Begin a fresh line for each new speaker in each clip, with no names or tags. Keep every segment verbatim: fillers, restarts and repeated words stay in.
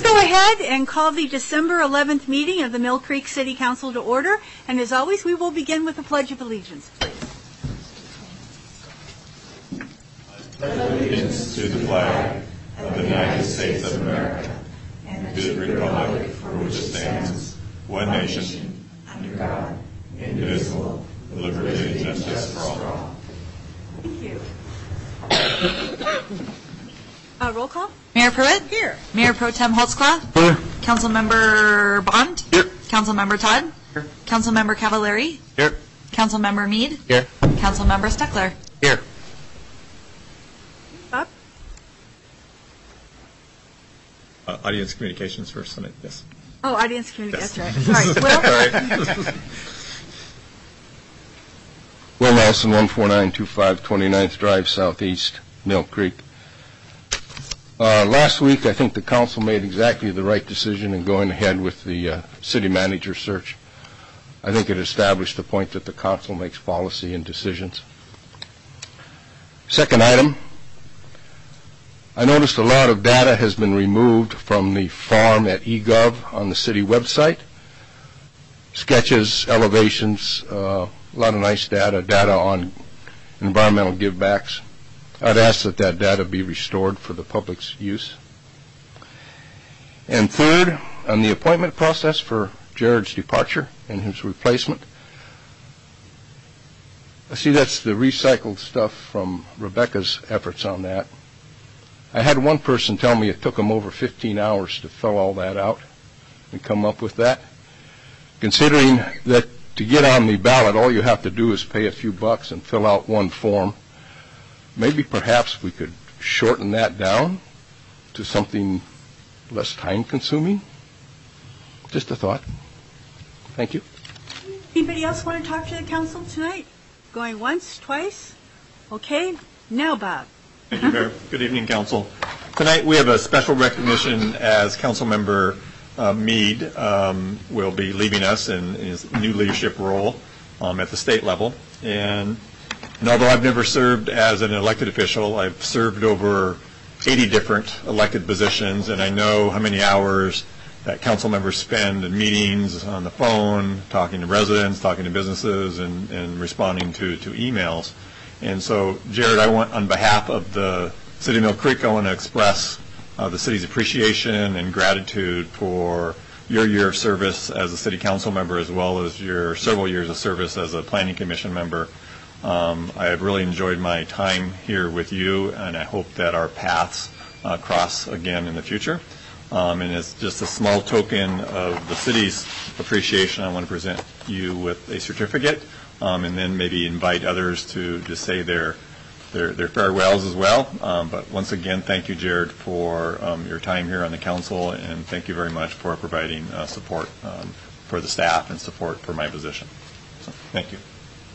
go ahead and call the December eleventh meeting of the Mill Creek City Council to order. And as always, we will begin with the Pledge of Allegiance, please.
Allegiance to the flag of the United States of America and to the republic for which it stands, one nation, under God, indivisible, with liberty and justice for all.
Thank you. Uh, roll call.
Mayor Pruitt?
Here.
Mayor Pro Tem Holtzclaw?
Here.
Councilmember Bond?
Here.
Councilmember Todd?
Here.
Councilmember Cavallari?
Here.
Councilmember Mead?
Here.
Councilmember Steckler?
Here.
Bob?
Uh, audience communications first tonight, yes.
Oh, audience communication.
Yes.
That's right. Sorry. Will?
Will Nelson, one four nine two five twenty-ninth Drive, Southeast, Mill Creek. Uh, last week, I think the council made exactly the right decision in going ahead with the uh, city manager search. I think it established the point that the council makes policy and decisions. Second item, I noticed a lot of data has been removed from the farm at eGov on the city website. Sketches, elevations, uh, a lot of nice data, data on environmental givebacks. I'd ask that that data be restored for the public's use. And third, on the appointment process for Jared's departure and his replacement, I see that's the recycled stuff from Rebecca's efforts on that. I had one person tell me it took him over fifteen hours to fill all that out and come up with that. Considering that to get on the ballot, all you have to do is pay a few bucks and fill out one form, maybe perhaps we could shorten that down to something less time-consuming. Just a thought. Thank you.
Anybody else want to talk to the council tonight? Going once, twice? Okay. Now, Bob.
Thank you, Mayor. Good evening, Council. Tonight we have a special recognition as Councilmember uh, Mead um, will be leaving us in, in his new leadership role um, at the state level. And, and although I've never served as an elected official, I've served over eighty different elected positions, and I know how many hours that council members spend in meetings, on the phone, talking to residents, talking to businesses, and, and responding to, to emails. And so, Jared, I want, on behalf of the City of Mill Creek, I want to express uh, the city's appreciation and gratitude for your year of service as a city council member, as well as your several years of service as a planning commission member. Um, I have really enjoyed my time here with you, and I hope that our paths uh, cross again in the future. Um, and as just a small token of the city's appreciation, I want to present you with a certificate, um, and then maybe invite others to, to say their, their their farewells as well. Um, but once again, thank you, Jared, for um, your time here on the council, and thank you very much for providing uh, support um, for the staff and support for my position. So, thank you.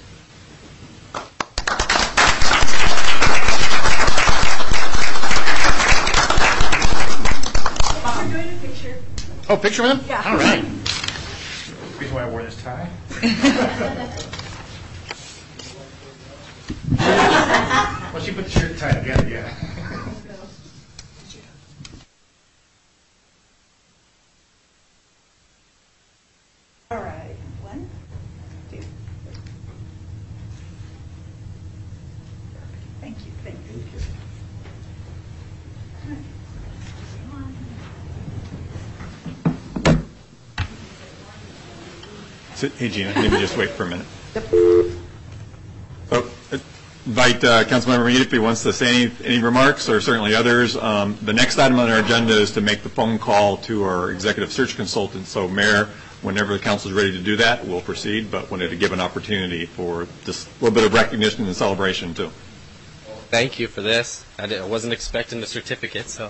We're doing a picture.
Oh, picture with him?
Yeah.
All right. Reason why I wore this tie. Once you put the shirt and tie together, yeah.
All right. One, two. Thank you. Thank you.
So, hey, Gina, maybe just wait for a minute. Yep. So, invite uh, Councilmember Mead if he wants to say any, any remarks, or certainly others. Um, the next item on our agenda is to make the phone call to our executive search consultant. So, Mayor, whenever the council is ready to do that, we'll proceed, but wanted to give an opportunity for just a little bit of recognition and celebration, too.
Thank you for this. I, did, I wasn't expecting the certificate, so.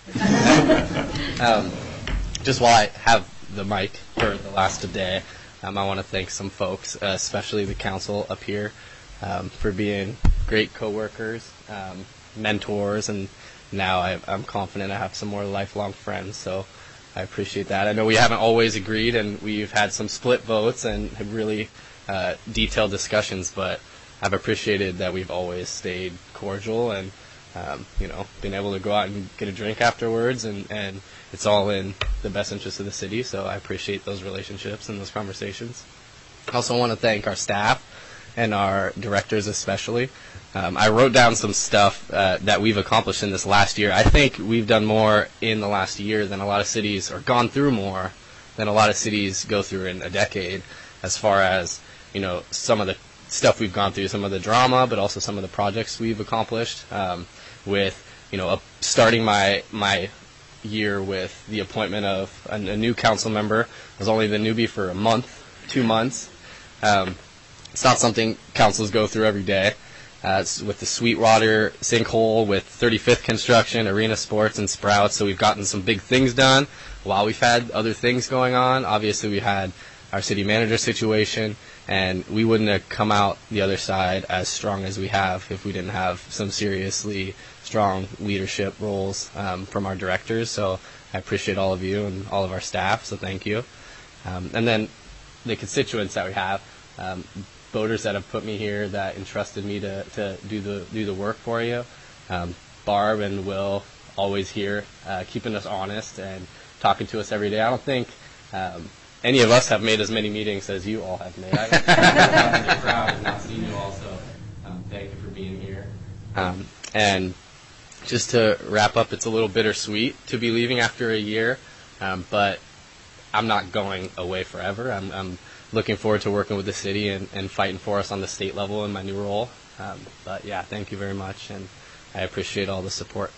um, just while I have the mic for the last day, um, I want to thank some folks, uh, especially the council up here, um, for being great coworkers, um, mentors, and now I, I'm confident I have some more lifelong friends, so I appreciate that. I know we haven't always agreed, and we've had some split votes and have really uh, detailed discussions, but I've appreciated that we've always stayed cordial, and um, you know, being able to go out and get a drink afterwards, and, and it's all in the best interest of the city. So I appreciate those relationships and those conversations. I also want to thank our staff and our directors especially. Um, I wrote down some stuff uh, that we've accomplished in this last year. I think we've done more in the last year than a lot of cities, or gone through more than a lot of cities go through in a decade, as far as, you know, some of the stuff we've gone through, some of the drama, but also some of the projects we've accomplished. Um, with, you know, uh, starting my my year with the appointment of a, a new council member. I was only the newbie for a month, two months. Um, it's not something councils go through every day. Uh, it's with the Sweetwater sinkhole, with thirty-fifth Construction, Arena Sports, and Sprouts. So we've gotten some big things done while we've had other things going on. Obviously, we had our city manager situation, and we wouldn't have come out the other side as strong as we have if we didn't have some seriously strong leadership roles um, from our directors. So I appreciate all of you and all of our staff, so thank you. Um, and then the constituents that we have, um, voters that have put me here, that entrusted me to, to do the do the work for you. Um, Barb and Will, always here, uh, keeping us honest and talking to us every day. I don't think um, any of us have made as many meetings as you all have made. I'm really proud of not seeing you all, so um, thank you for being here. Um, and just to wrap up, it's a little bittersweet to be leaving after a year, um, but I'm not going away forever. I'm, I'm looking forward to working with the city and, and fighting for us on the state level in my new role. Um, but yeah, thank you very much, and I appreciate all the support.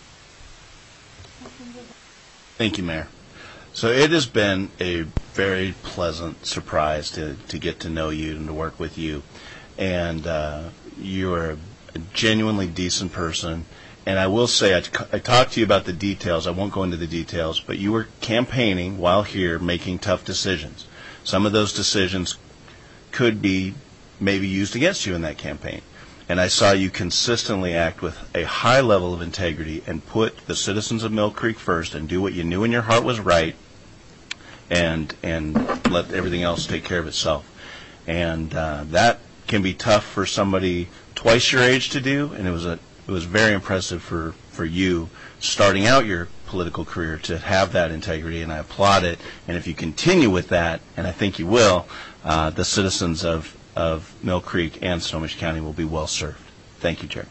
Thank you, Mayor. So it has been a very pleasant surprise to, to get to know you and to work with you. And uh, you are a genuinely decent person. And I will say, I, I talked to you about the details. I won't go into the details, but you were campaigning while here, making tough decisions. Some of those decisions could be maybe used against you in that campaign. And I saw you consistently act with a high level of integrity and put the citizens of Mill Creek first and do what you knew in your heart was right, and and let everything else take care of itself. And uh, that can be tough for somebody twice your age to do, and it was a it was very impressive for, for you starting out your political career to have that integrity, and I applaud it. And if you continue with that, and I think you will, uh, the citizens of of Mill Creek and Snohomish County will be well served. Thank you, Chair.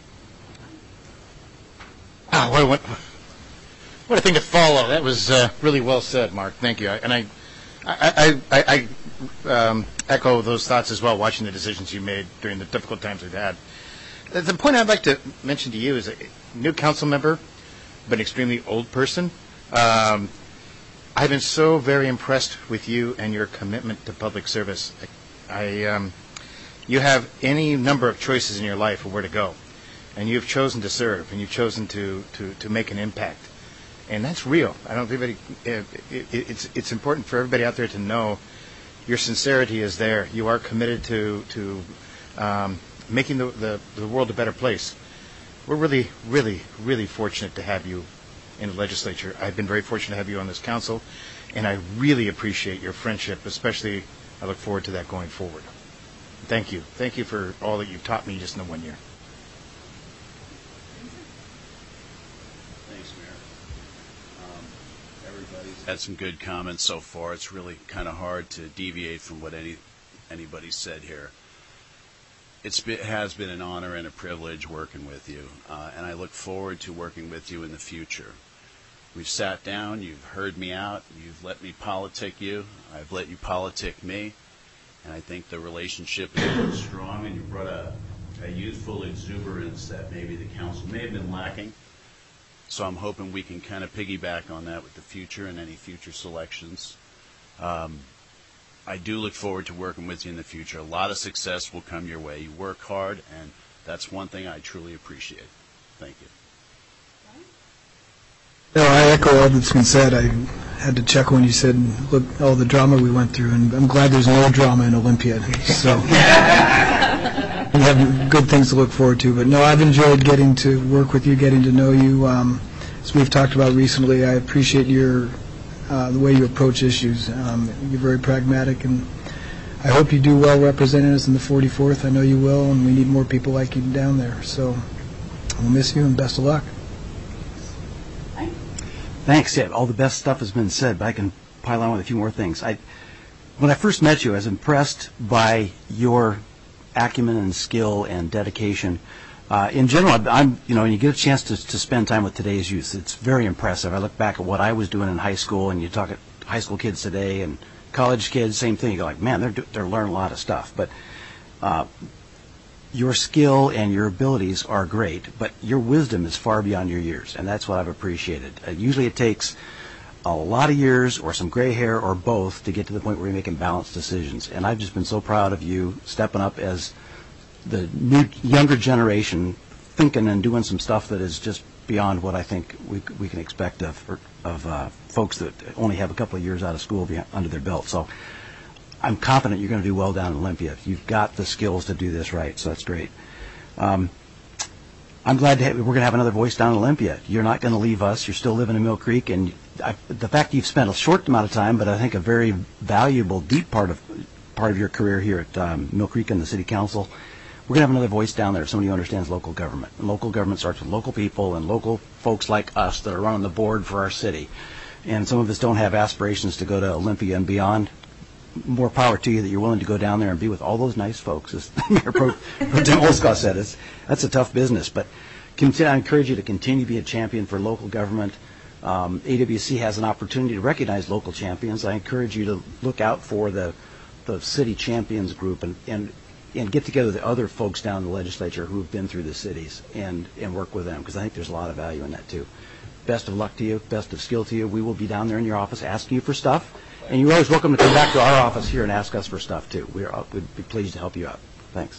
Ah, what, what, what a thing to follow. That was uh, really well said, Mark. Thank you. And I, I, I, I um, echo those thoughts as well, watching the decisions you made during the difficult times we've had. The point I'd like to mention to you is a new council member, but an extremely old person. Um, I've been so very impressed with you and your commitment to public service. I, um, you have any number of choices in your life of where to go, and you've chosen to serve, and you've chosen to, to, to make an impact, and that's real. I don't think anybody, it, it, it's it's important for everybody out there to know your sincerity is there. You are committed to to um, making the, the the world a better place. We're really, really, really fortunate to have you in the legislature. I've been very fortunate to have you on this council, and I really appreciate your friendship, especially. I look forward to that going forward. Thank you. Thank you for all that you've taught me just in the one year.
Thanks, Mayor. Um, everybody's had some good comments so far. It's really kind of hard to deviate from what any anybody said here. It's been, it has been an honor and a privilege working with you, uh, and I look forward to working with you in the future. We've sat down, you've heard me out, you've let me politic you, I've let you politic me, and I think the relationship is really strong, and you brought a, a youthful exuberance that maybe the council may have been lacking. So I'm hoping we can kind of piggyback on that with the future and any future selections. Um, I do look forward to working with you in the future. A lot of success will come your way. You work hard, and that's one thing I truly appreciate. Thank you.
No, I echo all that's been said. I had to check when you said, look, all the drama we went through, and I'm glad there's no drama in Olympia. So we have good things to look forward to. But no, I've enjoyed getting to work with you, getting to know you. Um, as we've talked about recently, I appreciate your uh, the way you approach issues. Um, you're very pragmatic, and I hope you do well representing us in the forty-fourth. I know you will, and we need more people like you down there. So We'll miss you, and best of luck.
Thanks. Yeah, all the best stuff has been said, but I can pile on with a few more things. I, when I first met you, I was impressed by your acumen and skill and dedication. Uh, in general, I'm, you know, when you get a chance to, to spend time with today's youth, it's very impressive. I look back at what I was doing in high school, and you talk at high school kids today and college kids, same thing. You go like, man, they're do- they're learning a lot of stuff. But uh, your skill and your abilities are great, but your wisdom is far beyond your years, and that's what I've appreciated. Uh, usually it takes a lot of years or some gray hair or both to get to the point where you're making balanced decisions. And I've just been so proud of you stepping up as the new younger generation, thinking and doing some stuff that is just beyond what I think we we can expect of of uh, folks that only have a couple of years out of school behind, under their belt. So I'm confident you're going to do well down in Olympia. You've got the skills to do this right, so that's great. Um, I'm glad to have, we're going to have another voice down in Olympia. You're not going to leave us. You're still living in Mill Creek, and I, the fact that you've spent a short amount of time, but I think a very valuable, deep part of part of your career here at um, Mill Creek and the City Council, we're going to have another voice down there, somebody who understands local government. And local government starts with local people and local folks like us that are running the board for our city. And some of us don't have aspirations to go to Olympia and beyond. More power to you that you're willing to go down there and be with all those nice folks. As Mayor Pro, Pro Tem Olsgaard said, it's, that's a tough business. But continue, I encourage you to continue to be a champion for local government. Um, A W C has an opportunity to recognize local champions. I encourage you to look out for the, the city champions group and, and, and get together the other folks down in the legislature who have been through the cities and, and work with them, because I think there's a lot of value in that too. Best of luck to you. Best of skill to you. We will be down there in your office asking you for stuff. And you're always welcome to come back to our office here and ask us for stuff, too. We're, we'd be pleased to help you out. Thanks.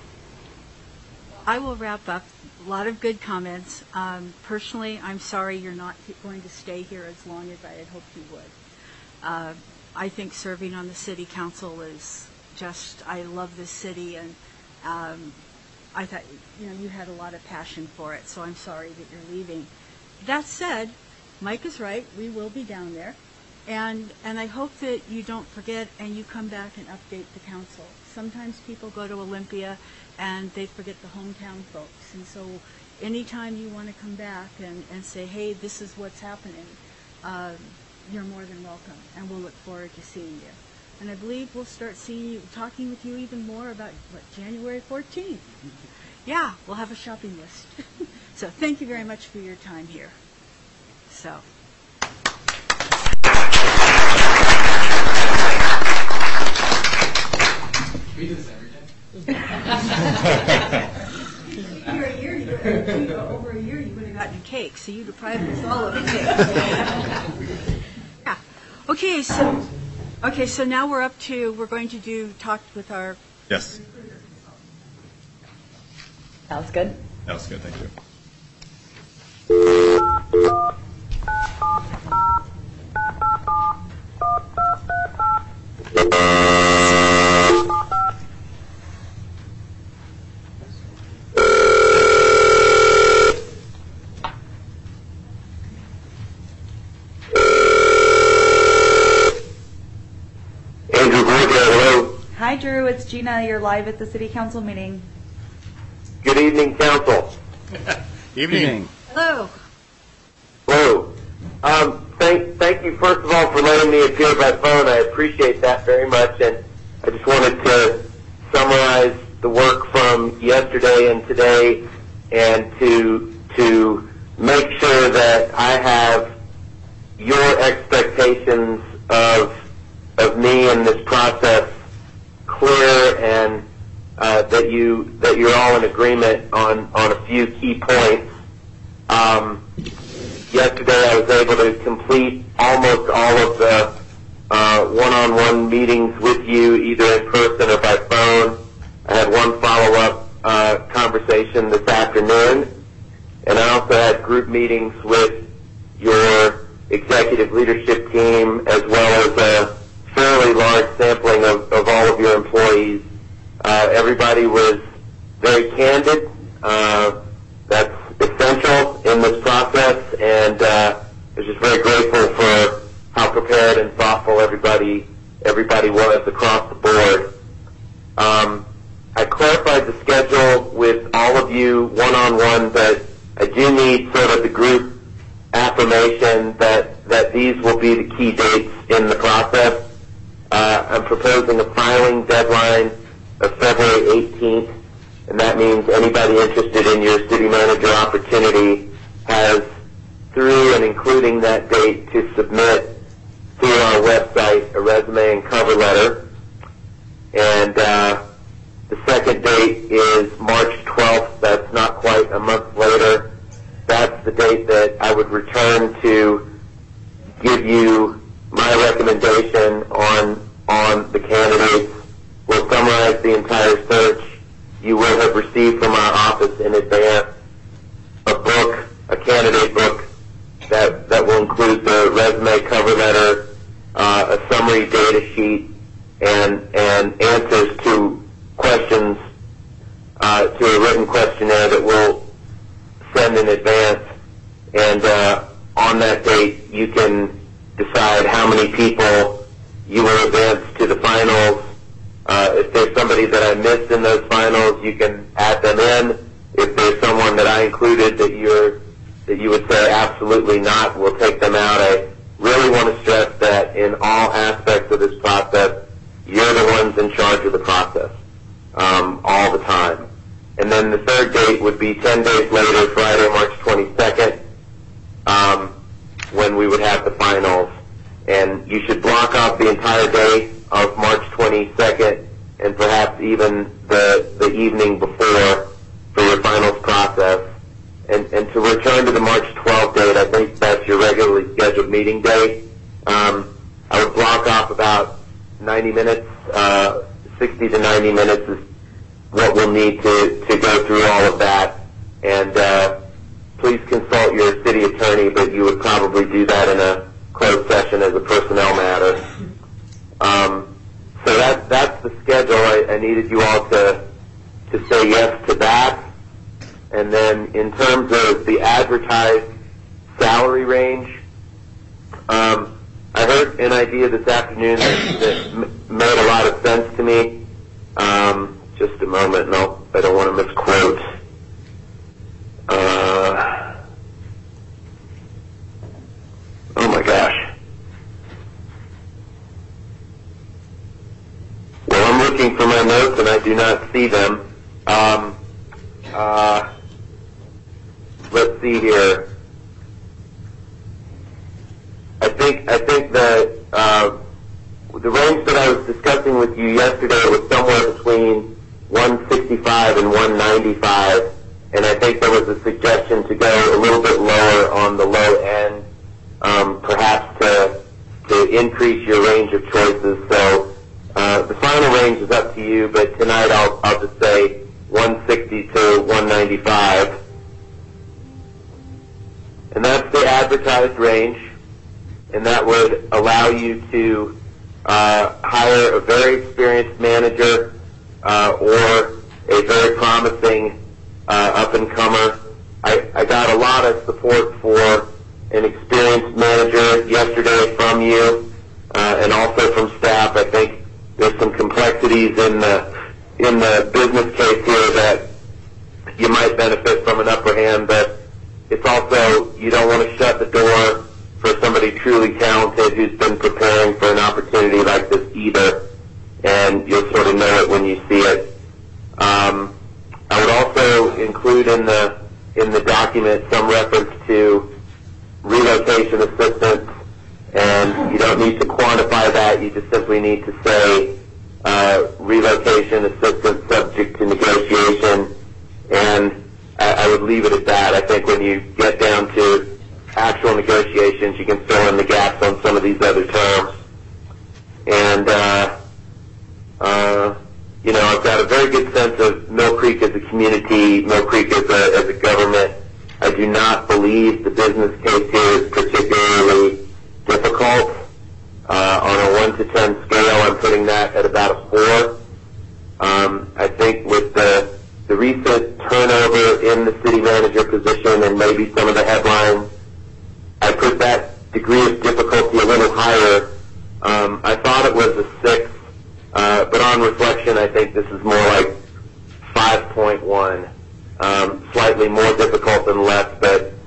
I will wrap up. A lot of good comments. Um, personally, I'm sorry you're not going to stay here as long as I had hoped you would. Uh, I think serving on the city council is just, I love this city, and um, I thought, you know, you had a lot of passion for it, so I'm sorry that you're leaving. That said, Mike is right. We will be down there. And and I hope that you don't forget and you come back and update the council. Sometimes people go to Olympia and they forget the hometown folks. And so anytime you want to come back and, and say, hey, this is what's happening, uh, you're more than welcome. And we'll look forward to seeing you. And I believe we'll start seeing you, talking with you even more about, what, January fourteenth. Yeah, we'll have a shopping list. So thank you very much for your time here. So.
We do this every day.
Over a year, you would have, over a year, you would have gotten cake, so you deprived us all of a cake. Yeah. Okay, so, okay, so now we're up to, we're going to do, talk with our.
Yes.
Sounds good.
That was good. Thank you.
Hi, Drew. It's Gina. You're live at the City Council meeting.
Good evening, Council.
Evening. Evening.
Hello.
Hello. Um, thank, thank you, first of all, for letting me appear by phone. I appreciate that very much. And I just wanted to summarize the work from yesterday and today, and to to make sure that I have your expectations of of me in this process clear, and uh, that you that you're all in agreement on on a few key points. Um, yesterday, I was able to complete almost all of the uh, one-on-one meetings with you, either in person or by phone. I had one follow-up uh, conversation this afternoon, and I also had group meetings with your executive leadership team, as well as a fairly large sampling of, of all of your employees. Uh, everybody was very candid. Uh, that's essential in this process, and uh, I was just very grateful for how prepared and thoughtful everybody everybody was across the board. Um, I clarified the schedule with all of you one-on-one, but again that, that these will be the key dates in the process. Uh, I'm proposing a filing deadline of February eighteenth, and that means anybody interested in your city manager opportunity has through and including that date to submit through our website a resume and cover letter. And uh, the second date is March twelfth. That's not quite a month later. That's the date that I would return to give you my recommendation on on the candidates. We'll summarize the entire search. You will have received from our office in advance a book, a candidate book, that, that will include the resume, cover letter, uh, a summary data sheet, and, and answers to questions, uh, to a written questionnaire that we'll send in advance. And uh, on that date, you can decide how many people you will advance to the finals. Uh, if there's somebody that I missed in those finals, you can add them in. If there's someone that I included that you're that you would say absolutely not, we'll take them out. I really want to stress that in all aspects of this process, you're the ones in charge of the process um, all the time. And then the third date would be ten days later, Friday, March twenty-second, um, when we would have the finals. And you should block off the entire day of March twenty-second and perhaps even the, the evening before for your finals process. And, and to return to the March twelfth date, I think that's your regularly scheduled meeting day. Um, I would block off about ninety minutes, uh, sixty to ninety minutes is what we'll need to, to go through all of that. And uh, please consult your city attorney, but you would probably do that in a closed session as a personnel matter. Um, so that, that's the schedule. I, I needed you all to, to say yes to that. And then in terms of the advertised salary range, um, I heard an idea this afternoon that, that m- made a lot of sense to me. Um, just a moment, no, I don't want to misquote. Uh, oh my gosh. Well, I'm looking for my notes and I do not see them. Um, uh, let's see here. I think I think that uh, the range that I was discussing with you yesterday was somewhere between one sixty-five and one ninety-five, and I think there was a suggestion to go a little bit lower on the low end, um, perhaps to to increase your range of choices. So uh, the final range is up to you, but tonight I'll I'll just say one sixty to one ninety-five, and that's the advertised range. And that would allow you to uh, hire a very experienced manager uh, or a very promising uh, up-and-comer. I, I got a lot of support for an experienced manager yesterday from you uh, and also from staff. I think there's some complexities in the in the business case here that you might benefit from an upper hand, but it's also, you don't want to shut the door for somebody truly talented who's been preparing for an opportunity like this either, and you'll sort of know it when you see it. Um, I would also include in the in the document some reference to relocation assistance, and you don't need to quantify that. You just simply need to say uh, relocation assistance subject to negotiation, and I, I would leave it at that. I think when you get down to actual negotiations, you can fill in the gaps on some of these other terms. And, uh, uh, you know, I've got a very good sense of Mill Creek as a community, Mill Creek as a, as a government. I do not believe the business case here is particularly difficult. Uh, on a one to ten scale, I'm putting that at about a four. Um, I think with the, the recent turnover in the city manager position and maybe some of the headlines, I put that degree of difficulty a little higher. Um, I thought it was a six, uh, but on reflection, I think this is more like five point one. Um, slightly more difficult than less, but uh,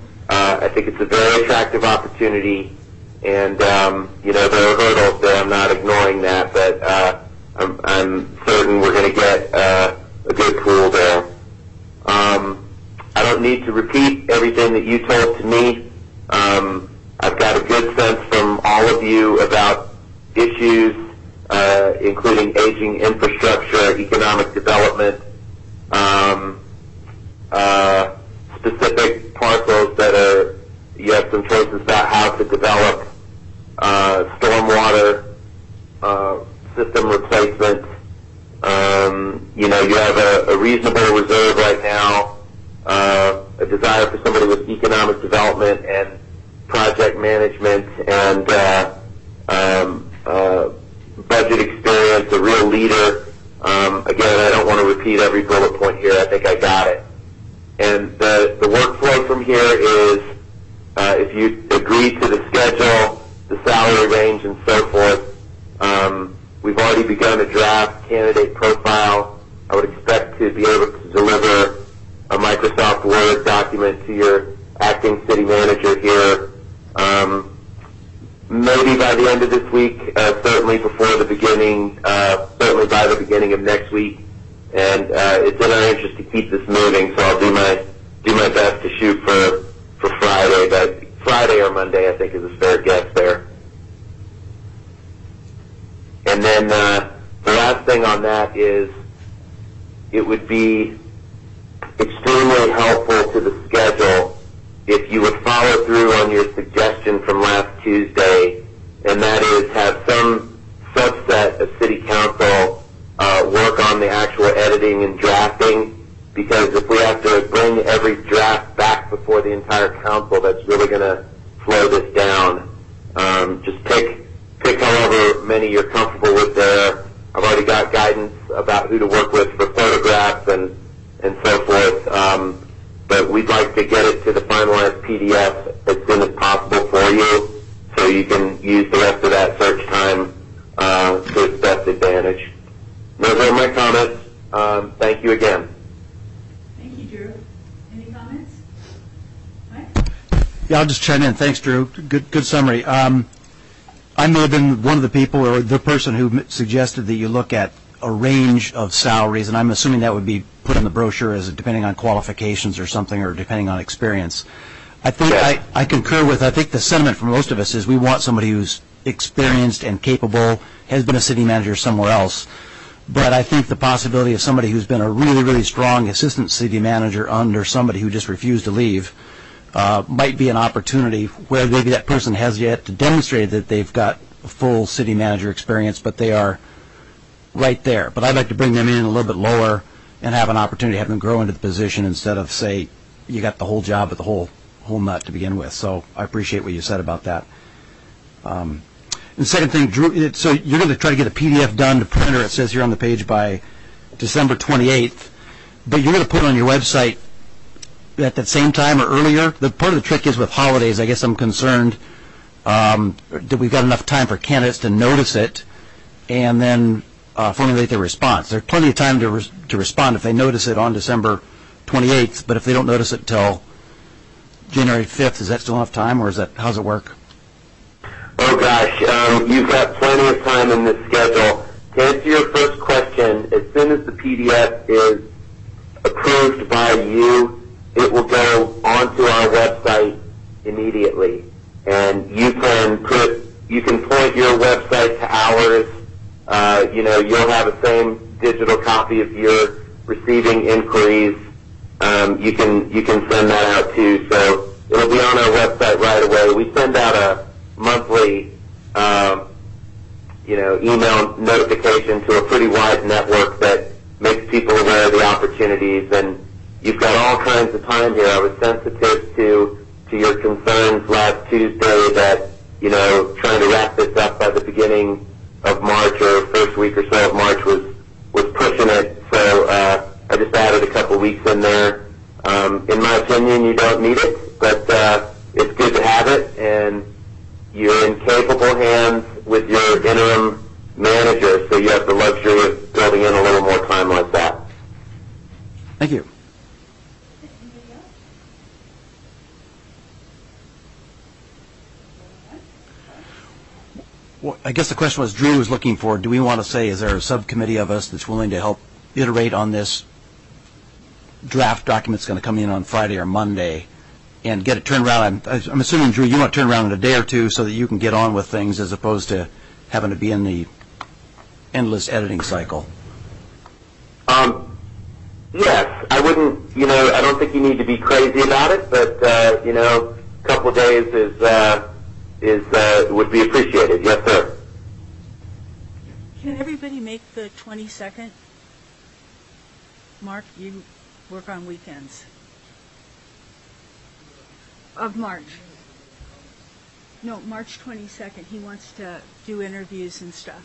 uh, I think it's a very attractive opportunity, and um, you know there are hurdles there. I'm not ignoring that, but uh, I'm, I'm certain we're going to get uh, a good pool there. Um, I don't need to repeat everything that you told to me. Um, I've got a good sense from all of you about issues, uh, including aging infrastructure, economic development, um, uh, specific parcels that are, you have some choices about how to develop, uh, stormwater, uh, system replacement. Um, you know, you have a, a reasonable reserve right now, uh, a desire for somebody with economic development and project management and uh, um, uh, budget experience, a real leader. Um, again, I don't want to repeat every bullet point here. I think I got it. And the, the workflow from here is uh, if you agree to the schedule, the salary range, and so forth, um, we've already begun a draft candidate profile. I would expect to be able to deliver a Microsoft Word document to your acting city manager here um, maybe by the end of this week, uh, certainly before the beginning, uh, certainly by the beginning of next week. And uh, it's in our interest to keep this moving, so I'll do my do my best to shoot for for Friday. But Friday or Monday, I think, is a fair guess there. And then uh, the last thing on that is it would be extremely helpful to the schedule if you would follow through on your suggestion from last Tuesday, and that is have some subset of City Council uh, work on the actual editing and drafting, because if we have to bring every draft back before the entire council, that's really going to slow this down. Um, just pick, pick however many you're comfortable with there. I've already got guidance about who to work with for photographs and, and so forth. Um, but we'd like to get it to the finalized P D F as soon as possible for you, so you can use the rest of that search time uh, to its best advantage. Those are my comments. Um, thank you again.
Thank you, Drew. Any comments? Mike?
Yeah, I'll just chime in. Thanks, Drew. Good, good summary. Um, I may have been one of the people or the person who suggested that you look at a range of salaries, and I'm assuming that would be put in the brochure as depending on qualifications or something, or depending on experience. I think I, I concur with, I think the sentiment for most of us is we want somebody who's experienced and capable, has been a city manager somewhere else. But I think the possibility of somebody who's been a really, really strong assistant city manager under somebody who just refused to leave uh, might be an opportunity where maybe that person has yet to demonstrate that they've got full city manager experience, but they are right there. But I'd like to bring them in a little bit lower and have an opportunity to have them grow into the position instead of, say, you got the whole job with the whole whole nut to begin with. So I appreciate what you said about that. Um, and the second thing, Drew, it, so you're going to try to get a P D F done to printer, it says here on the page, by December twenty-eighth, but you're going to put it on your website at that same time or earlier. The part of the trick is with holidays, I guess I'm concerned um, that we've got enough time for candidates to notice it and then uh, formulate their response. There's plenty of time to, res to respond if they notice it on December twenty-eighth, but if they don't notice it until January fifth, is that still enough time, or is that, how's it work?
Oh gosh, um, you've got plenty of time in this schedule. To answer your first question, as soon as the P D F is approved by you, it will go onto our website immediately. And you can put, you can point your website to ours. Uh, you know, you'll have the same digital copy if you're receiving inquiries. Um, you can you can send that out too. So it'll be on our website right away. We send out a monthly, um, you know, email notification to a pretty wide network that makes people aware of the opportunities. And you've got all kinds of time here. I was sensitive to to your concerns last Tuesday that, you know, trying to wrap this up by the beginning of March or first week or so of March was was pushing it. So uh, I just added a couple weeks in there. Um, in my opinion, you don't need it, but uh, it's good to have it, and you're in capable hands with your interim manager, so you have the luxury of building in a little more time like that.
Thank you. Well, I guess the question was, Drew was looking for, do we want to say, is there a subcommittee of us that's willing to help iterate on this draft document that's going to come in on Friday or Monday and get it turned around? I'm, I'm assuming, Drew, you want to turn around in a day or two so that you can get on with things as opposed to having to be in the endless editing cycle.
Um, yes, I wouldn't, you know, I don't think you need to be crazy about it, but, uh, you know, a couple of days is, uh, is, uh, would be appreciated. Yes, sir.
Can everybody make the twenty-second? Mark, you work on weekends. Of March. No, March twenty-second. He wants to do interviews and stuff.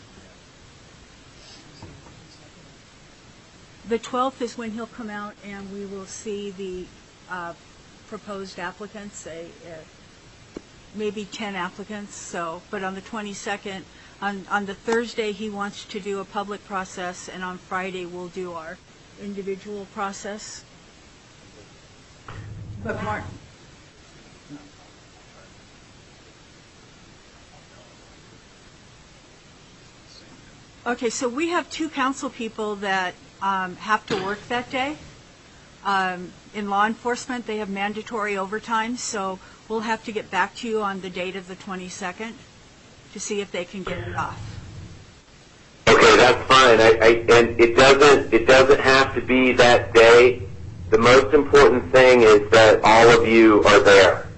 The twelfth is when he'll come out and we will see the uh, proposed applicants, say, uh, maybe ten applicants. So, but on the twenty-second, on, on the Thursday, he wants to do a public process, and on Friday, we'll do our individual process. But Mark. Okay, so we have two council people that um, have to work that day. Um, in law enforcement, they have mandatory overtime, so we'll have to get back to you on the date of the twenty-second to see if they can get it off.
Okay, that's fine. I, I, and it doesn't it doesn't have to be that day. The most important thing is that all of you are there.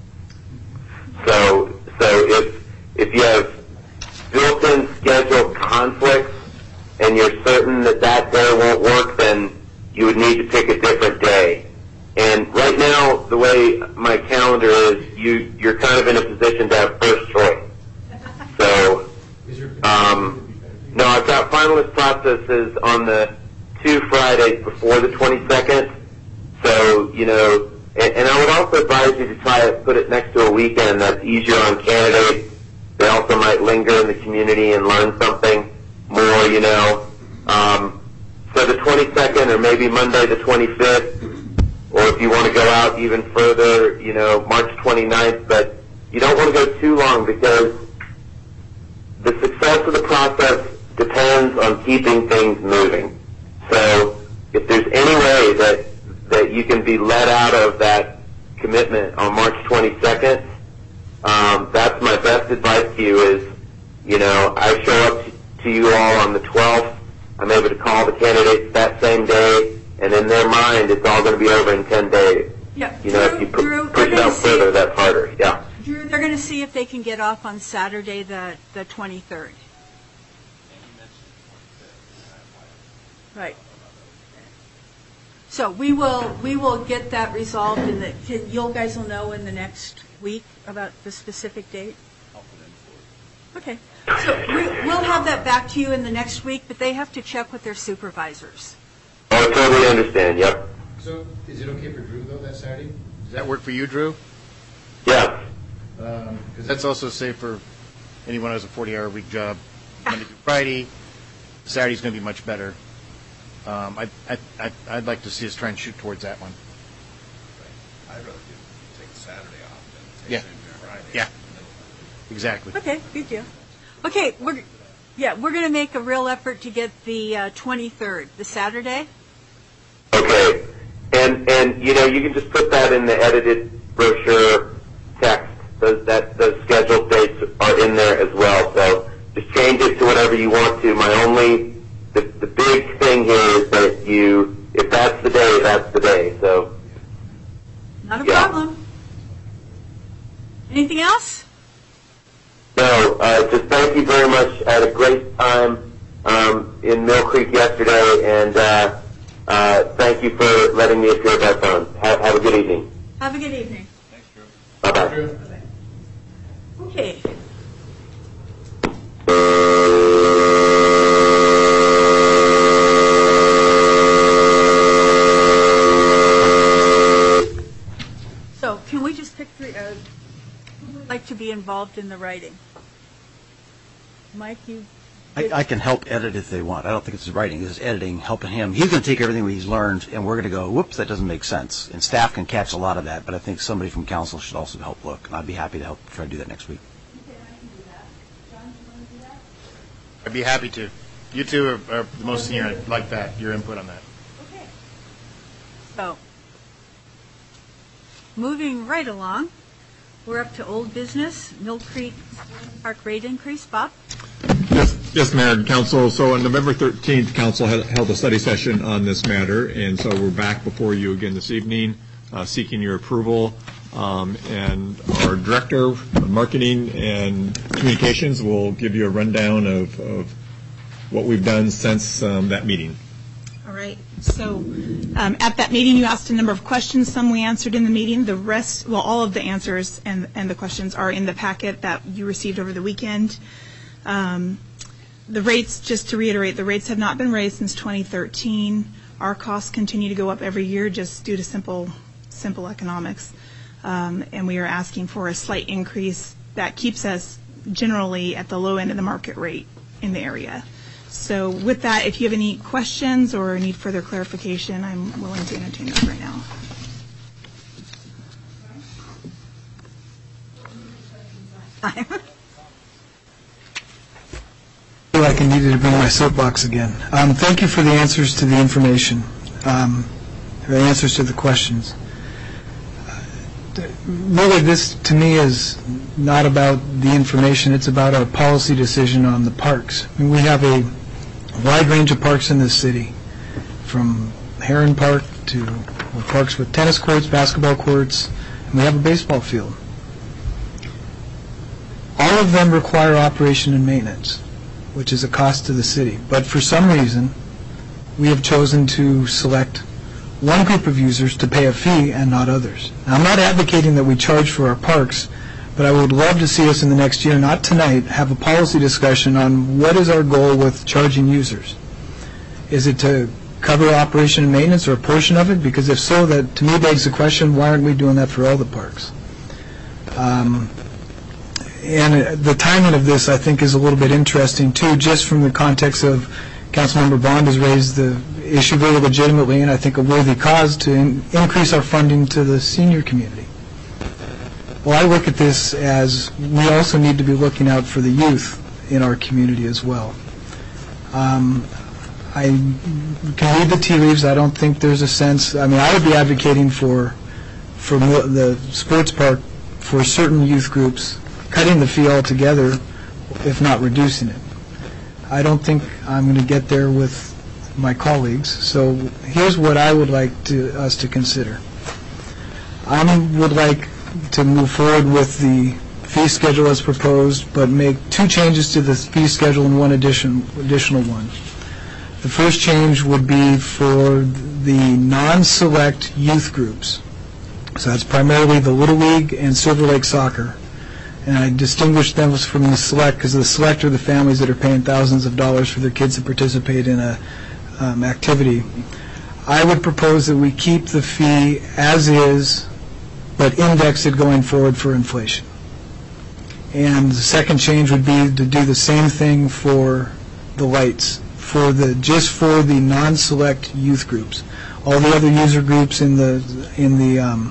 So so if if you have built-in scheduled conflicts and you're certain that that day won't work, then you would need to pick a different day. And right now, the way my calendar is, you, you're kind of in a position to have first choice. So, um, no, I've got finalist processes on the two Fridays before the twenty-second. So, you know, and, and I would also advise you to try to put it next to a weekend that's easier on candidates. They also might linger in the community and learn something more, you know. Um, so the twenty-second or maybe Monday the twenty-fifth, or if you want to go out even further, you know, March twenty-ninth, but you don't want to go too long because the success of the process depends on keeping things moving. So if there's any way that, that you can be let out of that commitment on March twenty-second, Um, that's my best advice to you is, you know, I show up to you all on the twelfth. I'm able to call the candidates that same day, and in their mind, it's all going to be over in ten days.
Yeah.
You know,
Drew,
if you pu-
Drew,
push it out further, that's harder. Yeah.
Drew, they're going to see if they can get off on Saturday, the, the twenty-third. Right. So we will we will get that resolved, and the, can, you guys will know in the next week about the specific date. Okay. So we, we'll have that back to you in the next week, but they have to check with their supervisors.
I totally understand. Yep.
So, is it okay for Drew though that Saturday? Does that work for you, Drew?
Yeah.
Because um, that's also safe for anyone who has a forty-hour week job, Monday through Friday. Saturday's going to be much better. Um, I, I, I, I'd like to see us try and shoot towards that one.
I'd rather take Saturday off than
Yeah.
Friday.
Yeah. Exactly.
Okay, good deal. Okay, we're yeah we're going to make a real effort to get the uh, twenty-third, the Saturday.
Okay. And and you know you can just put that in the edited brochure text. Those that those scheduled dates are in there as well. So just change it to whatever you want to. My only the the big thing here is that you if that's the day, that's the day. So
Not a
yeah.
problem. Anything else?
No, uh, just thank you very much. I had a great time um, in Mill Creek yesterday, and uh, uh, thank you for letting me appear by phone. Have, have a good evening.
Have a good evening.
Thanks, Drew.
Bye-bye.
Okay. So, can we just pick three? Uh, who would like to be involved in the writing? Mike, you.
I, I can help edit if they want. I don't think it's writing. It's editing, helping him. He's going to take everything he's learned, and we're going to go, whoops, that doesn't make sense. And staff can catch a lot of that, but I think somebody from council should also help look. And I'd be happy to help try to do that next week.
Okay, I can do that. John?
I'd be happy to. You two are, are the most senior. I'd like that, your input on that.
Okay. So, moving right along, we're up to old business, Mill Creek Park rate increase. Bob?
Yes, yes, Mayor and Council. So on November thirteenth, Council had held a study session on this matter, and so we're back before you again this evening, uh, seeking your approval. Um, and our Director of Marketing and Communications will give you a rundown of, of what we've done since um, that meeting.
All right. So um, at that meeting, you asked a number of questions. Some we answered in the meeting. The rest, well, all of the answers and, and the questions are in the packet that you received over the weekend. Um, the rates, just to reiterate, the rates have not been raised since twenty thirteen. Our costs continue to go up every year just due to simple, simple economics. Um, and we are asking for a slight increase that keeps us generally at the low end of the market rate in the area. So with that, if you have any questions or need further clarification, I'm willing to entertain those right now.
I feel like I needed to bring my soapbox again. Um, thank you for the answers to the information, um, the answers to the questions. Really, this to me is not about the information. It's about our policy decision on the parks. I mean, we have a wide range of parks in this city, from Heron Park to parks with tennis courts, basketball courts, and we have a baseball field. All of them require operation and maintenance, which is a cost to the city. But for some reason, we have chosen to select one group of users to pay a fee and not others. Now, I'm not advocating that we charge for our parks, but I would love to see us in the next year, not tonight, have a policy discussion on what is our goal with charging users. Is it to cover operation and maintenance or a portion of it? Because if so, that to me begs the question, why aren't we doing that for all the parks? Um, and the timing of this, I think, is a little bit interesting, too, just from the context of Councilmember Bond has raised the issue very legitimately, and I think a worthy cause to in, increase our funding to the senior community. Well, I look at this as we also need to be looking out for the youth in our community as well. Um, I can read the tea leaves. I don't think there's a sense. I mean, I would be advocating for for the sports park for certain youth groups, cutting the fee altogether, if not reducing it. I don't think I'm going to get there with my colleagues. So here's what I would like to, us to consider. I would like to move forward with the fee schedule as proposed, but make two changes to the fee schedule and one addition, additional one. The first change would be for the non-select youth groups. So that's primarily the Little League and Silver Lake Soccer. And I distinguish them from the select because the select are the families that are paying thousands of dollars for their kids to participate in a um, activity. I would propose that we keep the fee as is, but index it going forward for inflation. And the second change would be to do the same thing for the lights, for the just for the non-select youth groups. All the other user groups in the in the um,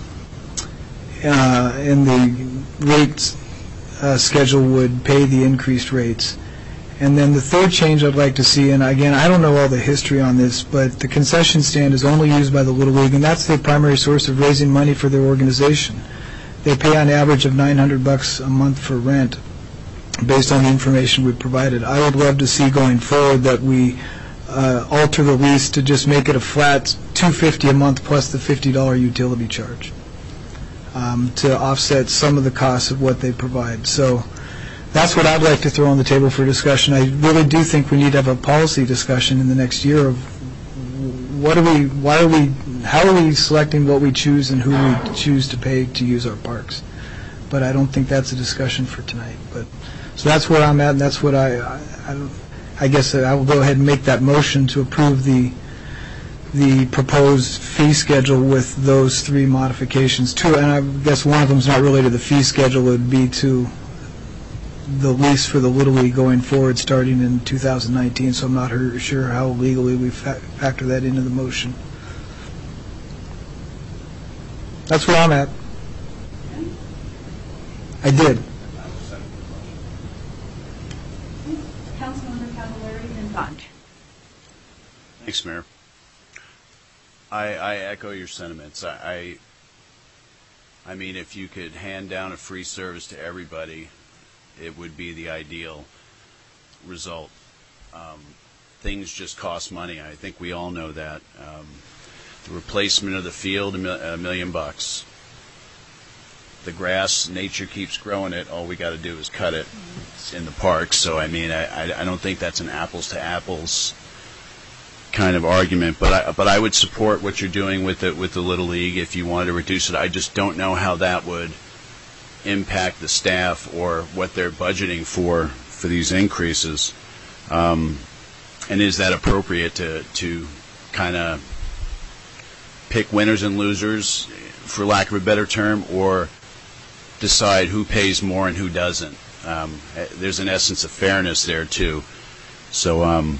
uh, in the rates uh, schedule would pay the increased rates. And then the third change I'd like to see, and again, I don't know all the history on this, but the concession stand is only used by the Little League, and that's their primary source of raising money for their organization. They pay on average of nine hundred bucks a month for rent, based on the information we provided. I would love to see going forward that we uh, alter the lease to just make it a flat two hundred fifty dollars a month plus the fifty dollars utility charge. Um, to offset some of the costs of what they provide. So that's what I'd like to throw on the table for discussion. I really do think we need to have a policy discussion in the next year of what are we, why are we, how are we selecting what we choose and who we choose to pay to use our parks. But I don't think that's a discussion for tonight. But so that's where I'm at, and that's what I, I, I, I guess I will go ahead and make that motion to approve the the proposed fee schedule with those three modifications. Two, and I guess one of them is not really to the fee schedule, it would be to the lease for the Little League going forward starting in two thousand nineteen, so I'm not sure how legally we fa- factor that into the motion. That's where I'm at. I did.
Thanks, Mayor. I, I echo your sentiments. I, I, I mean, if you could hand down a free service to everybody, it would be the ideal result. Um, things just cost money. I think we all know that. Um, the replacement of the field, a, mil- a million bucks. The grass, nature keeps growing it. All we got to do is cut it in the parks. So, I mean, I, I, I don't think that's an apples to apples kind of argument. But I, but I would support what you're doing with the, with the Little League if you wanted to reduce it. I just don't know how that would impact the staff or what they're budgeting for for these increases. Um, and is that appropriate to, to kind of pick winners and losers, for lack of a better term, or decide who pays more and who doesn't? Um, there's an essence of fairness there, too. So um,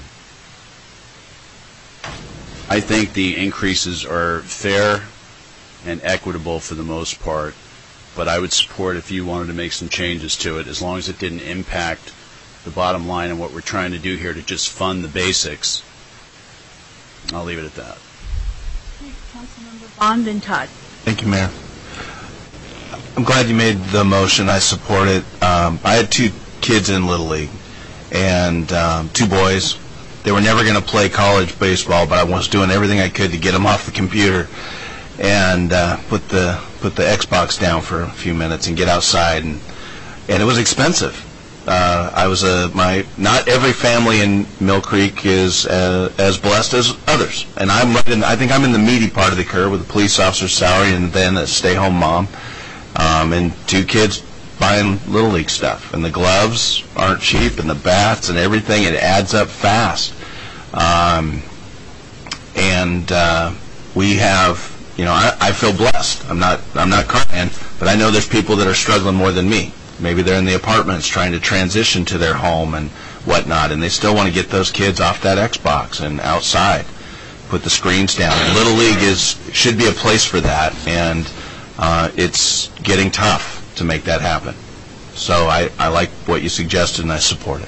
I think the increases are fair and equitable for the most part, but I would support if you wanted to make some changes to it, as long as it didn't impact the bottom line and what we're trying to do here to just fund the basics. I'll leave it at that.
Councilmember Bond, then Todd.
Thank you, Mayor. I'm glad you made the motion. I support it. Um, I had two kids in Little League, and um, two boys. They were never going to play college baseball, but I was doing everything I could to get them off the computer and uh, put the put the Xbox down for a few minutes and get outside. And and it was expensive. Uh, I was a my not every family in Mill Creek is uh, as blessed as others, and I'm right in, I think I'm in the meaty part of the curve with a police officer's salary and then a stay-home mom, um, and two kids buying Little League stuff, and the gloves aren't cheap, and the bats and everything. It adds up fast, um, and uh, we have. You know, I, I feel blessed. I'm not I'm not crying, but I know there's people that are struggling more than me. Maybe they're in the apartments trying to transition to their home and whatnot, and they still want to get those kids off that Xbox and outside, put the screens down. And Little League is should be a place for that, and uh, it's getting tough to make that happen. So I, I like what you suggested, and I support it.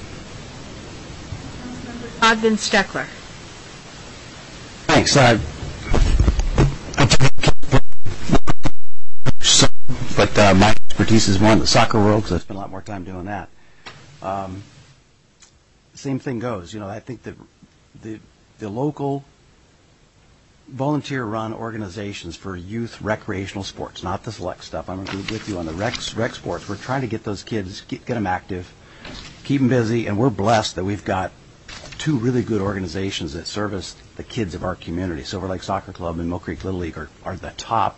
Todd, then Steckler.
Thanks. Uh, But uh, my expertise is more in the soccer world because I spend a lot more time doing that. Um, same thing goes. You know, I think that the the local volunteer-run organizations for youth recreational sports, not the select stuff. I'm with you on the rec, rec sports. We're trying to get those kids, get, get them active, keep them busy, and we're blessed that we've got two really good organizations that service the kids of our community. Silver Lake Soccer Club and Mill Creek Little League are, are the top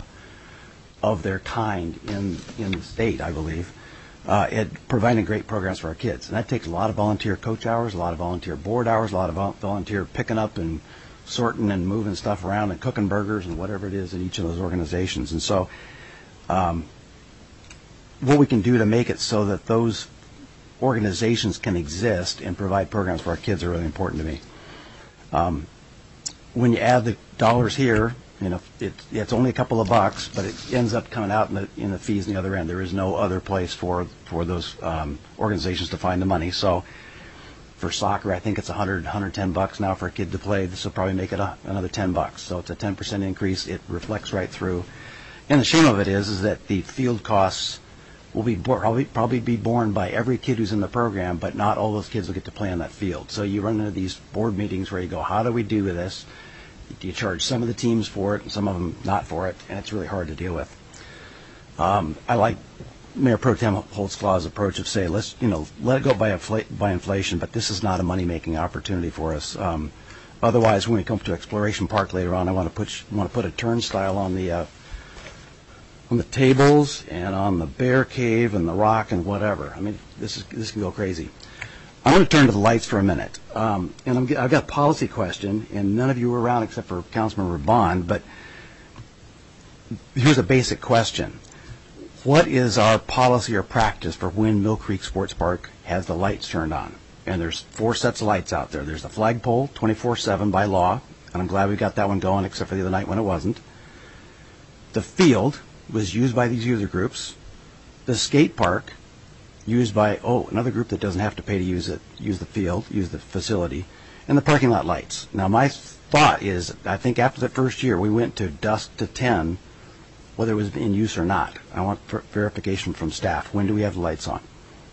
of their kind in in the state, I believe, uh, at providing great programs for our kids. And that takes a lot of volunteer coach hours, a lot of volunteer board hours, a lot of volunteer picking up and sorting and moving stuff around and cooking burgers and whatever it is in each of those organizations. And so um, what we can do to make it so that those organizations can exist and provide programs for our kids are really important to me. Um, when you add the dollars here, you know, it, it's only a couple of bucks, but it ends up coming out in the, in the fees on the other end. There is no other place for for those um, organizations to find the money. So for soccer, I think it's one hundred, one hundred ten bucks now for a kid to play. This will probably make it a, another ten bucks. So it's a ten percent increase. It reflects right through. And the shame of it is, is that the field costs will be bo- probably probably be borne by every kid who's in the program, but not all those kids will get to play on that field. So you run into these board meetings where you go, how do we do this? You charge some of the teams for it and some of them not for it, and it's really hard to deal with. Um, I like Mayor Pro Tem Holtzclaw's approach of say, let's you know let it go by, infl- by inflation, but this is not a money-making opportunity for us. Um, otherwise, when we come to Exploration Park later on, I want to put want to put a turnstile on the uh, on the tables and on the bear cave and the rock and whatever. I mean, this is this can go crazy. I'm going to turn to the lights for a minute, um, and I'm, I've got a policy question, and none of you were around except for Councilmember Bond, but here's a basic question. What is our policy or practice for when Mill Creek Sports Park has the lights turned on? And there's four sets of lights out there. There's the flagpole, twenty-four seven by law, and I'm glad we got that one going, except for the other night when it wasn't. The field was used by these user groups. The skate park, used by, oh, another group that doesn't have to pay to use it, use the field, use the facility. and the parking lot lights. Now, my thought is, I think after the first year, we went to dusk to ten, whether it was in use or not. I want ver- verification from staff. When do we have the lights on?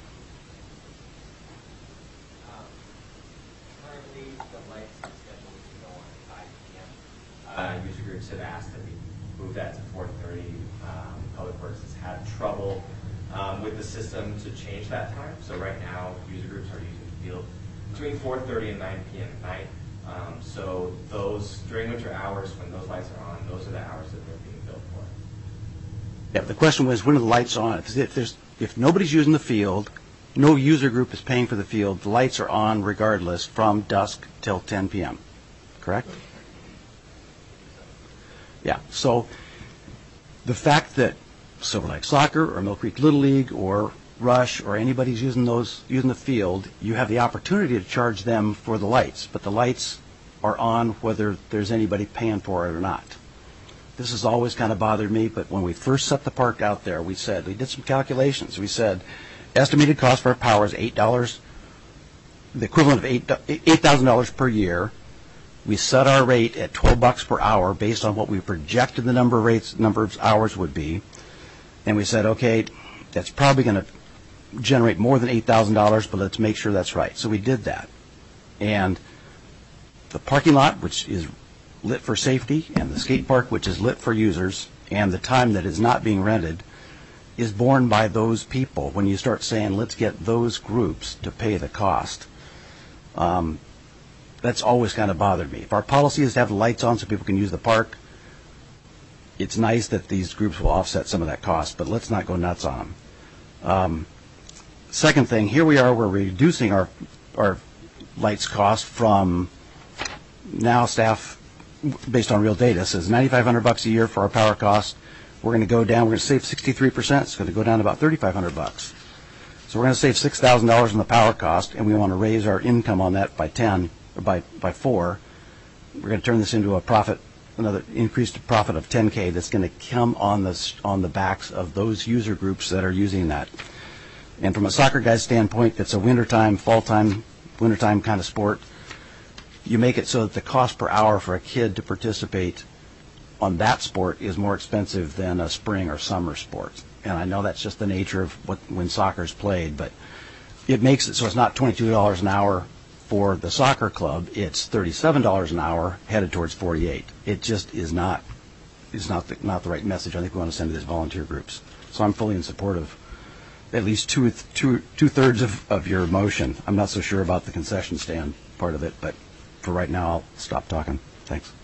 Currently, the lights are scheduled to go on at five p.m. Uh, user groups have asked that we move that to four thirty. Um, Public Works has had trouble um, with the system to change that time. So right now, user groups are using the field between four thirty and nine p.m. at night. Um, so those, during winter hours, when those lights are on, those are the hours that they're being billed for.
Yeah, the question was, when are the lights on? If, if there's if nobody's using the field, no user group is paying for the field, the lights are on regardless from dusk till ten p.m. Correct? Yeah. So the fact that Silver Lake Soccer or Mill Creek Little League or Rush or anybody's using those using the field, you have the opportunity to charge them for the lights, but the lights are on whether there's anybody paying for it or not. This has always kind of bothered me, but when we first set the park out there, we said, we did some calculations. We said, estimated cost for our power is eight dollars, the equivalent of eight eight thousand dollars per year. We set our rate at twelve bucks per hour based on what we projected the number of rates, number of hours would be, and we said, okay, that's probably going to generate more than eight thousand dollars, but let's make sure that's right. So we did that, and the parking lot, which is lit for safety, and the skate park, which is lit for users, and the time that is not being rented, is borne by those people. When you start saying, let's get those groups to pay the cost, um, that's always kind of bothered me. If our policy is to have the lights on so people can use the park, it's nice that these groups will offset some of that cost, but let's not go nuts on them. Um, second thing, here we are, we're reducing our, our lights cost from now staff, based on real data, says ninety-five hundred bucks a year for our power cost. We're going to go down. We're going to save sixty-three percent. It's going to go down to about thirty-five hundred bucks. So we're going to save six thousand dollars on the power cost, and we want to raise our income on that by ten or by by four. We're going to turn this into a profit, another increased profit of ten K. That's going to come on the on the backs of those user groups that are using that. And from a soccer guy's standpoint, it's a wintertime, fall time, wintertime kind of sport. You make it so that the cost per hour for a kid to participate on that sport is more expensive than a spring or summer sport. And I know that's just the nature of what when soccer is played, but it makes it so it's not twenty-two dollars an hour for the soccer club. It's thirty-seven dollars an hour headed towards forty-eight. It just is not is not the, not the right message I think we want to send to these volunteer groups. So I'm fully in support of at least two two two thirds of, of your motion. I'm not so sure about the concession stand part of it, but for right now, I'll stop talking. Thanks.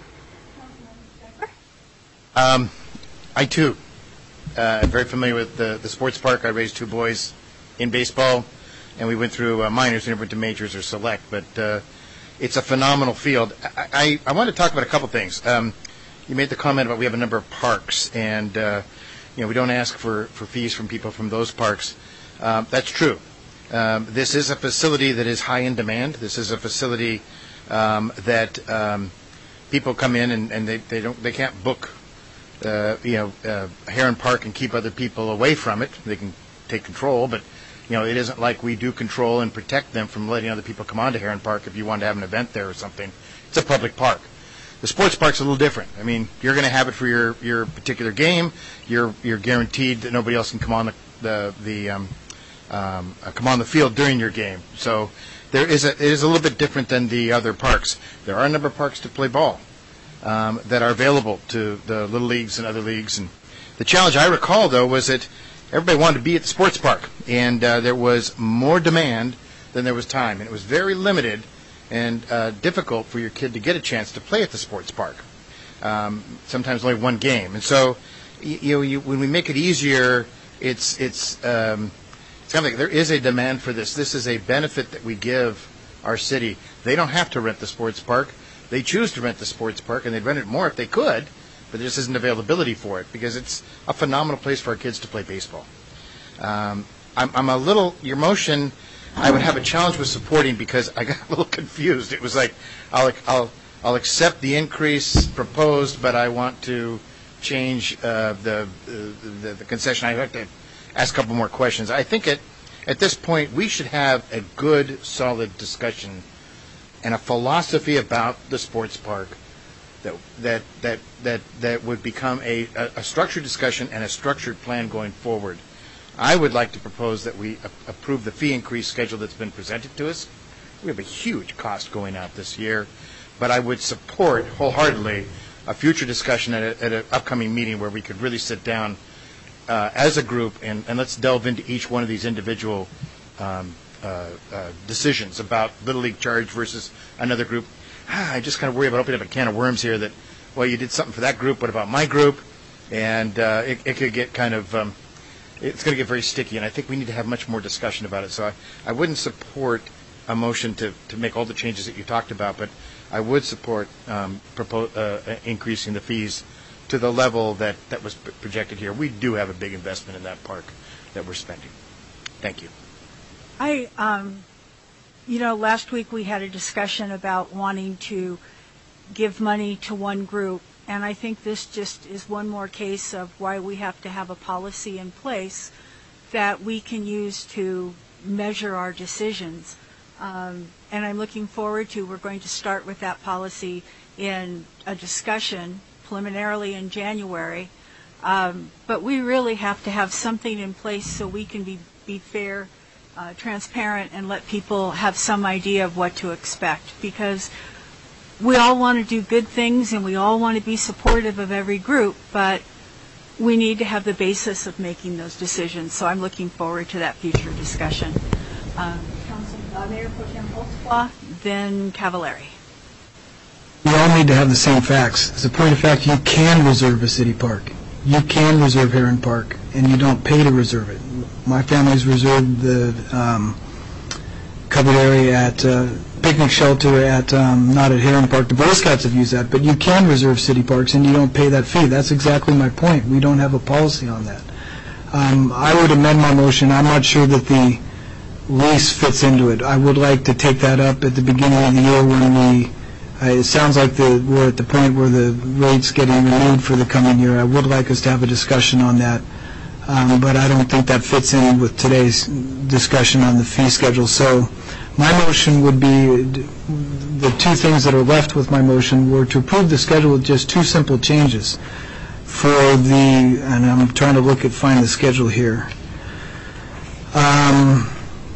Um, I, too, uh, am very familiar with the, the sports park. I raised two boys in baseball, and we went through uh, minors, we never went to majors or select, but uh, it's a phenomenal field. I, I, I want to talk about a couple things. Um, you made the comment about we have a number of parks, and uh, you know we don't ask for, for fees from people from those parks. Um, that's true. Um, this is a facility that is high in demand. This is a facility Um, that um, people come in and, and they, they don't they can't book uh, you know uh, Heron Park and keep other people away from it. They can take control, but you know it isn't like we do control and protect them from letting other people come onto Heron Park if you want to have an event there or something. It's a public park. The sports park's a little different. I mean, you're going to have it for your, your particular game. You're you're guaranteed that nobody else can come on the the, the um, um, uh, come on the field during your game. So. There is a, it is a little bit different than the other parks. There are a number of parks to play ball um, that are available to the little leagues and other leagues. And the challenge I recall, though, was that everybody wanted to be at the sports park, and uh, there was more demand than there was time, and it was very limited and uh, difficult for your kid to get a chance to play at the sports park. Um, sometimes only one game, and so you, you know you, when we make it easier, it's it's. Um, Like there is a demand for this. This is a benefit that we give our city. They don't have to rent the sports park. They choose to rent the sports park, and they'd rent it more if they could, but there just isn't availability for it because it's a phenomenal place for our kids to play baseball. Um, I'm, I'm a little, your motion, I would have a challenge with supporting because I got a little confused. It was like, I'll, I'll, I'll accept the increase proposed, but I want to change uh, the, the, the concession. I have to ask a couple more questions. I think at, at this point we should have a good, solid discussion and a philosophy about the sports park that that that that, that would become a, a, a structured discussion and a structured plan going forward. I would like to propose that we a- approve the fee increase schedule that's been presented to us. We have a huge cost going out this year, but I would support wholeheartedly a future discussion at, a, at an upcoming meeting where we could really sit down uh, as a group and, and let's delve into each one of these individual um, uh, uh, decisions about Little League charge versus another group. Ah, I just kind of worry about opening up a can of worms here that, well, you did something for that group, what about my group? And uh, it, it could get kind of, um, it's going to get very sticky, and I think we need to have much more discussion about it. So I, I wouldn't support a motion to, to make all the changes that you talked about, but I would support um, propose, uh, increasing the fees to the level that, that was projected here. We do have a big investment in that park that we're spending. Thank you.
I, um, you know, last week we had a discussion about wanting to give money to one group, and I think this just is one more case of why we have to have a policy in place that we can use to measure our decisions. Um, and I'm looking forward to, we're going to start with that policy in a discussion preliminarily in January. Um, but we really have to have something in place so we can be, be fair, uh, transparent, and let people have some idea of what to expect. Because we all want to do good things and we all want to be supportive of every group, but we need to have the basis of making those decisions. So I'm looking forward to that future discussion. Um, Uh, Mayor Pro Tem Holtzclaw, then Cavallari.
We all need to have the same facts. As a point of fact, you can reserve a city park. You can reserve Heron Park, and you don't pay to reserve it. My family's reserved the um, covered area at uh, picnic shelter at, um, not at Heron Park. The Boy Scouts have used that, but you can reserve city parks, and you don't pay that fee. That's exactly my point. We don't have a policy on that. Um, I would amend my motion. I'm not sure that the lease fits into it. I would like to take that up at the beginning of the year when we, uh, it sounds like the, we're at the point where the rate's getting renewed for the coming year. I would like us to have a discussion on that, um, but I don't think that fits in with today's discussion on the fee schedule. So my motion would be, the two things that are left with my motion were to approve the schedule with just two simple changes for the, and I'm trying to look at, find the schedule here. Um,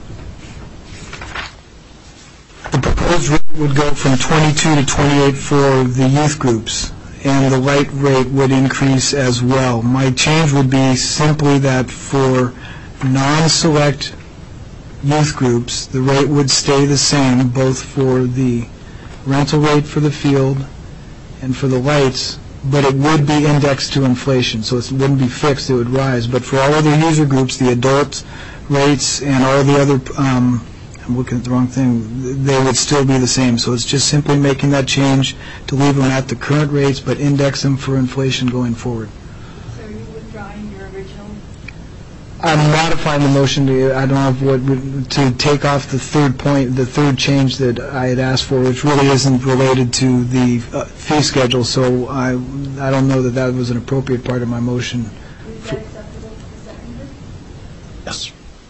The proposed rate would go from twenty-two to twenty-eight for the youth groups, and the light rate would increase as well. My change would be simply that for non-select youth groups, the rate would stay the same, both for the rental rate for the field and for the lights, but it would be indexed to inflation, so it wouldn't be fixed, it would rise. But for all other user groups, the adult rates and all the other um, I'm looking at the wrong thing, they would still be the same. So it's just simply making that change to leave them at the current rates, but index them for inflation going forward.
So are you withdrawing your original?
I'm modifying the motion to, I don't have what, to take off the third point, the third change that I had asked for, which really isn't related to the uh, fee schedule. So I, I don't know that that was an appropriate part of my motion.
Is that acceptable to the seconder?
Yes.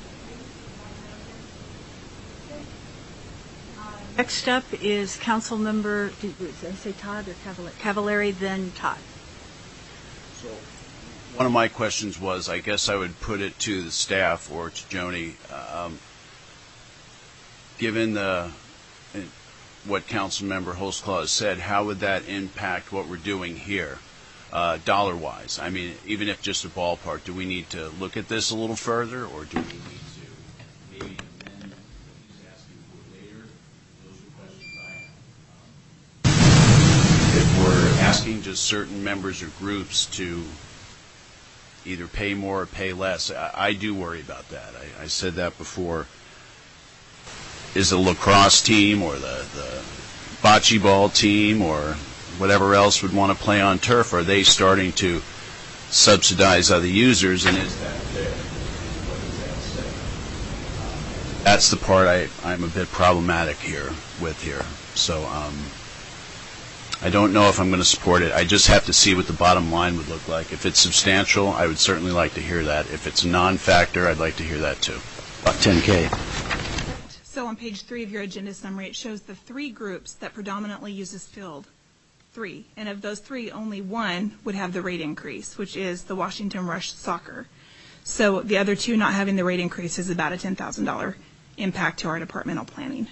Next up is Council Member, did did I say Todd or Cavallari? Cavallari, then Todd.
So one of my questions was, I guess I would put it to the staff or to Joni, um, given the what Councilmember Holtzclaw has said, how would that impact what we're doing here, uh, dollar-wise? I mean, even if just a ballpark, do we need to look at this a little further, or do we need to maybe amend what he's asking for later? Those are questions I have. Um, if we're asking just certain members or groups to either pay more or pay less, I, I do worry about that. I, I said that before. Is the lacrosse team or the, the bocce ball team or whatever else would want to play on turf, are they starting to subsidize other users, and is that fair? What does that say? That's the part I, I'm a bit problematic here with here. So um, I don't know if I'm going to support it. I just have to see what the bottom line would look like. If it's substantial, I would certainly like to hear that. If it's a non-factor, I'd like to hear that too.
About ten K.
So on page three of your agenda summary, it shows the three groups that predominantly use this field. Three. And of those three, only one would have the rate increase, which is the Washington Rush Soccer. So the other two not having the rate increase is about a ten thousand dollars impact to our departmental planning.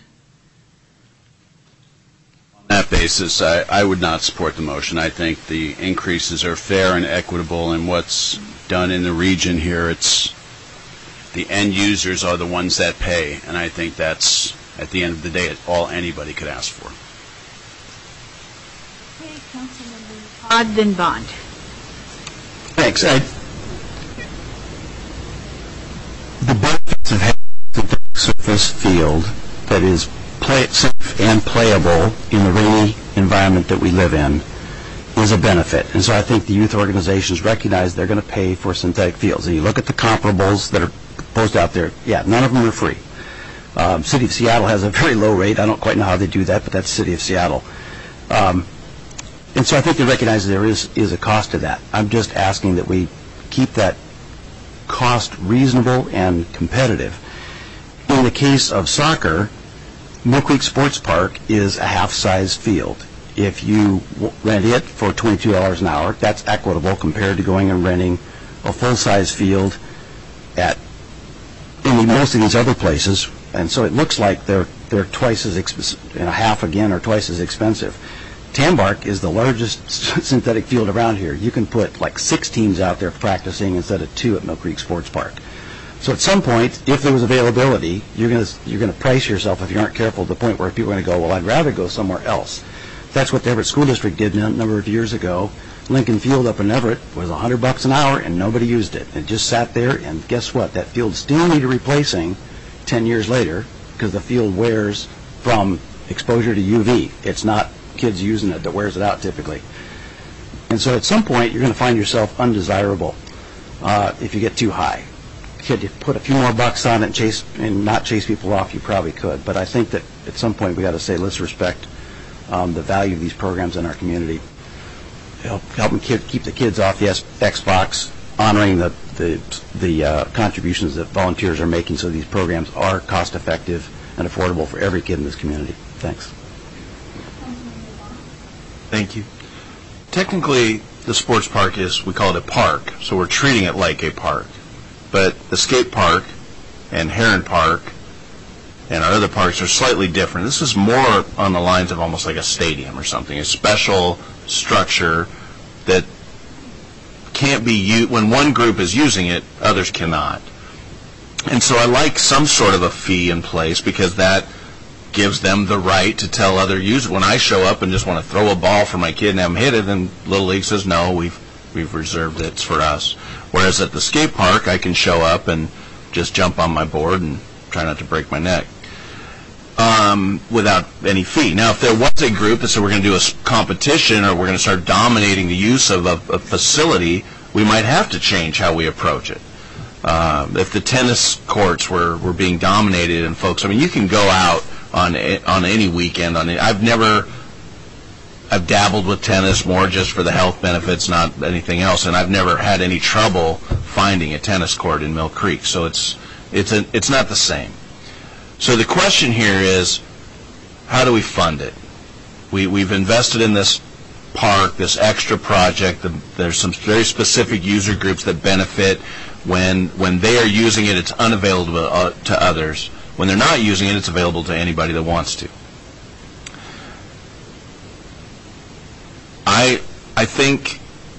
On that basis, I, I would not support the motion. I think the increases are fair and equitable, and what's done in the region here, it's the end users are the ones that pay, and I think that's, at the end of the day, all anybody could ask for.
Okay, Councilmember Todd, then Bond.
Thanks. I, the benefits of having a synthetic surface field that is play, safe and playable in the rainy environment that we live in is a benefit. And so I think the youth organizations recognize they're going to pay for synthetic fields. And you look at the comparables that are posted out there, yeah, none of them are free. Um, City of Seattle has a very low rate. I don't quite know how they do that, but that's City of Seattle. Um, and so I think they recognize there is, is a cost to that. I'm just asking that we keep that cost reasonable and competitive. In the case of soccer, Mill Creek Sports Park is a half-size field. If you rent it for twenty-two dollars an hour, that's equitable compared to going and renting a full-size field at in most of these other places. And so it looks like they're they're twice as expensive, and a half again, or twice as expensive. Tambark is the largest synthetic field around here. You can put like six teams out there practicing instead of two at Mill Creek Sports Park. So at some point, if there was availability, you're going to you're going to price yourself, if you aren't careful, to the point where people are going to go, well, I'd rather go somewhere else. That's what the Everett School District did a number of years ago. Lincoln Field up in Everett was a hundred bucks an hour, and nobody used it. It just sat there, and guess what? That field still needed replacing ten years later because the field wears from exposure to U V. It's not kids using it that wears it out typically. And so at some point, you're going to find yourself undesirable uh, if you get too high. Could you put a few more bucks on it and, chase, and not chase people off? You probably could. But I think that at some point, we got to say, let's respect um, the value of these programs in our community. Help, help them kid, keep the kids off the Xbox, honoring the the, the uh, contributions that volunteers are making so these programs are cost-effective and affordable for every kid in this community. Thanks.
Thank you. Technically, the sports park is, we call it a park, so we're treating it like a park. But the skate park and Heron Park and our other parks are slightly different. This is more on the lines of almost like a stadium or something, a special structure that can't be used. When one group is using it, others cannot. And so I like some sort of a fee in place because that gives them the right to tell other users. When I show up and just want to throw a ball for my kid and have them hit it, then Little League says, no, we've we've reserved it, it's for us. Whereas at the skate park, I can show up and just jump on my board and try not to break my neck um, without any fee. Now, if there was a group that said we're going to do a competition or we're going to start dominating the use of a, a facility, we might have to change how we approach it. Uh, if the tennis courts were, were being dominated and folks, I mean, you can go out on on any weekend. On it. I've never, I've dabbled with tennis more just for the health benefits, not anything else, and I've never had any trouble finding a tennis court in Mill Creek. So it's it's a, it's not the same. So the question here is, how do we fund it? We we've invested in this park, this extra project. The, there's some very specific user groups that benefit. When when they are using it, it's unavailable uh, to others. When they're not using it, it's available to anybody that wants to. I I think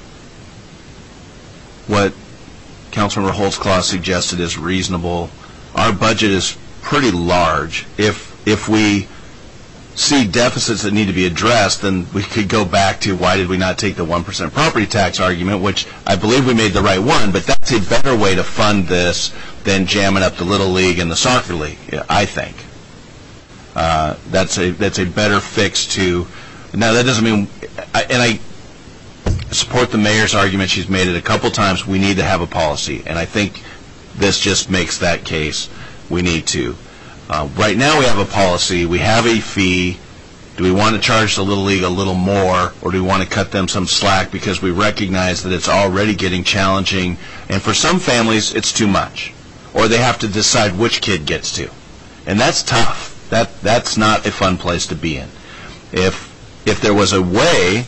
what Councilmember Holtzclaw suggested is reasonable. Our budget is pretty large. If if we see deficits that need to be addressed, then we could go back to why did we not take the one percent property tax argument, which I believe we made the right one, but that's a better way to fund this than jamming up the Little League and the Soccer League, I think. Uh, that's a that's a better fix to, now that doesn't mean, I, and I support the mayor's argument, she's made it a couple times, we need to have a policy, and I think this just makes that case. We need to. Uh, right now we have a policy, we have a fee. Do we want to charge the Little League a little more, or do we want to cut them some slack because we recognize that it's already getting challenging, and for some families it's too much, or they have to decide which kid gets to.
And that's tough. That that's not a fun place to be in. If if there was a way,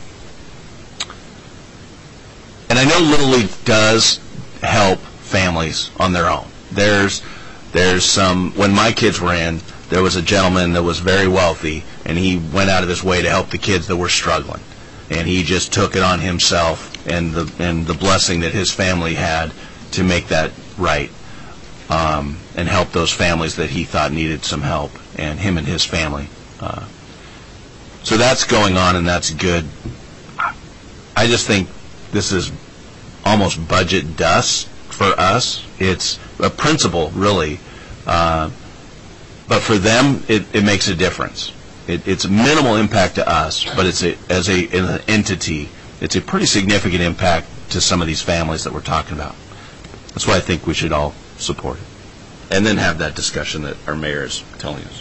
and I know Little League does help families on their own. There's there's some, when my kids were in, there was a gentleman that was very wealthy, and he went out of his way to help the kids that were struggling. And he just took it on himself and the and the blessing that his family had to make that right, um, and help those families that he thought needed some help, and him and his family. Uh, so that's going on, and that's good. I just think this is almost budget dust for us. It's a principle, really. Uh, but for them, it, it makes a difference. It, it's a minimal impact to us, but it's a, as a, an entity, it's a pretty significant impact to some of these families that we're talking about. That's why I think we should all support it. And then have that discussion that our mayor is telling us.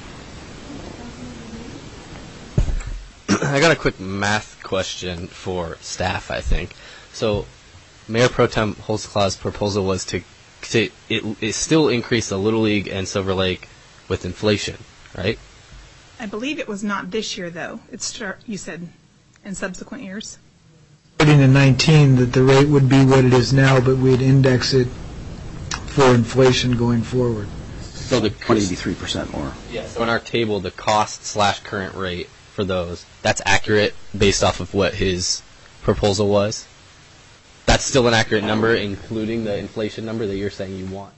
I got a quick math question for staff, I think. So Mayor Pro Tem Holtzclaw's proposal was to, to it, it still increase the Little League and Silver Lake with inflation, right?
I believe it was not this year, though. It's start, you said in subsequent years.
Starting in nineteen, that the rate would be what it is now, but we'd index it for inflation going forward.
So the
eighty-three percent more.
Yeah. So in our table, the cost slash current rate for those, that's accurate based off of what his proposal was. That's still an accurate number, including the inflation number that you're saying you want.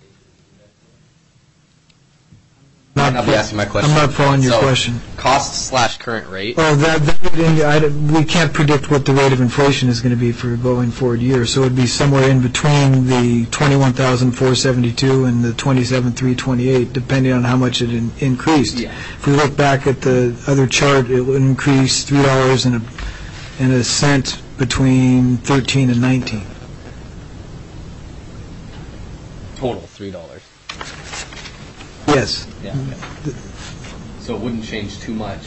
Not,
I'll be asking my question.
I'm not following your
so,
question.
Cost slash current rate.
Well, that, that would ind- I, we can't predict what the rate of inflation is going to be for going forward years. So it would be somewhere in between the twenty-one thousand four hundred seventy-two and the twenty-seven thousand three hundred twenty-eight, depending on how much it in, increased.
Yeah.
If we look back at the other chart, it would increase three dollars and a and a cent between thirteen and nineteen.
Total three dollars.
Yes.
Yeah. Okay. So it wouldn't change too much.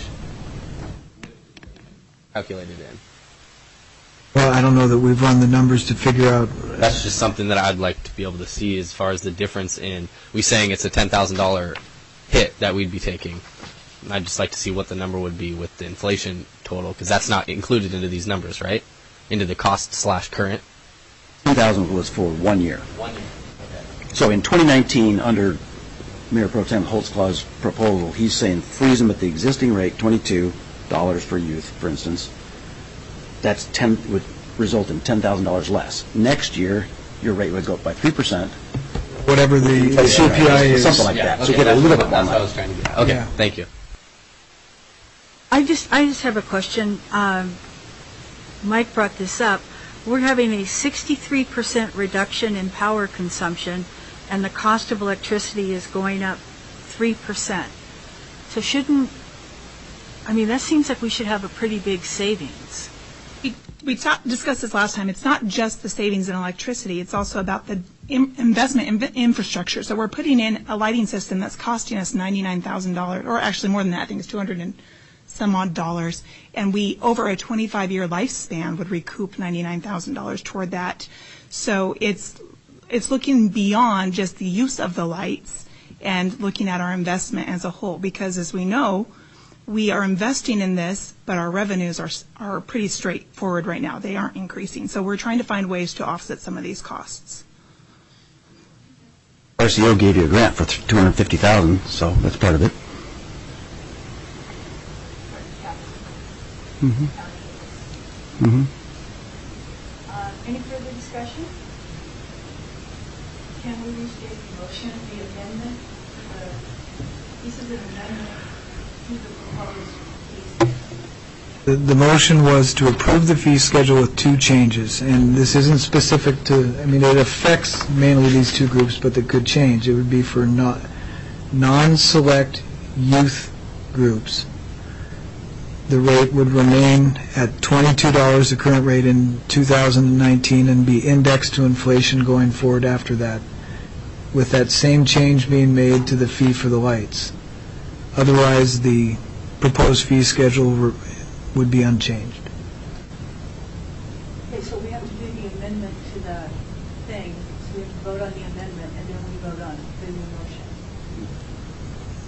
Calculated in.
Well, I don't know that we've run the numbers to figure out.
That's just something that I'd like to be able to see as far as the difference in. We saying it's a ten thousand dollar hit that we'd be taking. I'd just like to see what the number would be with the inflation total, because that's not included into these numbers, right? Into the cost slash current.
ten thousand was for one year.
One year. Okay.
So in twenty nineteen, under Mayor Pro Tem Holtzclaw's proposal, he's saying freeze them at the existing rate, twenty-two dollars for youth, for instance. That's ten would result in ten thousand dollars less. Next year, your rate would go up by three percent.
Whatever the C P I is.
Something like
Yeah,
that.
okay,
So you get a little bit more
that's what I
money.
was trying to get at. Okay,
Yeah.
thank you.
I just, I just have a question. Um, Mike brought this up. We're having a sixty-three percent reduction in power consumption, and the cost of electricity is going up three percent. So shouldn't, I mean, that seems like we should have a pretty big savings.
We, we talked, discussed this last time. It's not just the savings in electricity. It's also about the im- investment in infrastructure. So we're putting in a lighting system that's costing us ninety-nine thousand dollars, or actually more than that. I think it's two hundred and some odd dollars. And we, over a twenty-five year lifespan, would recoup ninety-nine thousand dollars toward that. So it's, it's looking beyond just the use of the lights and looking at our investment as a whole. Because as we know, we are investing in this, but our revenues are are pretty straightforward right now. They aren't increasing. So we're trying to find ways to offset some of these costs.
R C O gave you a grant for two hundred fifty thousand dollars, so that's part of it. Mm-hmm. Mm-hmm.
Uh, Any further discussion? Can we restate the motion, the amendment? Uh, This is an amendment to the proposed fee schedule.
The, the motion was to approve the fee schedule with two changes, and this isn't specific to, I mean, it affects mainly these two groups, but that could change. It would be for not, non-select youth groups. The rate would remain at twenty-two dollars, the current rate in two thousand nineteen, and be indexed to inflation going forward after that, with that same change being made to the fee for the lights. Otherwise, the proposed fee schedule re- would be unchanged.
Okay, so we have to do the amendment to the thing, so we have to vote on the amendment, and then we vote on the new motion.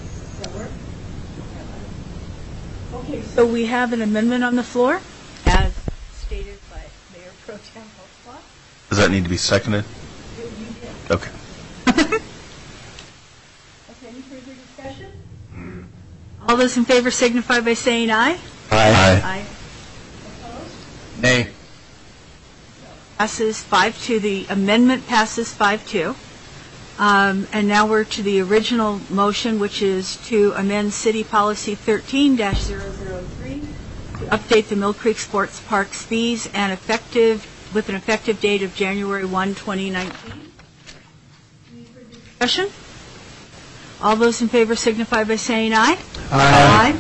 Okay, so we have an amendment on the floor, as stated by Mayor Pro Tem Holtzclaw.
Does that need to be seconded? Okay.
Okay, any further discussion? All those in favor signify by saying aye.
Aye.
Aye.
Nay.
Passes five two. The amendment passes five two. Um, and now we're to the original motion, which is to amend City Policy thirteen dash zero zero three to update the Mill Creek Sports Park's fees and effective with an effective date of January first, twenty nineteen. Any further discussion? All those in favor signify by saying aye.
Aye.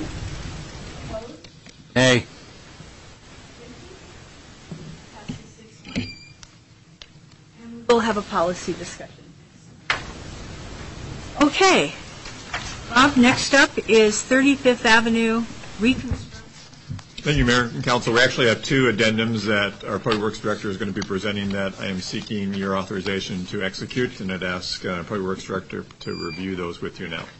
Nay.
We'll have a policy discussion. Okay. Rob, next up is thirty-fifth Avenue reconstruction.
Thank you, Mayor and Council. We actually have two addendums that our Public Works Director is going to be presenting that I am seeking your authorization to execute, and I'd ask uh, Public Works Director to review those with you now.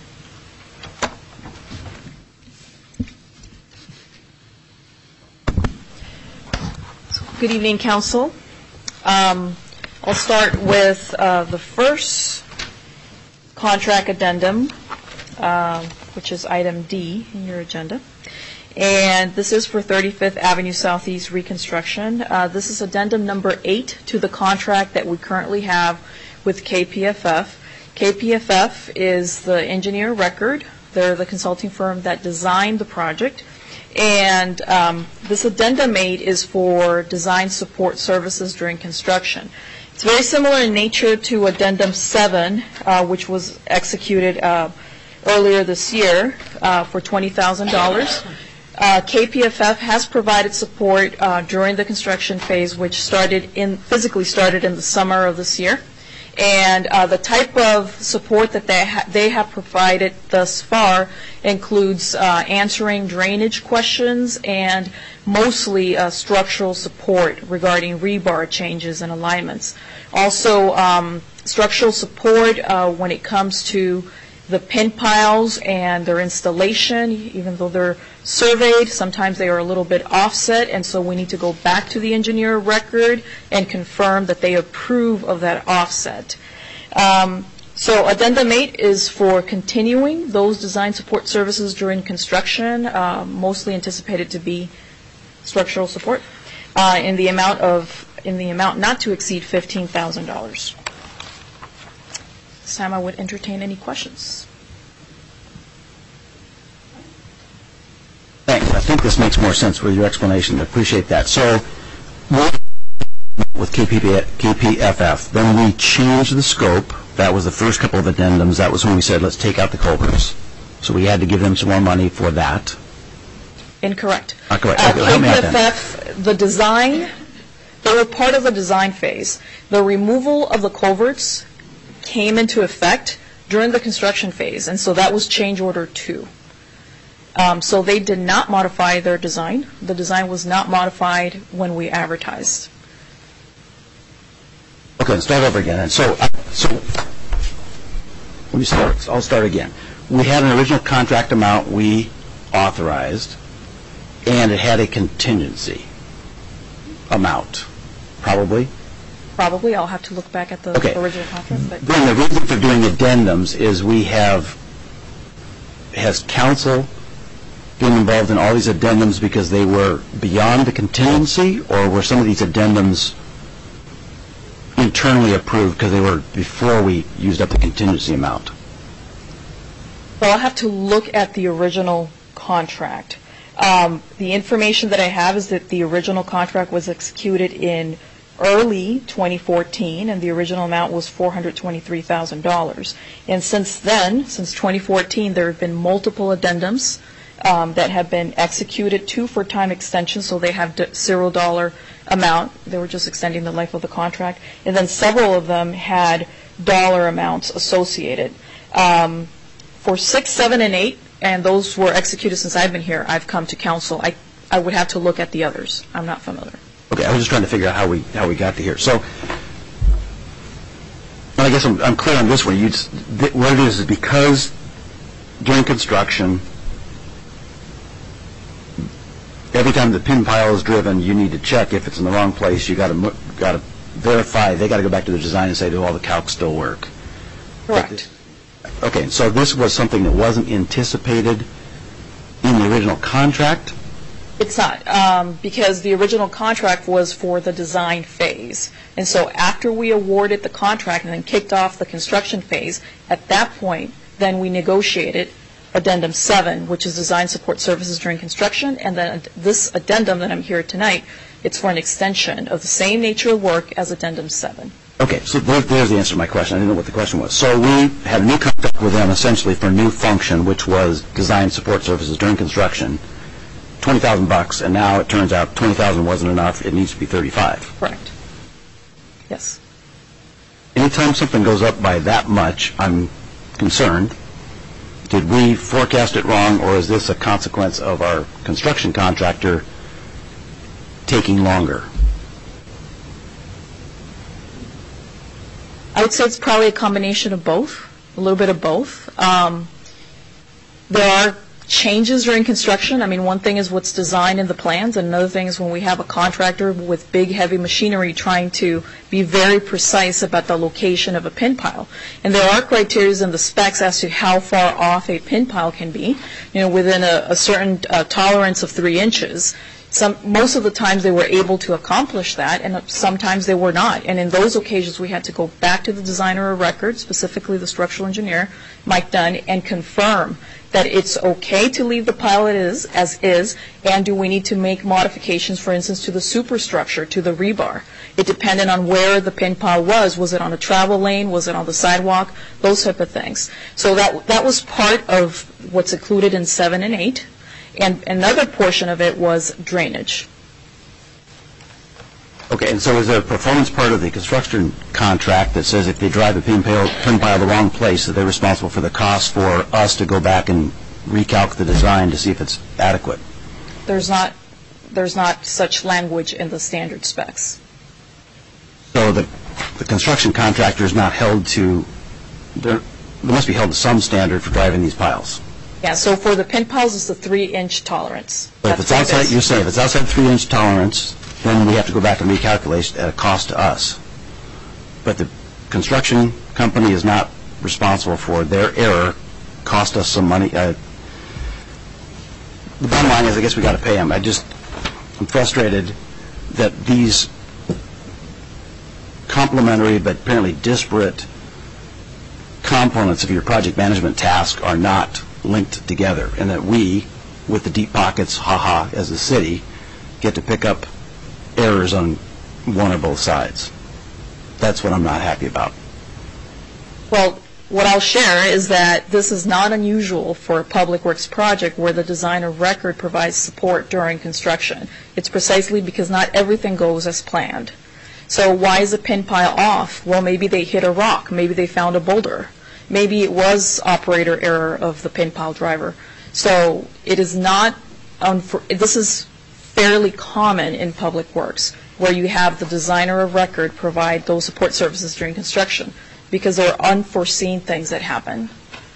Good evening, Council. Um, I'll start with uh, the first contract addendum, uh, which is item D in your agenda. And this is for thirty-fifth Avenue Southeast reconstruction. Uh, this is addendum number eight to the contract that we currently have with K P F F. K P F F is the engineer of record. They're the consulting firm that designed the project. And um, this addendum eight is for design support services during construction. It's very similar in nature to addendum seven, uh, which was executed uh, earlier this year uh, for twenty thousand dollars. Uh, K P F F has provided support uh, during the construction phase, which started in physically started in the summer of this year. And uh, the type of support that they, ha they have provided thus far includes uh, answering drainage questions and mostly uh, structural support regarding rebar changes and alignments. Also, um, structural support uh, when it comes to the pin piles and their installation, even though they're surveyed, sometimes they are a little bit offset, and so we need to go back to the engineer of record and confirm that they approve of that offset. Um, so addendum eight is for continuing those design support services during construction, uh, mostly anticipated to be structural support, uh, in the amount of in the amount not to exceed fifteen thousand dollars. This time I would entertain any questions.
Thanks. I think this makes more sense with your explanation. I appreciate that. So with K P F F, then we changed the scope. That was the first couple of addendums. That was when we said, let's take out the culverts. So we had to give them some more money for that.
Incorrect.
Not correct.
Uh,
Okay, help me out
K P F F, the design, they were part of the design phase. The removal of the culverts came into effect during the construction phase, and so that was change order two. Um, so they did not modify their design. The design was not modified when we advertised.
Okay, let's start over again. And so, uh, so let me start. I'll start again. We had an original contract amount we authorized, and it had a contingency amount, probably.
Probably. I'll have to look back at the
Okay.
original contract. But
Then the reason for doing addendums is we have, has council been involved in all these addendums because they were beyond the contingency, or were some of these addendums internally approved because they were before we used up the contingency amount?
Well, I'll have to look at the original contract. Um, the information that I have is that the original contract was executed in early twenty fourteen, and the original amount was four hundred twenty-three thousand dollars. And since then, since twenty fourteen, there have been multiple addendums um, that have been executed, two for time extension, so they have d- zero dollar amount. They were just extending the life of the contract. And then several of them had dollar amounts associated. Um, for six, seven, and eight, and those were executed since I've been here, I've come to council. I, I would have to look at the others. I'm not familiar.
Okay, I was just trying to figure out how we how we got to here. So, well, I guess I'm, I'm clear on this one. You just, th- what it is is because during construction, every time the pin pile is driven, you need to check if it's in the wrong place. You got to got to verify. They got to go back to the design and say, do all the calcs still work?
Correct.
Okay, so this was something that wasn't anticipated in the original contract?
It's not, um, because the original contract was for the design phase. And so after we awarded the contract and then kicked off the construction phase, at that point, then we negotiated Addendum seven, which is design support services during construction, and then this addendum that I'm here tonight, it's for an extension of the same nature of work as Addendum seven.
Okay, so there, there's the answer to my question. I didn't know what the question was. So we had a new contract with them essentially for a new function, which was design support services during construction, twenty thousand bucks, and now it turns out twenty thousand wasn't enough. It needs to be thirty-five.
Correct. Yes.
Anytime something goes up by that much, I'm concerned. Did we forecast it wrong, or is this a consequence of our construction contractor taking longer?
I would say it's probably a combination of both, a little bit of both. Um, there are changes during construction. I mean, one thing is what's designed in the plans, and another thing is when we have a contractor with big, heavy machinery trying to be very precise about the location of a pin pile. And there are criteria in the specs as to how far off a pin pile can be, you know, within a, a certain uh, tolerance of three inches. Some, most of the times they were able to accomplish that, and sometimes they were not. And in those occasions, we had to go back to the designer of record, specifically the structural engineer, Mike Dunn, and confirm that it's okay to leave the pile it is, as is, and do we need to make modifications, for instance, to the superstructure, to the rebar. It depended on where the pin pile was. Was it on a travel lane? Was it on the sidewalk? Those type of things. So that, that was part of what's included in seven and eight. And another portion of it was drainage.
Okay, and so is there a performance part of the construction contract that says if they drive the pin pile, pin pile the wrong place, that they're responsible for the cost for us to go back and recalc the design to see if it's adequate?
There's not, there's not such language in the standard specs.
So the, the construction contractor is not held to, there must be held to some standard for driving these piles.
Yeah, so for the pin piles, it's the three-inch tolerance.
But if it's outside, you're saying if it's outside three-inch tolerance, then we have to go back and recalculate at a cost to us. But the construction company is not responsible for their error, cost us some money. Uh, the bottom line is, I guess we got to pay them. I just, I'm frustrated that these complementary but apparently disparate components of your project management task are not linked together, and that we, with the deep pockets, haha, as a city, get to pick up errors on one or both sides. That's what I'm not happy about.
Well, what I'll share is that this is not unusual for a public works project where the designer of record provides support during construction. It's precisely because not everything goes as planned. So why is a pin pile off? Well, maybe they hit a rock. Maybe they found a boulder. Maybe it was operator error of the pin pile driver. So it is not, unfor- this is fairly common in public works where you have the designer of record provide those support services during construction because there are unforeseen things that happen.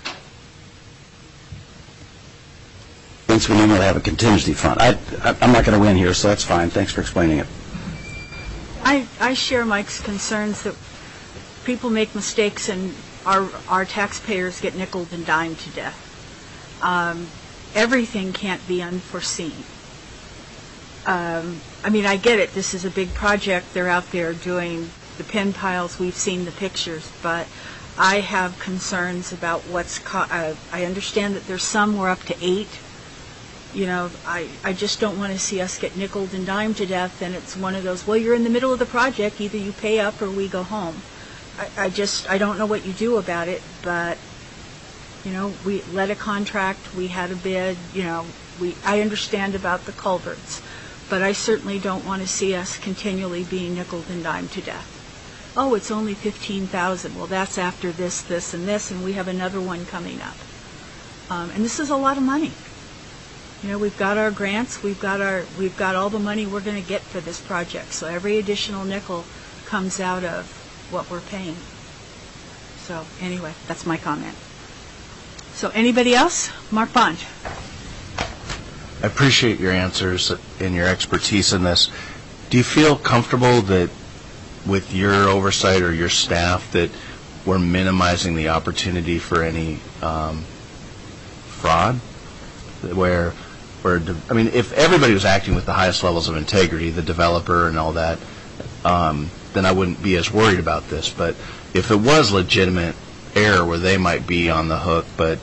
Since we normally have a contingency fund. I, I, I'm not going to win here, so that's fine. Thanks for explaining it.
I, I share Mike's concerns that people make mistakes and our, our taxpayers get nickeled and dimed to death. Um, everything can't be unforeseen. Um, I mean, I get it. This is a big project. They're out there doing the pin piles. We've seen the pictures, but I have concerns about what's co- uh, I understand that there's some we're up to eight. You know, I, I just don't want to see us get nickeled and dimed to death, and it's one of those, well, you're in the middle of the project, either you pay up or we go home. I, I just, I don't know what you do about it, but, you know, we let a contract, we had a bid, you know, we, I understand about the culverts, but I certainly don't want to see us continually being nickeled and dimed to death. Oh, it's only fifteen thousand. Well, that's after this, this, and this, and we have another one coming up. Um, and this is a lot of money. You know, we've got our grants, we've got our, we've got all the money we're going to get for this project. So every additional nickel comes out of what we're paying. So anyway, that's my comment. So anybody else? Mark Bond.
I appreciate your answers and your expertise in this. Do you feel comfortable that with your oversight or your staff that we're minimizing the opportunity for any um, fraud? Where, where, I mean, if everybody was acting with the highest levels of integrity, the developer and all that, um, then I wouldn't be as worried about this. But if it was legitimate error where they might be on the hook, but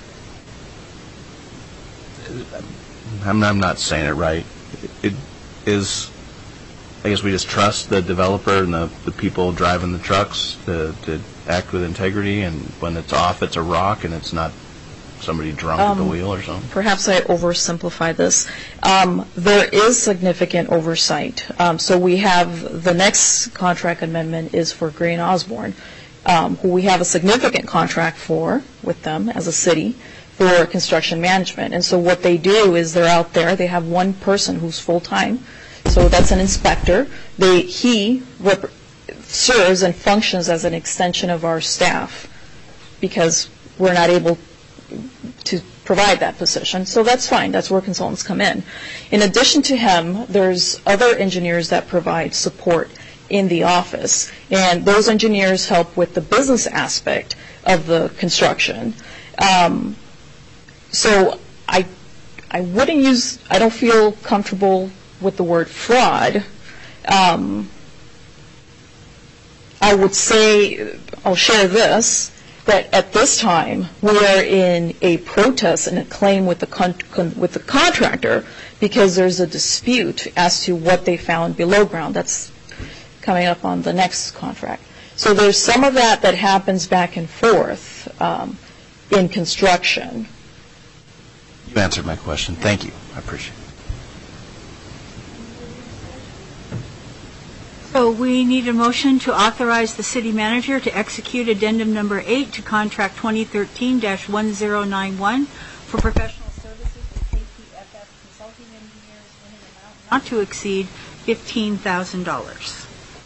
I'm, I'm not saying it right. It is, I guess we just trust the developer and the, the people driving the trucks to, to act with integrity, and when it's off, it's a rock, and it's not somebody drunk
Um,
at the wheel or something?
Perhaps I oversimplify this. Um, there is significant oversight. Um, so we have the next contract amendment is for Gray and Osborne, um, who we have a significant contract for with them as a city for construction management. And so what they do is they're out there. They have one person who's full time. So that's an inspector. They he rep- serves and functions as an extension of our staff because we're not able to provide that position. So that's fine. That's where consultants come in. In addition to him, there's other engineers that provide support in the office. And those engineers help with the business aspect of the construction. Um, so I, I wouldn't use, I don't feel comfortable with the word fraud. Um, I would say, I'll share this, that at this time we are in a protest and a claim with the con- con- with the contractor because there's a dispute as to what they found below ground. That's coming up on the next contract. So there's some of that that happens back and forth um, in construction.
You answered my question. Thank you. I appreciate it.
So we need a motion to authorize the city manager to execute addendum number eight to contract twenty thirteen dash one zero nine one for professional services to K P F F consulting engineers in an amount not to exceed fifteen thousand dollars.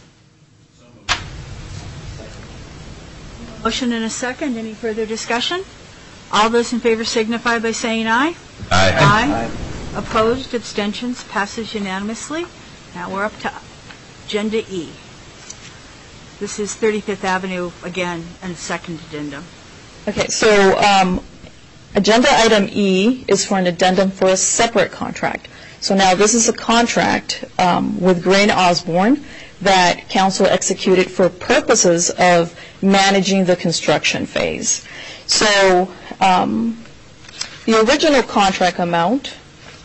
Motion and a second. Any further discussion? All those in favor signify by saying aye.
Aye.
Aye. Opposed, abstentions, passes unanimously. Now we're up to Agenda E. This is thirty-fifth Avenue again, and second addendum.
Okay, so um, agenda item E is for an addendum for a separate contract. So now this is a contract um, with Gray and Osborne that council executed for purposes of managing the construction phase. So um, the original contract amount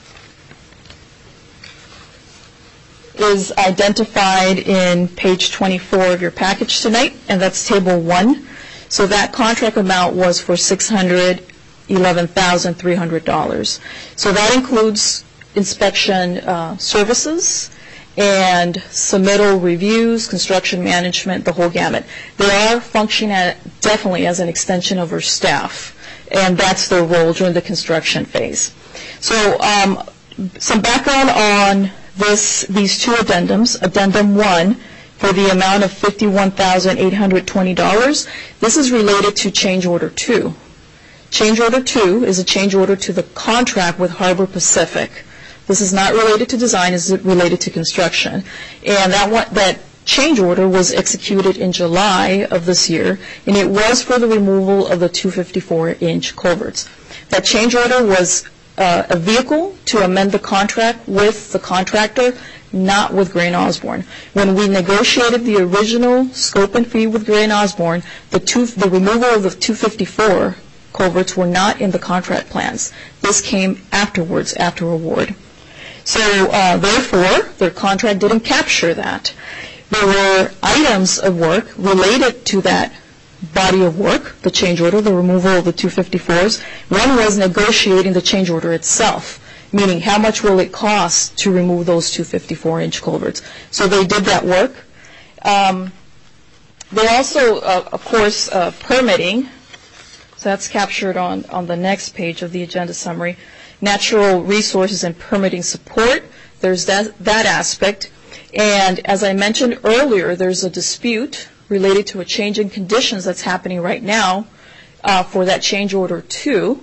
is identified in page twenty-four of your package tonight, and that's table one. So that contract amount was for six hundred eleven thousand three hundred dollars. So that includes inspection uh, services and submittal reviews, construction management, the whole gamut. They are functioning at, definitely as an extension of our staff, and that's their role during the construction phase. So um, some background on This, these two addendums. Addendum one for the amount of fifty-one thousand eight hundred twenty dollars. This is related to change order two. Change order two is a change order to the contract with Harbor Pacific. This is not related to design, it's related to construction. And that one, that change order was executed in July of this year, and it was for the removal of the two fifty-four inch culverts. That change order was Uh, a vehicle to amend the contract with the contractor, not with Gray and Osborne. When we negotiated the original scope and fee with Gray and Osborne, the, two, the removal of the two fifty-four culverts were not in the contract plans. This came afterwards, after award. So uh, therefore, their contract didn't capture that. There were items of work related to that body of work, the change order, the removal of the two fifty-fours. One was negotiating the change order itself, meaning how much will it cost to remove those two fifty-four inch culverts. So they did that work. Um, they also, uh, of course, uh, permitting. So that's captured on, on the next page of the agenda summary. Natural resources and permitting support. There's that, that aspect. And as I mentioned earlier, there's a dispute related to a change in conditions that's happening right now uh, for that change order two.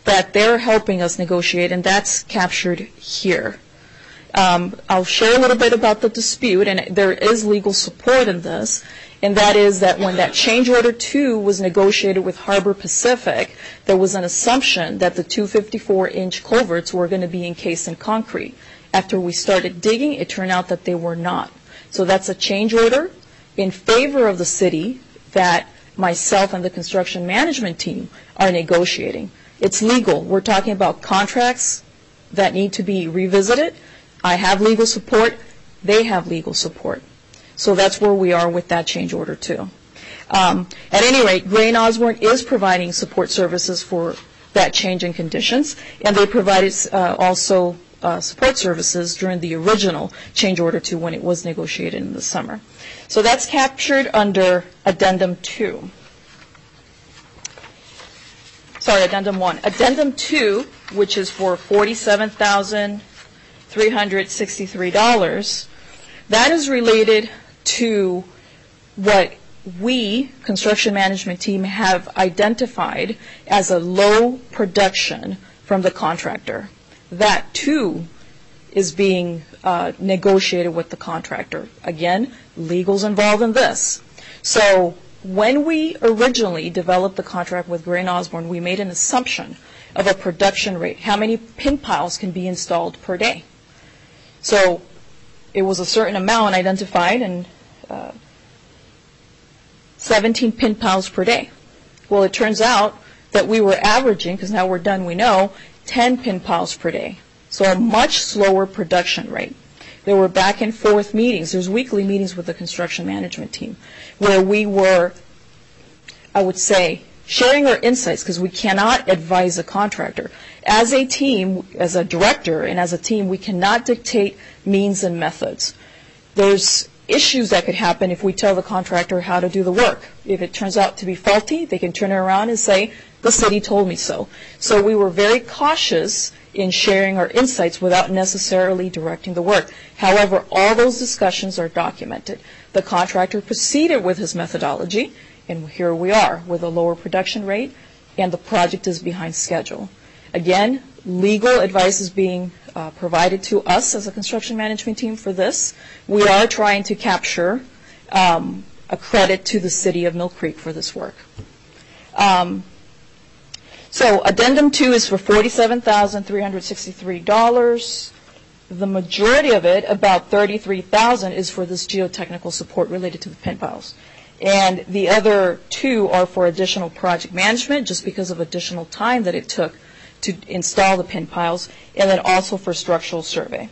that they're helping us negotiate, and that's captured here. Um, I'll share a little bit about the dispute, and there is legal support in this, and that is that when that change order two was negotiated with Harbor Pacific, there was an assumption that the two fifty-four inch culverts were going to be encased in concrete. After we started digging, it turned out that they were not. So that's a change order in favor of the city that myself and the construction management team are negotiating. It's legal. We're talking about contracts that need to be revisited. I have legal support. They have legal support. So that's where we are with that change order too. Um, at any rate, Gray and Osborne is providing support services for that change in conditions, and they provided uh, also uh, support services during the original change order two when it was negotiated in the summer. So that's captured under Addendum two. Sorry, Addendum one. Addendum two, which is for forty-seven thousand three hundred sixty-three dollars, that is related to what we, construction management team, have identified as a low production from the contractor. That, too, is being uh, negotiated with the contractor. Again, legal's involved in this. So when we originally developed the contract with Gray and Osborne, we made an assumption of a production rate, how many pin piles can be installed per day. So it was a certain amount identified, and uh, seventeen pin piles per day. Well, it turns out that we were averaging, because now we're done, we know, ten pin piles per day. So a much slower production rate. There were back and forth meetings. There's weekly meetings with the construction management team where we were, I would say, sharing our insights, because we cannot advise a contractor. As a team, as a director and as a team, we cannot dictate means and methods. There's issues that could happen if we tell the contractor how to do the work. If it turns out to be faulty, they can turn it around and say, the city told me so. So we were very cautious in sharing our insights without necessarily directing the work. However, all those discussions are documented. The contractor proceeded with his methodology, and here we are with a lower production rate, and the project is behind schedule. Again, legal advice is being uh, provided to us as a construction management team for this. We are trying to capture um, a credit to the city of Mill Creek for this work. Um, so Addendum two is for forty-seven thousand three hundred sixty-three dollars. The majority of it, about thirty-three thousand dollars, is for this geotechnical support related to the pin piles. And the other two are for additional project management, just because of additional time that it took to install the pin piles, and then also for structural survey.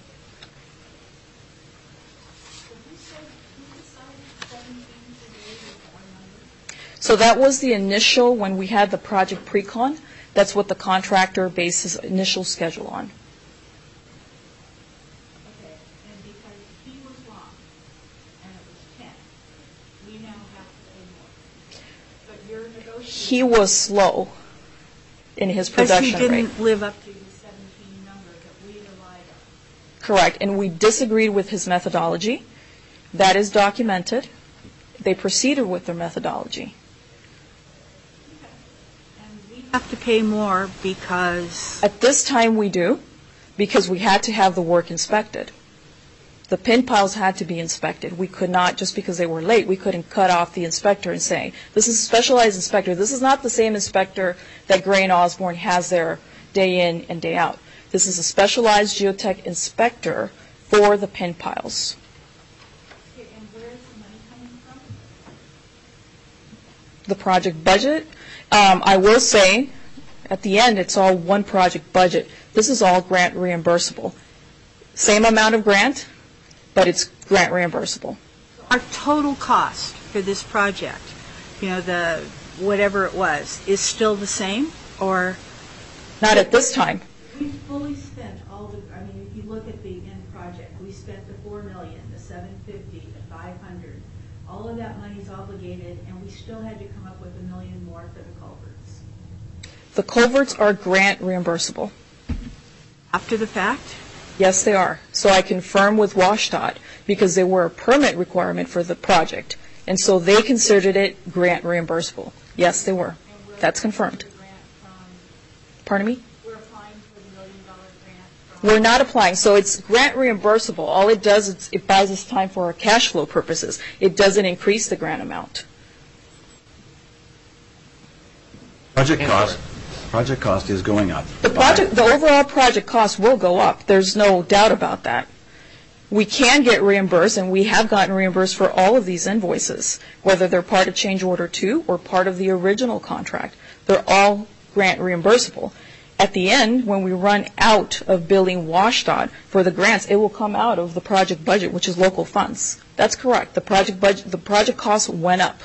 So that was the initial, when we had the project pre-con, that's what the contractor based his initial schedule on.
Okay, and because he was wrong, and it was ten, we now have to pay more. But you're negotiating.
He was slow in his production rate.
Because he didn't live up to the seventeen number that we relied on.
Correct, and we disagreed with his methodology. That is documented. They proceeded with their methodology.
Have to pay more because
at this time we do, because we had to have the work inspected. The pin piles had to be inspected. We could not, just because they were late, we couldn't cut off the inspector and say, this is a specialized inspector. This is not the same inspector that Gray and Osborne has there day in and day out. This is a specialized geotech inspector for the pin piles.
Okay, and where is the money coming from?
The project budget. Um, I will say, at the end, it's all one project budget. This is all grant reimbursable. Same amount of grant, but it's grant reimbursable.
Our total cost for this project, you know, the whatever it was, is still the same, or?
Not at this time.
We fully spent all the, I mean, if you look at the end project, we spent the four million, the seven fifty, the five hundred. All of that money is obligated, and we still had to come up with a million more for the culverts.
The culverts are grant reimbursable.
After the fact?
Yes, they are. So I confirm with WashDOT, because they were a permit requirement for the project, and so they considered it grant reimbursable. Yes, they were. That's confirmed. Pardon me?
We're applying for the million dollar grant.
We're not applying. So it's grant reimbursable. All it does is it buys us time for our cash flow purposes. It doesn't increase the grant amount.
Project cost, project cost is going up.
The project, the overall project cost will go up. There's no doubt about that. We can get reimbursed, and we have gotten reimbursed for all of these invoices, whether they're part of change order two or part of the original contract. They're all grant reimbursable. At the end, when we run out of billing WashDOT for the grants, it will come out of the project budget, which is local funds. That's correct. The project budget, the project cost went up.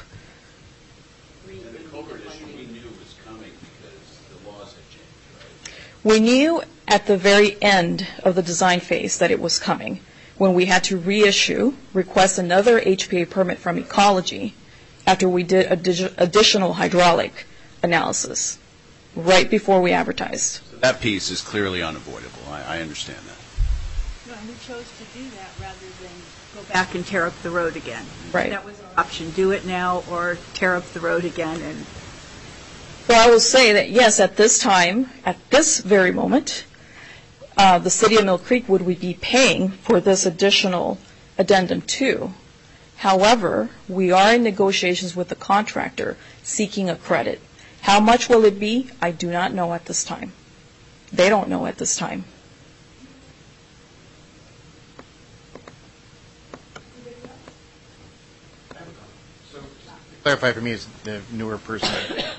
We knew at the very end of the design phase that it was coming, when we had to reissue, request another H P A permit from Ecology after we did addi- additional hydraulic analysis, right before we advertised.
So that piece is clearly unavoidable. I, I understand that.
No, and we chose to do that rather than go back and tear up the road again.
Right.
That was our option. Do it now or tear up the road again. And
Well, I will say that, yes, at this time, at this very moment, uh, the city of Mill Creek would be paying for this additional addendum two. However, we are in negotiations with the contractor seeking a credit. How much will it be? I do not know at this time. They don't know at this time.
So, clarify for me as the newer person.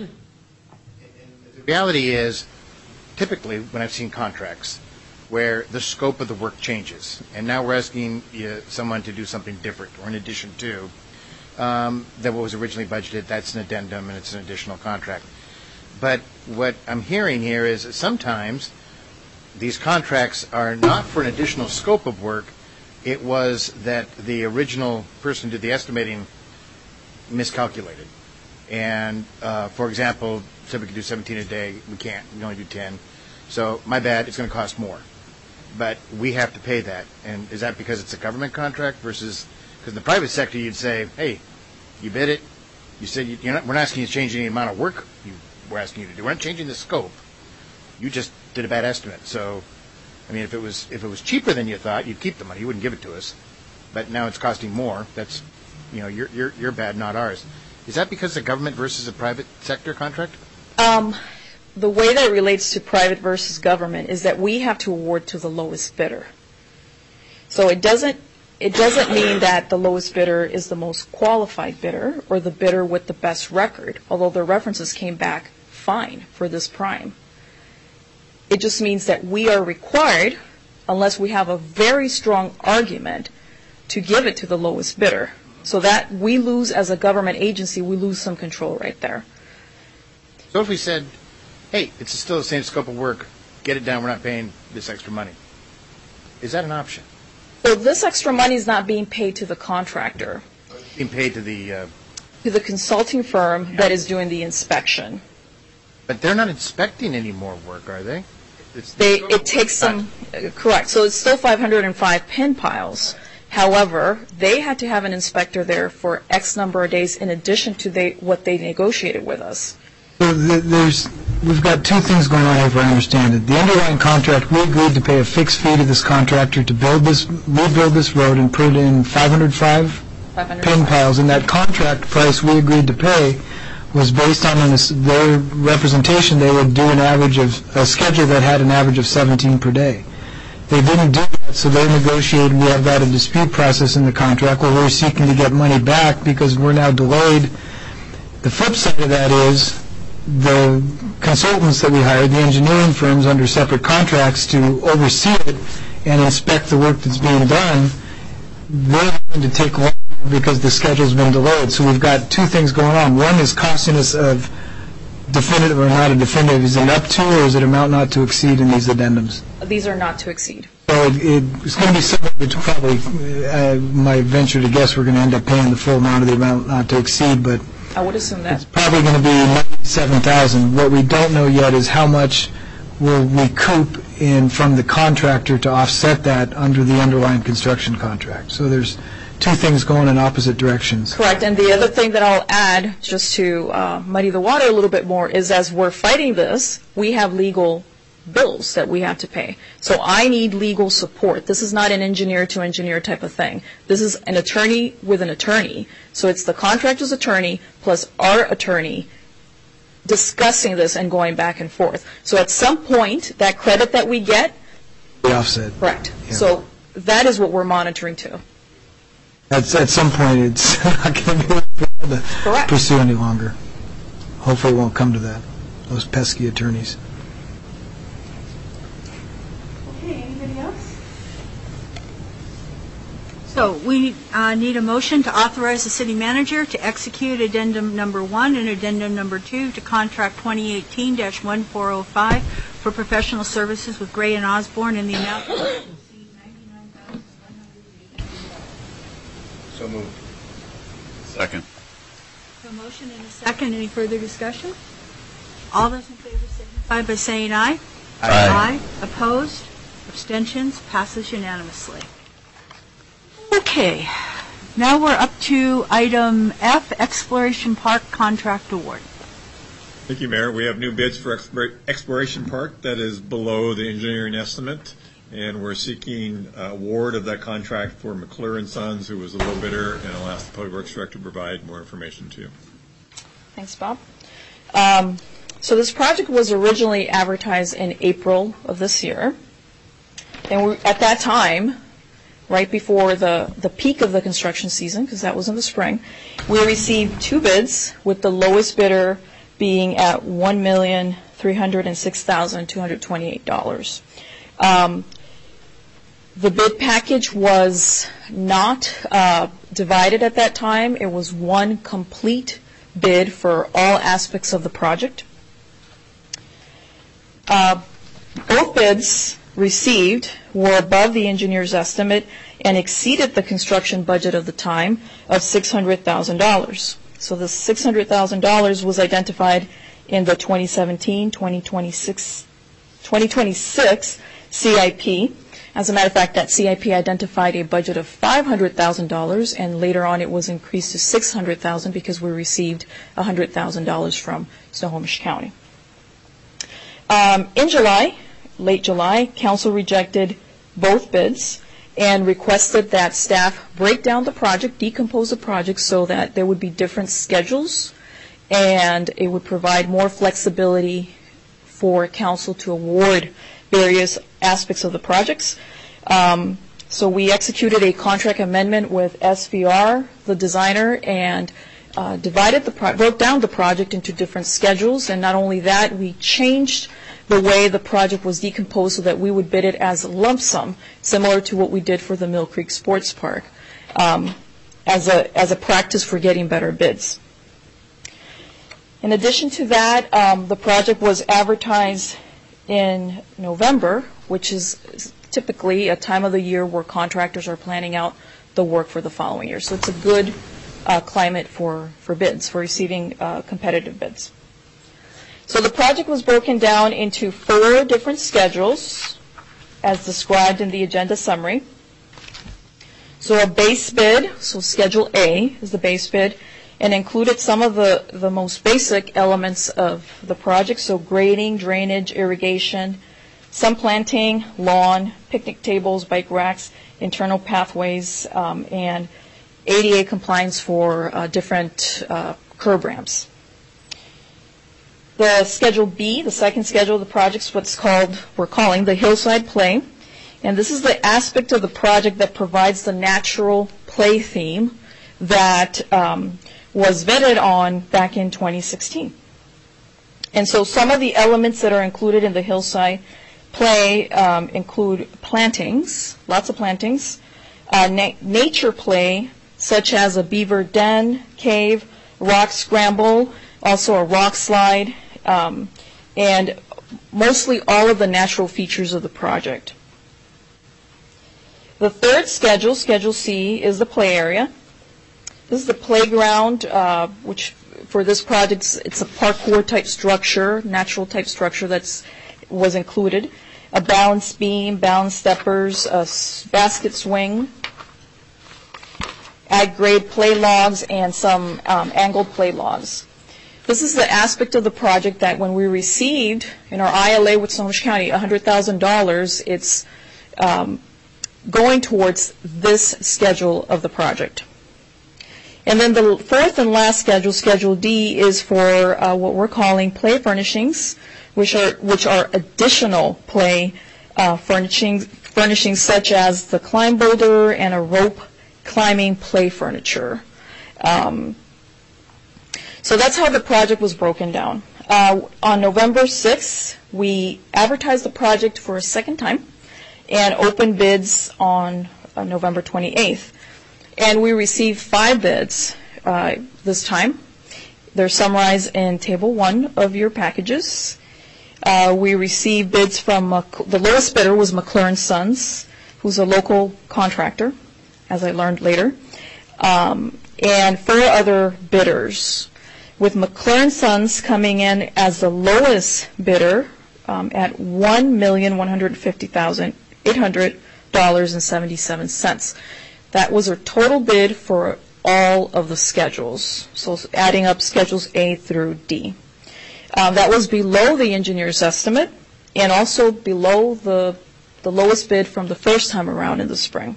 The reality is, typically, when I've seen contracts, where the scope of the work changes, and now we're asking uh, someone to do something different, or in addition to, um, than what was originally budgeted, that's an addendum and it's an additional contract. But what I'm hearing here is that sometimes these contracts are not for an additional scope of work. It was that the original person who did the estimating miscalculated. And, uh, for example, said we could do seventeen a day. We can't. We can only do ten. So, my bad, it's going to cost more. But we have to pay that. And is that because it's a government contract versus, because in the private sector you'd say, hey, you bid it. You said you, you're not, we're not asking you to change any amount of work you, we're asking you to do. We're not changing the scope. You just did a bad estimate. So, I mean, if it was if it was cheaper than you thought, you'd keep the money. You wouldn't give it to us. But now it's costing more. That's, you know, you're you're, you're bad, not ours. Is that because the government versus a private sector contract?
Um, the way that relates to private versus government is that we have to award to the lowest bidder. So it doesn't it doesn't mean that the lowest bidder is the most qualified bidder or the bidder with the best record, although the references came back fine for this prime. It just means that we are required, unless we have a very strong argument, to give it to the lowest bidder. So that we lose, as a government agency, we lose some control right there.
So if we said, hey, it's still the same scope of work, get it done, we're not paying this extra money, is that an option?
So this extra money is not being paid to the contractor.
It's being paid to the... Uh,
to the consulting firm that is doing the inspection.
But they're not inspecting any more work, are they? It's
They, it takes some, uh, correct, so it's still five hundred five pin piles. However, they had to have an inspector there for X number of days in addition to they, what they negotiated with us.
So th- there's, we've got two things going on here, if I understand it. The underlying contract, we agreed to pay a fixed fee to this contractor to build this, rebuild this road and put in five hundred five pin piles. And that contract price we agreed to pay was based on an, their representation. They would do an average of, a schedule that had an average of seventeen per day. They didn't do that, so they negotiated. We have got a dispute process in the contract where we're seeking to get money back because we're now delayed. The flip side of that is the consultants that we hired, the engineering firms under separate contracts to oversee it and inspect the work that's being done, they're going to take longer because the schedule's been delayed. So we've got two things going on. One is costing us of definitive or not a definitive. Is it up to or is it amount not to exceed in these addendums?
These are not to exceed.
So it, it, it's going to be something between probably, uh, my venture to guess we're going to end up paying the full amount of the amount not to exceed, but
I would assume that.
it's probably going to be ninety-seven thousand dollars. What we don't know yet is how much will recoup in from the contractor to offset that under the underlying construction contract. So there's two things going in opposite directions.
Correct. And the other thing that I'll add, just to uh, muddy the water a little bit more, is as we're fighting this, we have legal bills that we have to pay. So I need legal support. This is not an engineer-to-engineer type of thing. This is an attorney with an attorney. So it's the contractor's attorney plus our attorney discussing this and going back and forth. So at some point, that credit that we get...
The offset.
Correct.
Yeah.
So that is what we're monitoring too.
At, at some point, it's not going to be able to
Correct.
pursue any longer. Hopefully it won't come to that, those pesky attorneys.
Okay, anybody else?
So we uh, need a motion to authorize the city manager to execute addendum number one and addendum number two to contract twenty eighteen dash one four oh five for professional services with Gray and Osborne in the amount of
So moved. Second.
a motion and a second. Any further discussion? All those in favor signify by saying aye.
Aye.
Aye. Opposed? Abstentions? Passes unanimously. Okay. Now we're up to item F, Exploration Park Contract Award.
Thank you, Mayor. We have new bids for Explor- Exploration Park that is below the engineering estimate, and we're seeking uh, award of that contract for McClure and Sons, who was the low bidder, and I'll ask the Public Works Director to provide more information to you.
Thanks, Bob. Um, so this project was originally advertised in April of this year, and we, at that time, right before the, the peak of the construction season, because that was in the spring, we received two bids, with the lowest bidder being at one million three hundred six thousand two hundred twenty-eight dollars. Um, the bid package was not uh, divided at that time. It was one complete bid for all aspects of the project. Uh, both bids received were above the engineer's estimate and exceeded the construction budget of the time of six hundred thousand dollars. So the six hundred thousand dollars was identified in the twenty seventeen twenty twenty-six C I P. As a matter of fact, that C I P identified a budget of five hundred thousand dollars, and later on it was increased to six hundred thousand dollars because we received one hundred thousand dollars from Snohomish County. Um, in July, late July, council rejected both bids and requested that staff break down the project, decompose the project so that there would be different schedules and it would provide more flexibility for council to award various aspects of the projects. Um, so we executed a contract amendment with S V R, the designer, and uh, divided the pro- broke down the project into different schedules. And not only that, we changed the way the project was decomposed so that we would bid it as a lump sum, similar to what we did for the Mill Creek Sports Park, um, as a as a practice for getting better bids. In addition to that, um, the project was advertised in November, which is typically a time of the year where contractors are planning out the work for the following year. So it's a good uh, climate for, for bids, for receiving uh, competitive bids. So the project was broken down into four different schedules, as described in the agenda summary. So a base bid, so Schedule A is the base bid, and included some of the, the most basic elements of the project, so grading, drainage, irrigation, some planting, lawn, picnic tables, bike racks, internal pathways, um, and A D A compliance for uh, different uh, curb ramps. The Schedule B, the second schedule of the project, is what's called, we're calling the Hillside Play. And this is the aspect of the project that provides the natural play theme that um, was vetted on back in twenty sixteen. And so some of the elements that are included in the Hillside Play um, include plantings, lots of plantings, uh, na- nature play, such as a beaver den, cave, rock scramble, also a rock slide, um, and mostly all of the natural features of the project. The third schedule, Schedule C, is the play area. This is the playground, uh, which for this project, it's a parkour type structure, natural type structure that's was included. A balance beam, balance steppers, a s- basket swing. at-grade play logs, and some um, angled play logs. This is the aspect of the project that when we received in our I L A with Snohomish County one hundred thousand dollars, it's um, going towards this schedule of the project. And then the fourth and last schedule, Schedule D, is for uh, what we're calling play furnishings, which are which are additional play uh, furnishings, furnishings such as the climb boulder and a rope climbing play furniture. Um, So that's how the project was broken down. Uh, on November sixth, we advertised the project for a second time and opened bids on uh, November twenty-eighth. And we received five bids uh, this time. They're summarized in Table one of your packages. Uh, we received bids from, uh, the lowest bidder was McLaren Sons, who's a local contractor, as I learned later, um, and four other bidders, with McLaren Sons coming in as the lowest bidder um, at one million one hundred fifty thousand eight hundred dollars and seventy-seven cents. That was our total bid for all of the schedules, so adding up Schedules A through D. Um, that was below the engineer's estimate and also below the, the lowest bid from the first time around in the spring.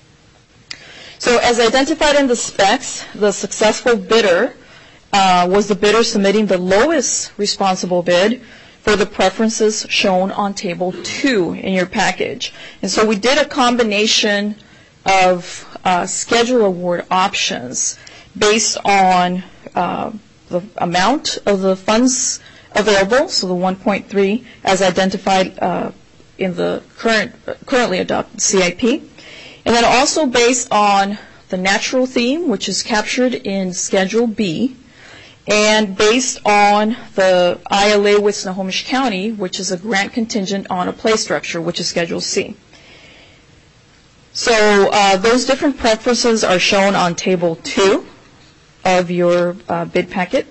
So as identified in the specs, the successful bidder Uh, was the bidder submitting the lowest responsible bid for the preferences shown on Table two in your package. And so we did a combination of uh, schedule award options based on uh, the amount of the funds available, so the one point three as identified uh, in the current currently adopted C I P, and then also based on the natural theme, which is captured in Schedule B, and based on the I L A with Snohomish County, which is a grant contingent on a play structure, which is Schedule C. So uh, those different preferences are shown on Table two of your uh, bid packet.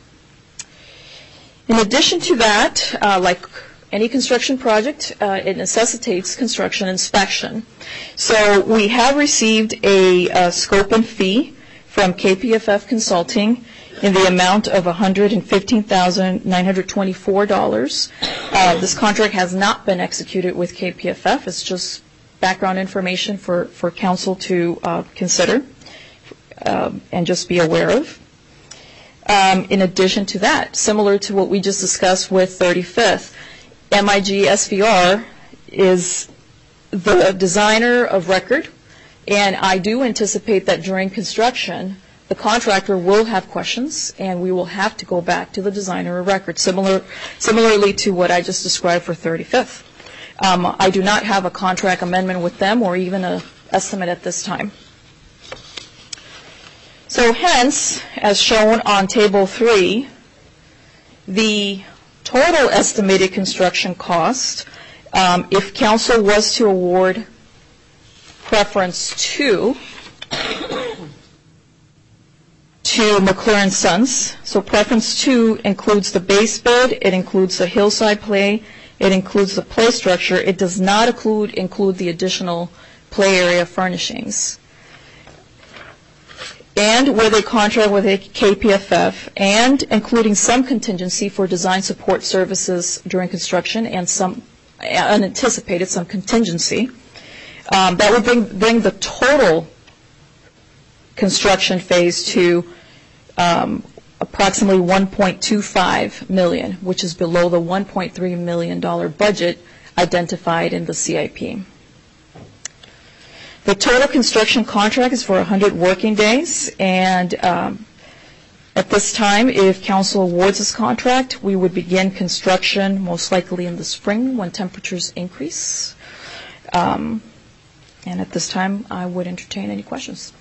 In addition to that, uh, like any construction project, uh, it necessitates construction inspection. So we have received a, a scope and fee from K P F F Consulting in the amount of one hundred fifteen thousand nine hundred twenty-four dollars. Uh, this contract has not been executed with K P F F. It's just background information for, for council to uh, consider uh, and just be aware of. Um, in addition to that, similar to what we just discussed with thirty-fifth, M I G S V R is the designer of record, and I do anticipate that during construction, the contractor will have questions, and we will have to go back to the designer of record, similar, similarly to what I just described for thirty-fifth. Um, I do not have a contract amendment with them or even an estimate at this time. So hence, as shown on Table three, the total estimated construction cost, um, if council was to award preference two, to McLaren Sons. So preference two includes the base bid, it includes the hillside play, it includes the play structure. It does not include, include the additional play area furnishings. And with a contract with a K P F F, and including some contingency for design support services during construction and some unanticipated, some contingency, um, that would bring, bring the total construction phase to um, approximately one point two five million dollars, which is below the one point three million dollars budget identified in the C I P. The total construction contract is for one hundred working days, and um, at this time, if council awards this contract, we would begin construction most likely in the spring when temperatures increase. Um, and at this time, I would entertain any questions.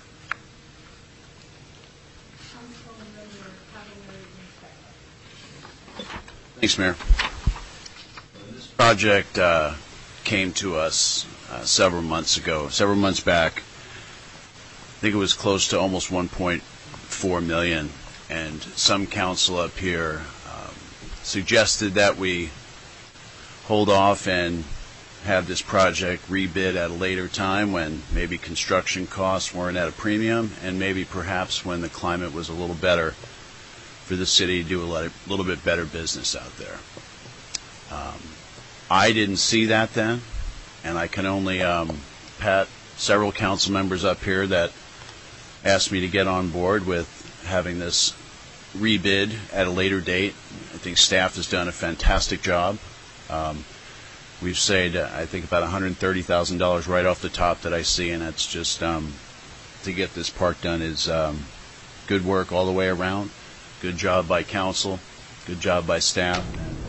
Thanks, Mayor. This project uh, came to us uh, several months ago, several months back. I think it was close to almost one point four million dollars, and some council up here um, suggested that we hold off and have this project rebid at a later time when maybe construction costs weren't at a premium, and maybe perhaps when the climate was a little better for the city to do a little, little bit better business out there. Um, I didn't see that then, and I can only um, pat several council members up here that asked me to get on board with having this rebid at a later date. I think staff has done a fantastic job. Um, we've saved, uh, I think, about one hundred thirty thousand dollars right off the top that I see, and that's just um, to get this park done is um, good work all the way around. Good job by council. Good job by staff.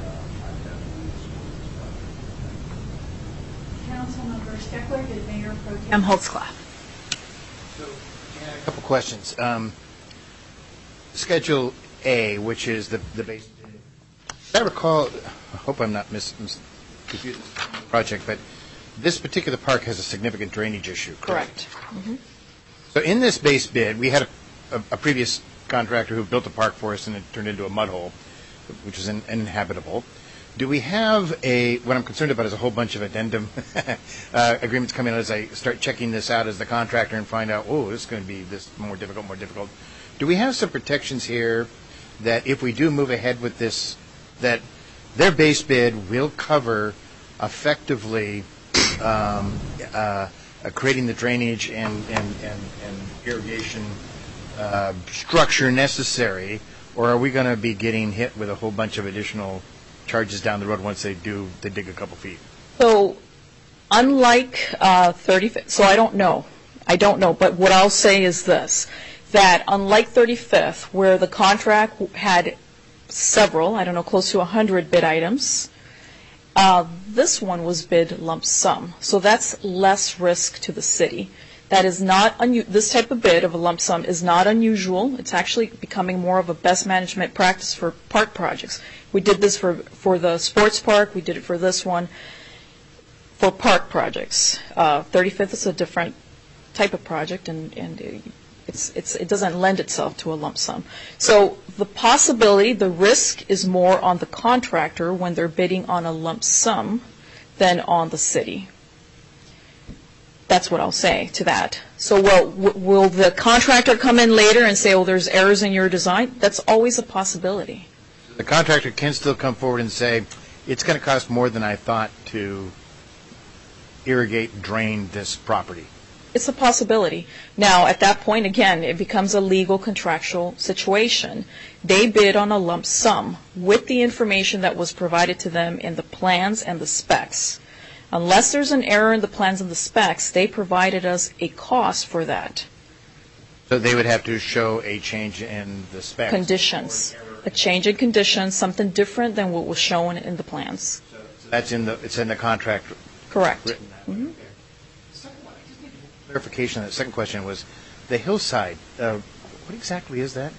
Councilmember Steckler, did Mayor Pro Tem Holtzclaff.
A couple questions. Um, Schedule A, which is the the base. I recall. I hope I'm not mis, mis confusing the project, but this particular park has a significant drainage issue. Correct.
Correct. Mm-hmm.
So in this base bid, we had a, a, a previous contractor who built a park for us, and it turned into a mud hole, which is in, uninhabitable. Do we have a? What I'm concerned about is a whole bunch of addendum uh, agreements coming out as I start checking this out as the contractor and find out, oh, this is going to be this more difficult, more difficult. Do we have some protections here that if we do move ahead with this, that their base bid will cover effectively um, uh, uh, creating the drainage and, and, and, and irrigation uh, structure necessary, or are we going to be getting hit with a whole bunch of additional charges down the road once they do, they dig a couple feet?
So unlike uh, thirty-fifth, so I don't know. I don't know, but what I'll say is this, that unlike thirty-fifth, where the contract had several, I don't know, close to one hundred bid items, uh, this one was bid lump sum. So that's less risk to the city. That is not, unu- this type of bid of a lump sum is not unusual. It's actually becoming more of a best management practice for park projects. We did this for, for the sports park. We did it for this one. For park projects, uh, thirty-fifth is a different type of project, and, and it's, it's, it doesn't lend itself to a lump sum. So the possibility, the risk is more on the contractor when they're bidding on a lump sum than on the city. That's what I'll say to that. So will, will the contractor come in later and say, oh, there's errors in your design? That's always a possibility.
The contractor can still come forward and say, it's going to cost more than I thought to irrigate, drain this property.
It's a possibility. Now, at that point, again, it becomes a legal contractual situation. They bid on a lump sum with the information that was provided to them in the plans and the specs. Unless there's an error in the plans and the specs, they provided us a cost for that.
So they would have to show a change in the specs?
Conditions. A change in conditions, something different than what was shown in the plans.
So that's in the, it's in the contract?
Correct.
Written that.
Mm-hmm.
Okay. Second one, I just need clarification. The second question was the hillside. Uh, what exactly is that?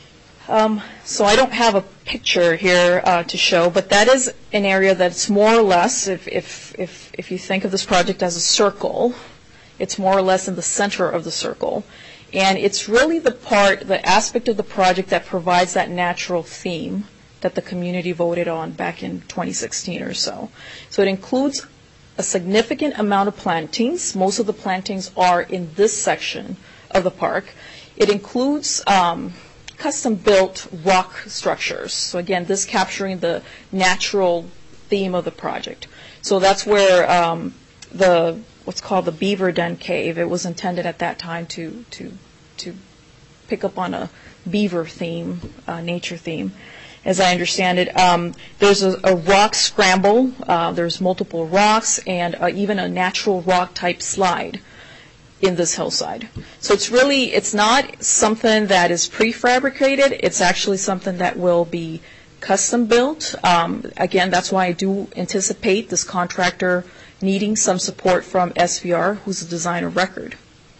Um, so I don't have a picture here uh, to show, but that is an area that's more or less, if, if, if, if you think of this project as a circle, it's more or less in the center of the circle. And it's really the part, the aspect of the project that provides that natural theme that the community voted on back in twenty sixteen or so. So it includes a significant amount of plantings. Most of the plantings are in this section of the park. It includes um, custom-built rock structures. So again, this capturing the natural theme of the project. So that's where um, the what's called the Beaver Den Cave. It was intended at that time to to to pick up on a beaver theme, uh, nature theme, as I understand it. Um, there's a, a rock scramble. Uh, there's multiple rocks and uh, even a natural rock type slide in this hillside. So it's really, it's not something that is prefabricated. It's actually something that will be custom built. Um, again, that's why I do anticipate this contractor needing some support from S V R, who's a design of record.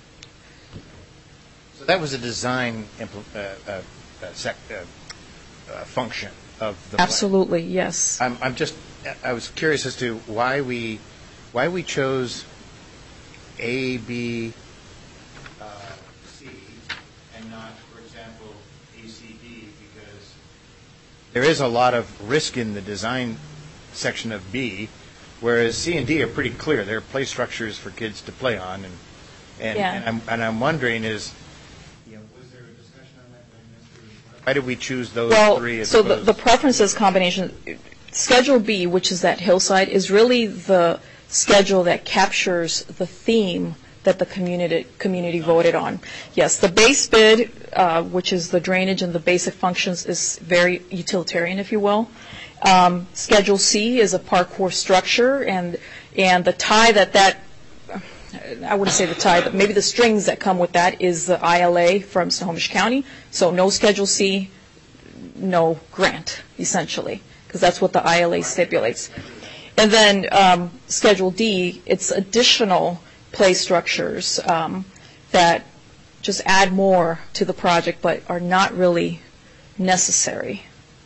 So that was a design impl- uh, uh, uh, sec- uh, uh, function of the plan.
Absolutely, yes.
I'm, I'm just, I was curious as to why we, why we chose A, B, uh, C, and not, for example, A, C, D, because there is a lot of risk in the design section of B, whereas C and D are pretty clear. They're play structures for kids to play on, and and,
Yeah.
and I'm and I'm wondering is, you know, was there a discussion on that? Why did we choose those
Well,
three? As
so the,
opposed
the preferences combination, Schedule B, which is that hillside, is really the schedule that captures the theme that the community community voted on. Yes, the base bid, uh, which is the drainage and the basic functions, is very utilitarian, if you will. Um, Schedule C is a parkour structure, and and the tie that that I wouldn't say the tie, but maybe the strings that come with that is the I L A from Snohomish County. So no Schedule C, no grant, essentially, because that's what the I L A stipulates. And then um, Schedule D, it's additional play structures um, that just add more to the project, but are not really necessary.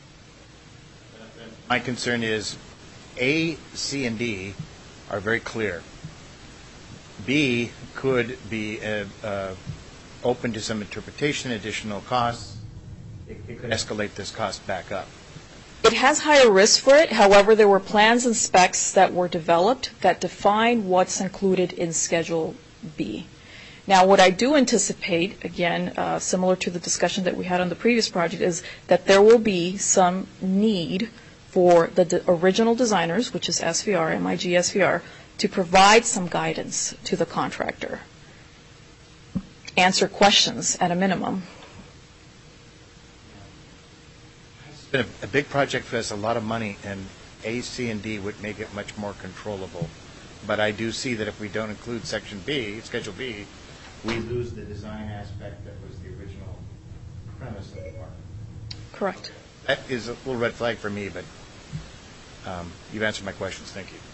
My concern is A, C, and D are very clear. B could be uh, uh, open to some interpretation, additional costs. It, it could escalate this cost back up.
It has higher risk for it. However, there were plans and specs that were developed that define what's included in Schedule B. Now, what I do anticipate, again, uh, similar to the discussion that we had on the previous project, is that there will be some need for the de- original designers, which is S V R, M I G S V R, to provide some guidance to the contractor. Answer questions at a minimum.
It's been a, a big project for us, a lot of money, and A, C, and D would make it much more controllable. But I do see that if we don't include Section B, Schedule B, we lose the design aspect that was the original premise of the park.
Correct.
That is a little red flag for me, but um, you've answered my questions. Thank you.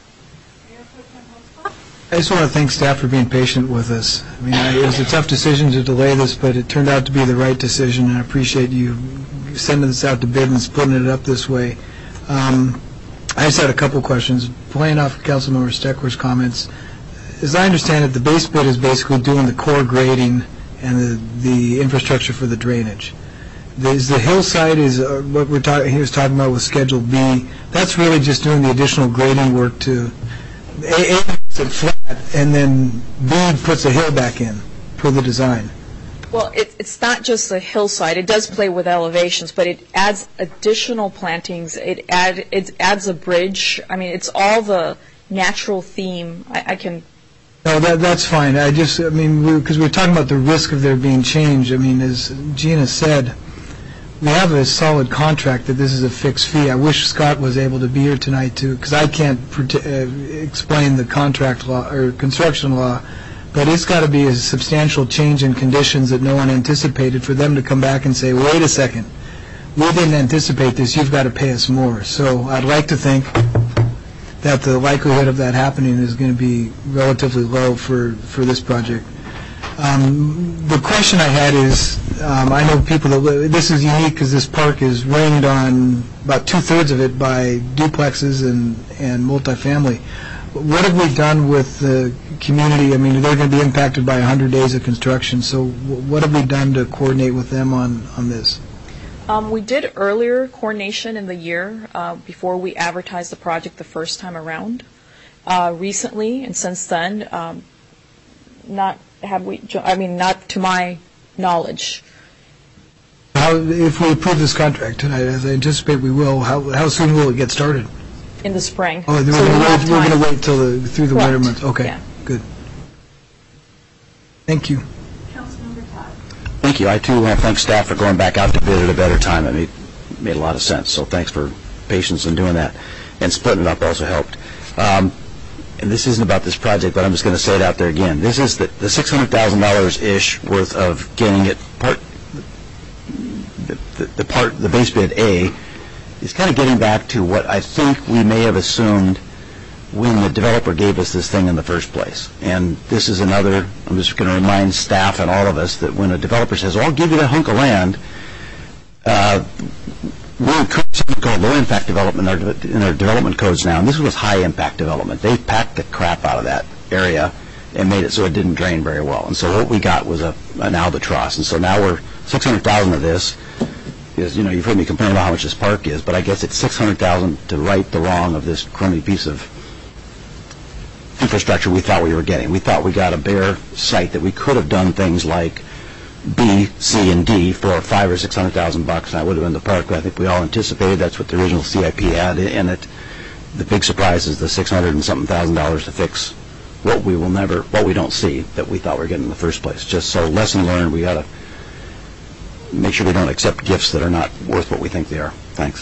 I just want to thank staff for being patient with us. I mean, I- it was a tough decision to delay this, but it turned out to be the right decision, and I appreciate you sending this out to bid and splitting it up this way. Um, I just had a couple questions. Playing off Councilmember Steckler's comments, as I understand it, the base bid is basically doing the core grading and the, the infrastructure for the drainage. Is the hillside is uh, what we're talking. He was talking about with Schedule B. That's really just doing the additional grading work to A, A makes it flat, and then B puts a hill back in for the design.
Well, it, it's not just the hillside. It does play with elevations, but it adds additional plantings. It add it adds a bridge. I mean, it's all the natural theme. I, I can.
No, that that's fine. I just, I mean, because we, we're talking about the risk of there being change. I mean, as Gina said, we have a solid contract that this is a fixed fee. I wish Scott was able to be here tonight too, because I can't prote- uh, explain the contract law or construction law. But it's got to be a substantial change in conditions that no one anticipated for them to come back and say, wait a second, we didn't anticipate this, you've got to pay us more. So I'd like to think that the likelihood of that happening is going to be relatively low for, for this project. Um, the question I had is, um, I know people that live, this is unique because this park is ringed on about two-thirds of it by duplexes and, and multifamily. What have we done with the community? I mean, they're going to be impacted by one hundred days of construction, so what have we done to coordinate with them on, on this?
Um, we did earlier coordination in the year uh, before we advertised the project the first time around. Uh, recently, and since then, um, not have we. Jo- I mean, not to my knowledge.
How, if we approve this contract tonight, as I anticipate we will, how, how soon will it get started?
In the spring.
Oh, we're
So
going
we have
to wait, we're
time.
going to wait till the, through the winter
Correct.
months. Okay,
Yeah.
good. Thank you.
Thank you. I, too, want to thank staff for going back out to bid at a better time. It made, made a lot of sense, so thanks for patience in doing that. And splitting it up also helped. Um, and this isn't about this project, but I'm just going to say it out there again. This is the, the six hundred thousand dollars-ish worth of getting it part, the, the, the part, the base bid A, is kind of getting back to what I think we may have assumed when the developer gave us this thing in the first place. And this is another, I'm just going to remind staff and all of us that when a developer says, oh, I'll give you that hunk of land, uh, we're encouraging something called low-impact development in our, in our development codes now. And this was high-impact development. They packed the crap out of that area and made it so it didn't drain very well. And so what we got was a, an albatross. And so now we're six hundred thousand of this. Is, you know, you've heard me complain about how much this park is, but I guess it's six hundred thousand to right the wrong of this crummy piece of infrastructure we thought we were getting. We thought we got a bare site that we could have done things like B, C, and D for five or six hundred thousand bucks, and that would have been the park. I think we all anticipated that's what the original C I P had in it. The big surprise is the six hundred and something thousand dollars to fix what we will never, what we don't see that we thought we were getting in the first place. Just so lesson learned, we got to make sure we don't accept gifts that are not worth what we think they are. Thanks.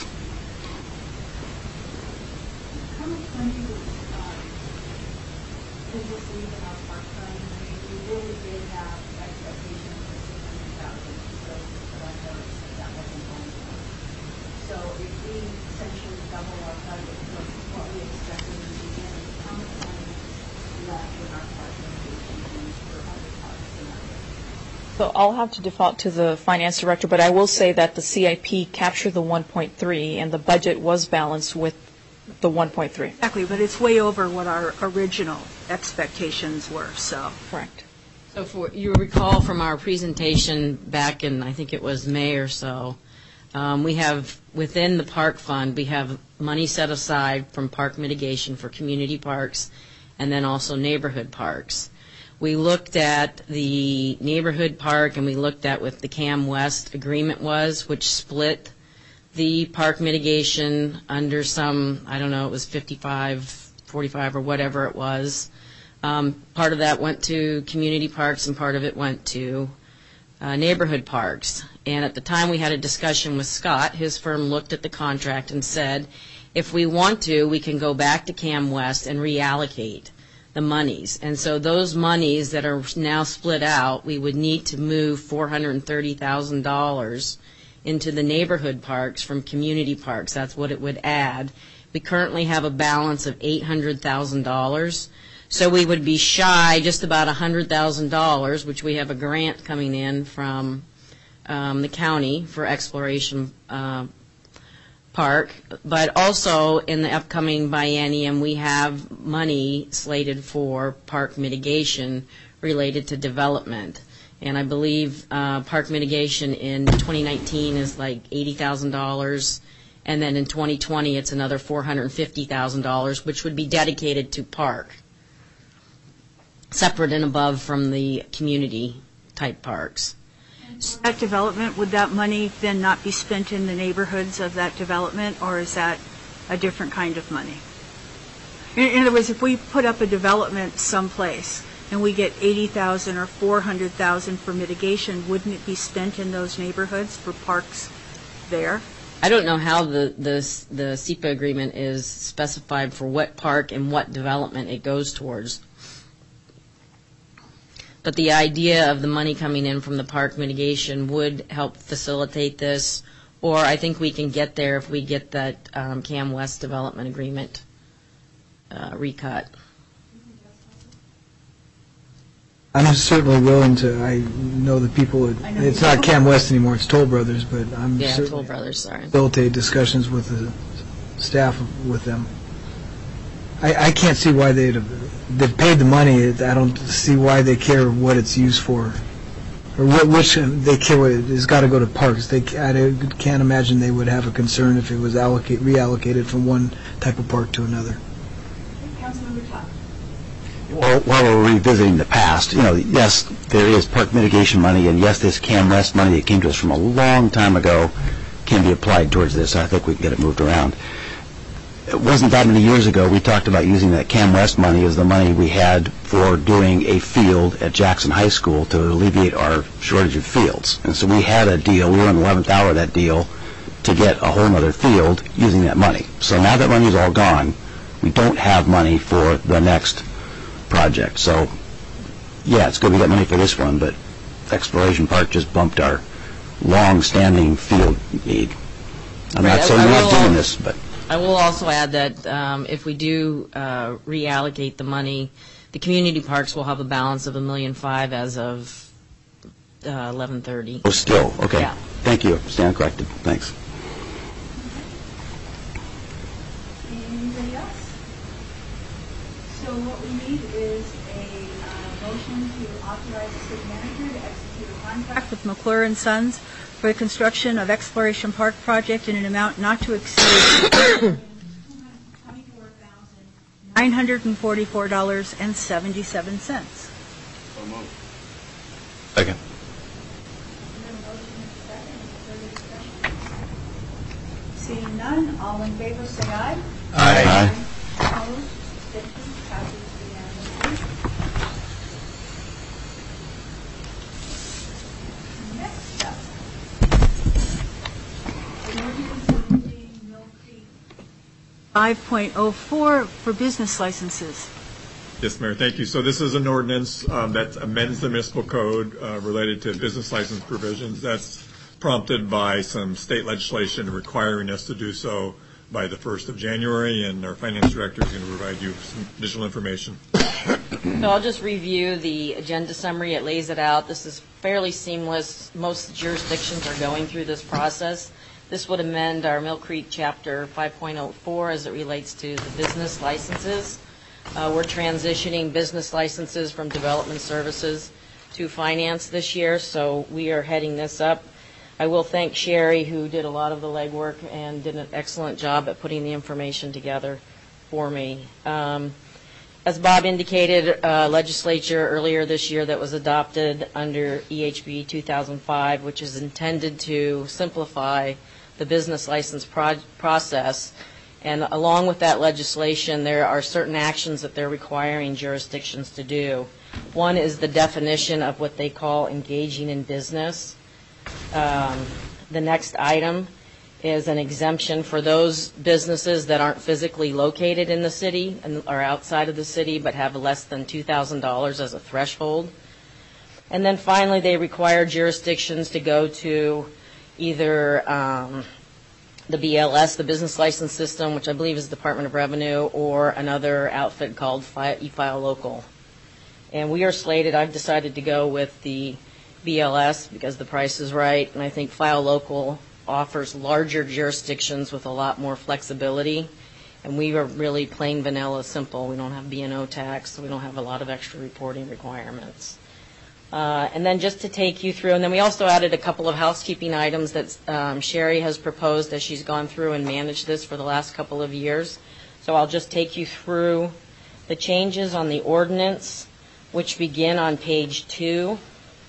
So I'll have to default to the finance director, but I will say that the C I P captured the one point three, and the budget was balanced with the one point three.
Exactly, but it's way over what our original expectations were, so.
Correct.
So for, you recall from our presentation back in, I think it was May or so, um, we have, within the park fund, we have money set aside from park mitigation for community parks and then also neighborhood parks. We looked at the neighborhood park and we looked at what the Cam West agreement was, which split the park mitigation under some, I don't know, it was fifty-five, forty-five or whatever it was. Um, part of that went to community parks and part of it went to uh, neighborhood parks. And at the time we had a discussion with Scott, his firm looked at the contract and said, if we want to, we can go back to Cam West and reallocate the monies. And so those monies that are now split out, we would need to move four hundred thirty thousand dollars into the neighborhood parks from community parks. That's what it would add. We currently have a balance of eight hundred thousand dollars. So we would be shy just about one hundred thousand dollars, which we have a grant coming in from um, the county for exploration uh, park, but also in the upcoming biennium we have money slated for park mitigation related to development. And I believe uh, park mitigation in twenty nineteen is like eighty thousand dollars, and then in twenty twenty it's another four hundred fifty thousand dollars, which would be dedicated to park, separate and above from the community type parks.
That development, would that money then not be spent in the neighborhoods of that development, or is that a different kind of money? In, in other words, if we put up a development someplace and we get eighty thousand dollars or four hundred thousand dollars for mitigation, wouldn't it be spent in those neighborhoods for parks there?
I don't know how the, the, the S E P A agreement is specified for what park and what development it goes towards. But the idea of the money coming in from the park mitigation would help facilitate this, or I think we can get there if we get that um, Cam West development agreement uh, recut.
I'm certainly willing to, I know the people, at, it's not Cam West anymore, it's Toll Brothers, but I'm
Yeah,
certainly
Toll Brothers, sorry.
facilitate discussions with the staff with them. I, I can't see why they'd have, they've paid the money. I don't see why they care what it's used for, or what, which they care what it, it's got to go to parks. They I can't imagine they would have a concern if it was allocate reallocated from one type of park to another.
Councilmember Todd.
Well, while we're revisiting the past, you know, yes, there is park mitigation money, and yes, this Cam West money that came to us from a long time ago can be applied towards this. I think we can get it moved around. It wasn't that many years ago we talked about using that Cam West money as the money we had for doing a field at Jackson High School to alleviate our shortage of fields. And so we had a deal, we were in the eleventh hour of that deal, to get a whole other field using that money. So now that money is all gone, we don't have money for the next project. So, yeah, it's good we got money for this one, but Exploration Park just bumped our long-standing field need. I'm
Right,
not saying
I- I
we're not
will-
doing this, but...
I will also add that um, if we do uh, reallocate the money, the community parks will have a balance of a million five as of uh, eleven thirty.
Oh, still, okay.
Yeah.
Thank you. Stand corrected. Thanks.
Anybody else? So what we need is a uh, motion to authorize the city manager to execute a contract with McClure and Sons for the construction of Exploration Park project in an amount not to exceed twenty-four thousand nine hundred forty-four dollars and seventy-seven cents.
Second.
Seeing none, all in favor say aye.
Aye.
Opposed, abstentions, passes unanimously. Next up, an ordinance amending Mill Creek five point oh four for business licenses.
Yes, Mayor, thank you. So this is an ordinance um, that amends the municipal code uh, related to business license provisions. That's prompted by some state legislation requiring us to do so by the first of January, and our finance director is going to provide you some additional information.
So I'll just review the agenda summary. It lays it out. This is fairly seamless. Most jurisdictions are going through this process. This would amend our Mill Creek Chapter five point oh four as it relates to the business licenses. Uh, we're transitioning business licenses from development services to finance this year, so we are heading this up. I will thank Sherry, who did a lot of the legwork and did an excellent job at putting the information together for me. Um, as Bob indicated, uh, legislature earlier this year that was adopted under E H B two thousand five, which is intended to simplify the business license pro- process. And along with that legislation, there are certain actions that they're requiring jurisdictions to do. One is the definition of what they call engaging in business. Um, the next item is an exemption for those businesses that aren't physically located in the city and are outside of the city but have less than two thousand dollars as a threshold. And then finally, they require jurisdictions to go to either um, the B L S, the business license system, which I believe is the Department of Revenue, or another outfit called eFile Local. And we are slated, I've decided to go with the B L S because the price is right, and I think File Local offers larger jurisdictions with a lot more flexibility, and we are really plain vanilla simple. We don't have B and O tax, so we don't have a lot of extra reporting requirements. Uh, and then just to take you through, and then we also added a couple of housekeeping items that um, Sherry has proposed as she's gone through and managed this for the last couple of years. So I'll just take you through the changes on the ordinance, which begin on page two.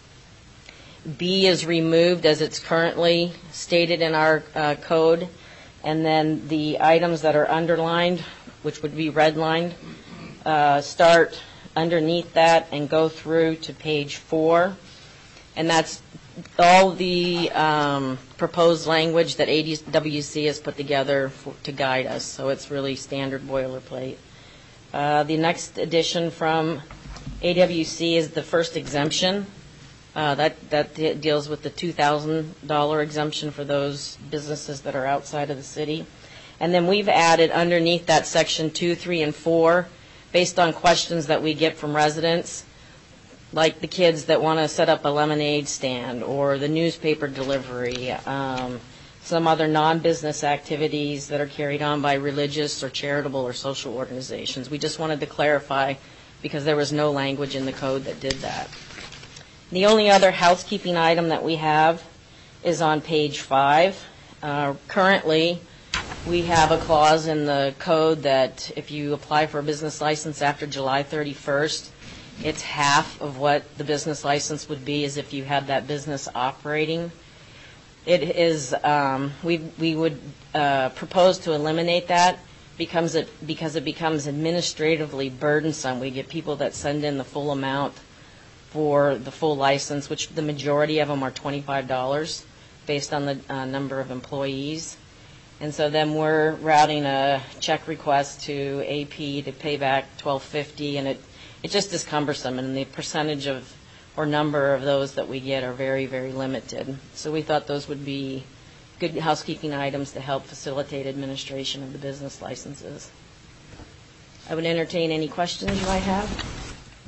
B is removed as it's currently stated in our uh, code, and then the items that are underlined, which would be redlined, uh, start underneath that and go through to page four. And that's all the um, proposed language that A D W C has put together for, to guide us, so it's really standard boilerplate. Uh, the next addition from A W C is the first exemption. Uh, that that de- deals with the two thousand dollars exemption for those businesses that are outside of the city. And then we've added underneath that section two, three, and four, based on questions that we get from residents, like the kids that want to set up a lemonade stand or the newspaper delivery, um, some other non-business activities that are carried on by religious or charitable or social organizations. We just wanted to clarify because there was no language in the code that did that. The only other housekeeping item that we have is on page five. Uh, currently, we have a clause in the code that if you apply for a business license after July thirty-first, it's half of what the business license would be as if you had that business operating. It is, um, we, we would uh, propose to eliminate that becomes it, because it becomes administratively burdensome. We get people that send in the full amount for the full license, which the majority of them are twenty-five dollars based on the uh, number of employees. And so then we're routing a check request to A P to pay back twelve fifty, and it, it just is cumbersome, and the percentage of or number of those that we get are very, very limited. So we thought those would be good housekeeping items to help facilitate administration of the business licenses. I would entertain any questions you might have.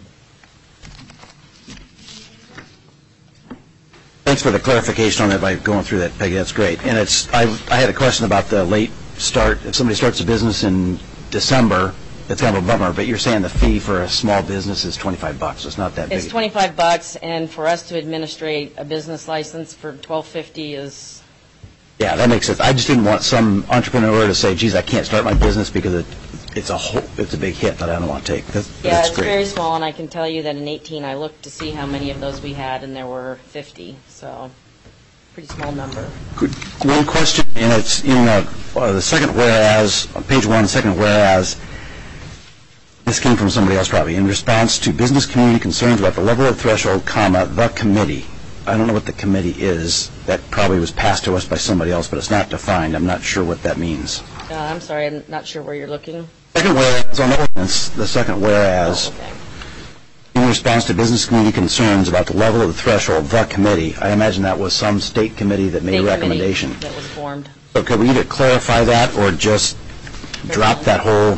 Thanks for the clarification on that by going through that, Peggy. That's great. And it's I, I had a question about the late start. If somebody starts a business in December, it's kind of a bummer, but you're saying the fee for a small business is twenty-five bucks. It's not that big.
It's twenty-five bucks, and for us to administrate a business license for twelve fifty is...
Yeah, that makes sense. I just didn't want some entrepreneur to say, geez, I can't start my business because of it's a whole, it's a big hit that I don't want to take. That's,
Yeah,
that's
it's
great.
very small, and I can tell you that in eighteen, I looked to see how many of those we had, and there were fifty, so pretty small number.
Good. One question, and it's in the, uh, the second whereas, on page one, second whereas, this came from somebody else probably, in response to business community concerns about the level of threshold, comma, the committee. I don't know what the committee is. That probably was passed to us by somebody else, but it's not defined. I'm not sure what that means.
Uh, I'm sorry, I'm not sure where you're looking.
Second whereas on the ordinance, the second whereas,
Oh, okay.
in response to business community concerns about the level of the threshold, the committee. I imagine that was some state committee that made
State
a
committee
recommendation.
that was formed.
So could we either clarify that or just drop that whole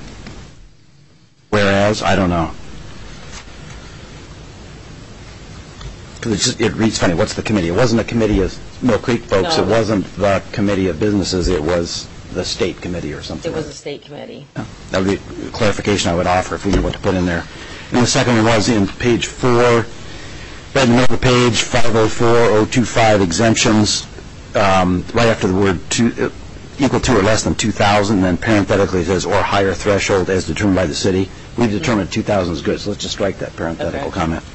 whereas? I don't know. Because it, just, it reads funny. What's the committee? It wasn't a committee of Mill Creek folks.
No.
It wasn't the committee of businesses. It was the state committee or something.
It was a state committee.
That would be a clarification I would offer if we knew what to put in there. And the second one was in page four, right in the middle of the page, five oh four oh two five exemptions, um, right after the word two, uh, equal to or less than two thousand, then parenthetically it says, or higher threshold as determined by the city. We've determined two thousand is good, so let's just strike that parenthetical
Okay.
comment.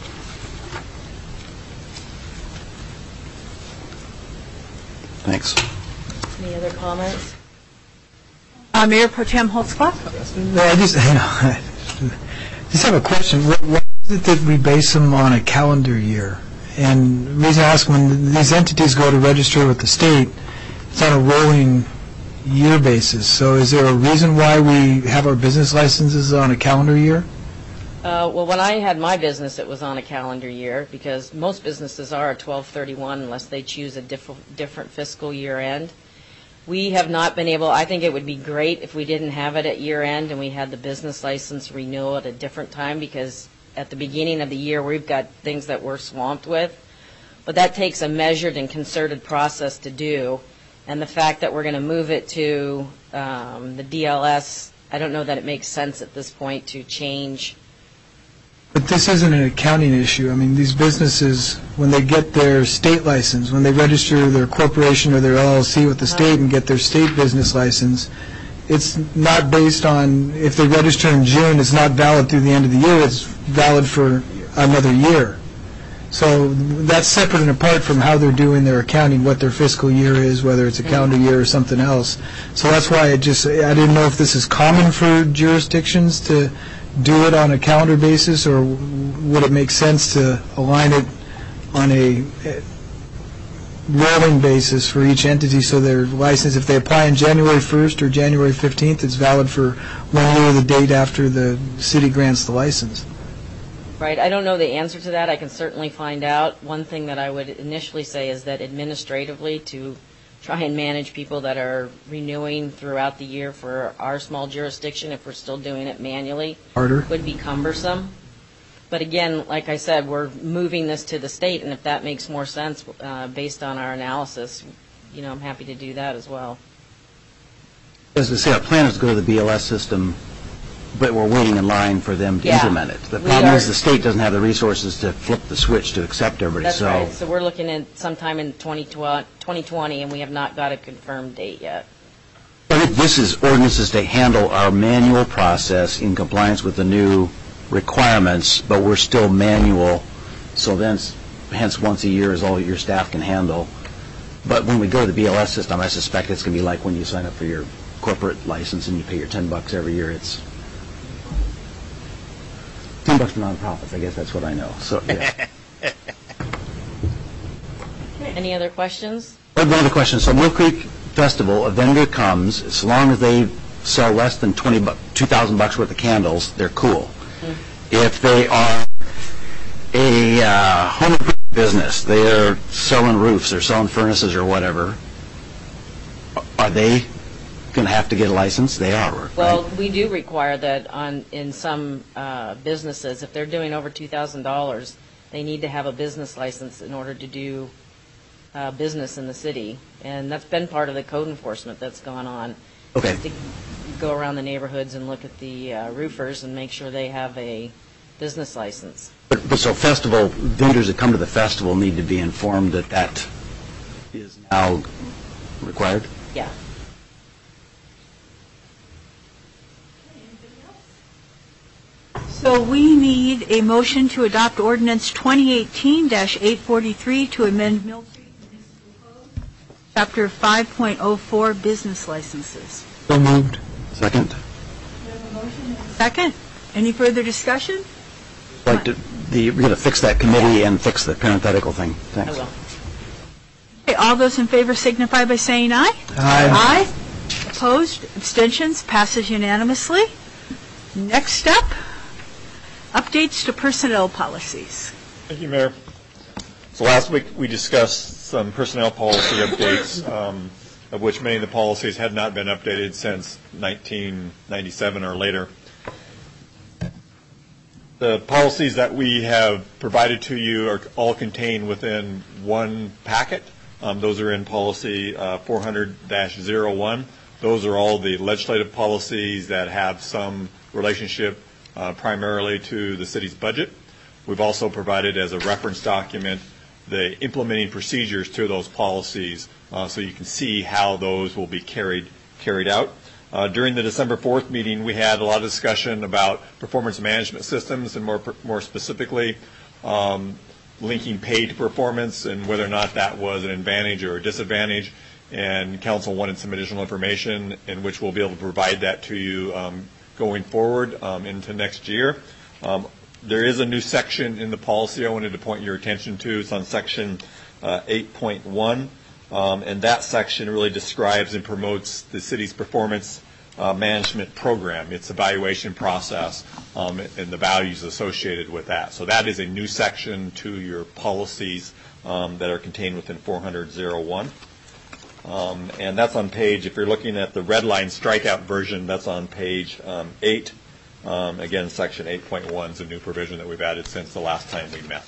Thanks.
Any other comments?
Uh, Mayor Pro Tem Holtzclaw?
No, I just, you know, just have a question. What, what is it that we base them on a calendar year? And the reason I ask, when these entities go to register with the state, it's on a rolling year basis. So is there a reason why we have our business licenses on a calendar year?
Uh, well, when I had my business, it was on a calendar year, because most businesses are at twelve thirty-one unless they choose a diff- different fiscal year end. We have not been able, I think it would be great if we didn't have it at year end and we had the business license renewal at a different time, because at the beginning of the year, we've got things that we're swamped with. But that takes a measured and concerted process to do. And the fact that we're going to move it to um, the D L S, I don't know that it makes sense at this point to change.
But this isn't an accounting issue. I mean, these businesses, when they get their state license, when they register their corporation or their L L C with the state and get their state business license, it's not based on, if they register in June, it's not valid through the end of the year, it's valid for another year. So that's separate and apart from how they're doing their accounting, what their fiscal year is, whether it's a calendar year or something else. So that's why I just, I didn't know if this is common for jurisdictions to do it on a calendar basis, or would it make sense to align it on a rolling basis for each entity, so their license, if they apply on January first or January fifteenth, it's valid for one year, the date after the city grants the license?
Right, I don't know the answer to that. I can certainly find out. One thing that I would initially say is that administratively, to try and manage people that are renewing throughout the year for our small jurisdiction, if we're still doing it manually,
Harder.
would be cumbersome. But again, like I said, we're moving this to the state, and if that makes more sense uh, based on our analysis, you know, I'm happy to do that as well.
As I say, our plan is to go to the B L S system, but we're waiting in line for them to
Yeah.
implement it. The
We
problem
are-
is the state doesn't have the resources to flip the switch to accept everybody.
That's
so
right. So we're looking at sometime in twenty twenty, and we have not got a confirmed date yet.
I think this is ordinances to handle our manual process in compliance with the new requirements, but we're still manual, so then, hence once a year is all your staff can handle. But when we go to the B L S system, I suspect it's going to be like when you sign up for your corporate license and you pay your ten bucks every year. It's ten bucks for nonprofits. I guess that's what I know. So yeah.
Any other questions?
One other question. So Mill Creek Festival, a vendor comes, as long as they sell less than twenty bu- two thousand bucks worth of candles, they're cool. If they are a uh, home improvement business, they're selling roofs, they're selling furnaces or whatever, are they going to have to get a license? They are, right?
Well, we do require that on, in some uh, businesses, if they're doing over two thousand dollars, they need to have a business license in order to do uh, business in the city. And that's been part of the code enforcement that's gone on.
Okay.
To go around the neighborhoods and look at the uh, roofers and make sure they have a business license.
But, but so festival, vendors that come to the festival need to be informed that that is now required?
Yeah.
So we need a motion to adopt ordinance twenty eighteen dash eight forty-three to amend Mill Street Municipal Code, Chapter five point oh four, business licenses.
So moved. Second.
Second. Any further discussion?
Like to, the, we're going to fix that committee and fix the parenthetical thing. Thanks.
I will. Okay, all those in favor signify by saying aye.
Aye.
Aye. Opposed? Abstentions? Passes unanimously. Next up, updates to personnel policies.
Thank you, Mayor. So last week we discussed some personnel policy updates, um, of which many of the policies had not been updated since nineteen ninety-seven or later. The policies that we have provided to you are all contained within one packet. Um, those are in policy uh, four hundred dash oh one. Those are all the legislative policies that have some relationship uh, primarily to the city's budget. We've also provided as a reference document the implementing procedures to those policies uh, so you can see how those will be carried carried out. Uh, during the December fourth meeting, we had a lot of discussion about performance management systems and more more specifically um, linking pay to performance and whether or not that was an advantage or a disadvantage. And council wanted some additional information in which we'll be able to provide that to you um, going forward um, into next year. Um, there is a new section in the policy I wanted to point your attention to. It's on section uh, eight point one. Um, and that section really describes and promotes the city's performance uh, management program, its evaluation process, um, and the values associated with that. So that is a new section to your policies um, that are contained within four hundred dash oh one. Um, and that's on page, if you're looking at the red line strikeout version, that's on page um, eight. Um, again, section eight point one is a new provision that we've added since the last time we met.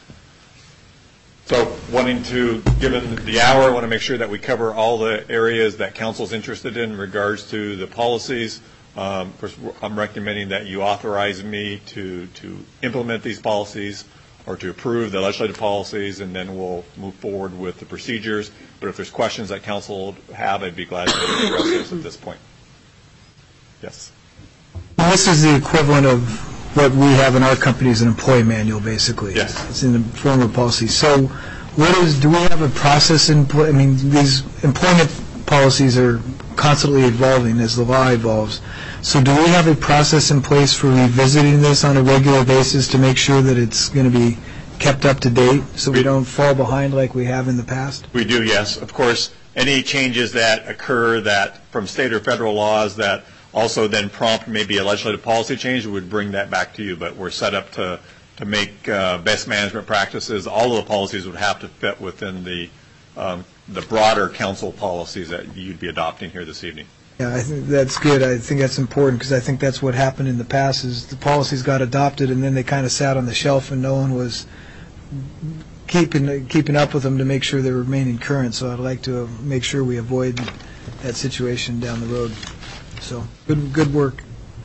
So wanting to, given the hour, I want to make sure that we cover all the areas that council's interested in in regards to the policies. Um, first, I'm recommending that you authorize me to, to implement these policies or to approve the legislative policies, and then we'll move forward with the procedures. But if there's questions that council have, I'd be glad to address those at this point. Yes.
Well, this is the equivalent of what we have in our company as an employee manual, basically.
Yes.
It's in the form of policy. So what is, do we have a process in place? I mean, these employment policies are constantly evolving as the law evolves. So do we have a process in place for revisiting this on a regular basis to make sure that it's going to be kept up to date so we don't fall behind like we have in the past?
We do, yes. Of course, any changes that occur that from state or federal laws that also then prompt maybe a legislative policy change, we would bring that back to you. But we're set up to, to make uh, best management practices. All of the policies would have to fit within the, um, the broader council policies that you'd be adopting here this evening.
Yeah, I think that's good. I think that's important because I think that's what happened in the past is the policies got adopted and then they kind of sat on the shelf and no one was keeping keeping up with them to make sure they're remaining current. So I'd like to make sure we avoid that situation down the road. So good good work.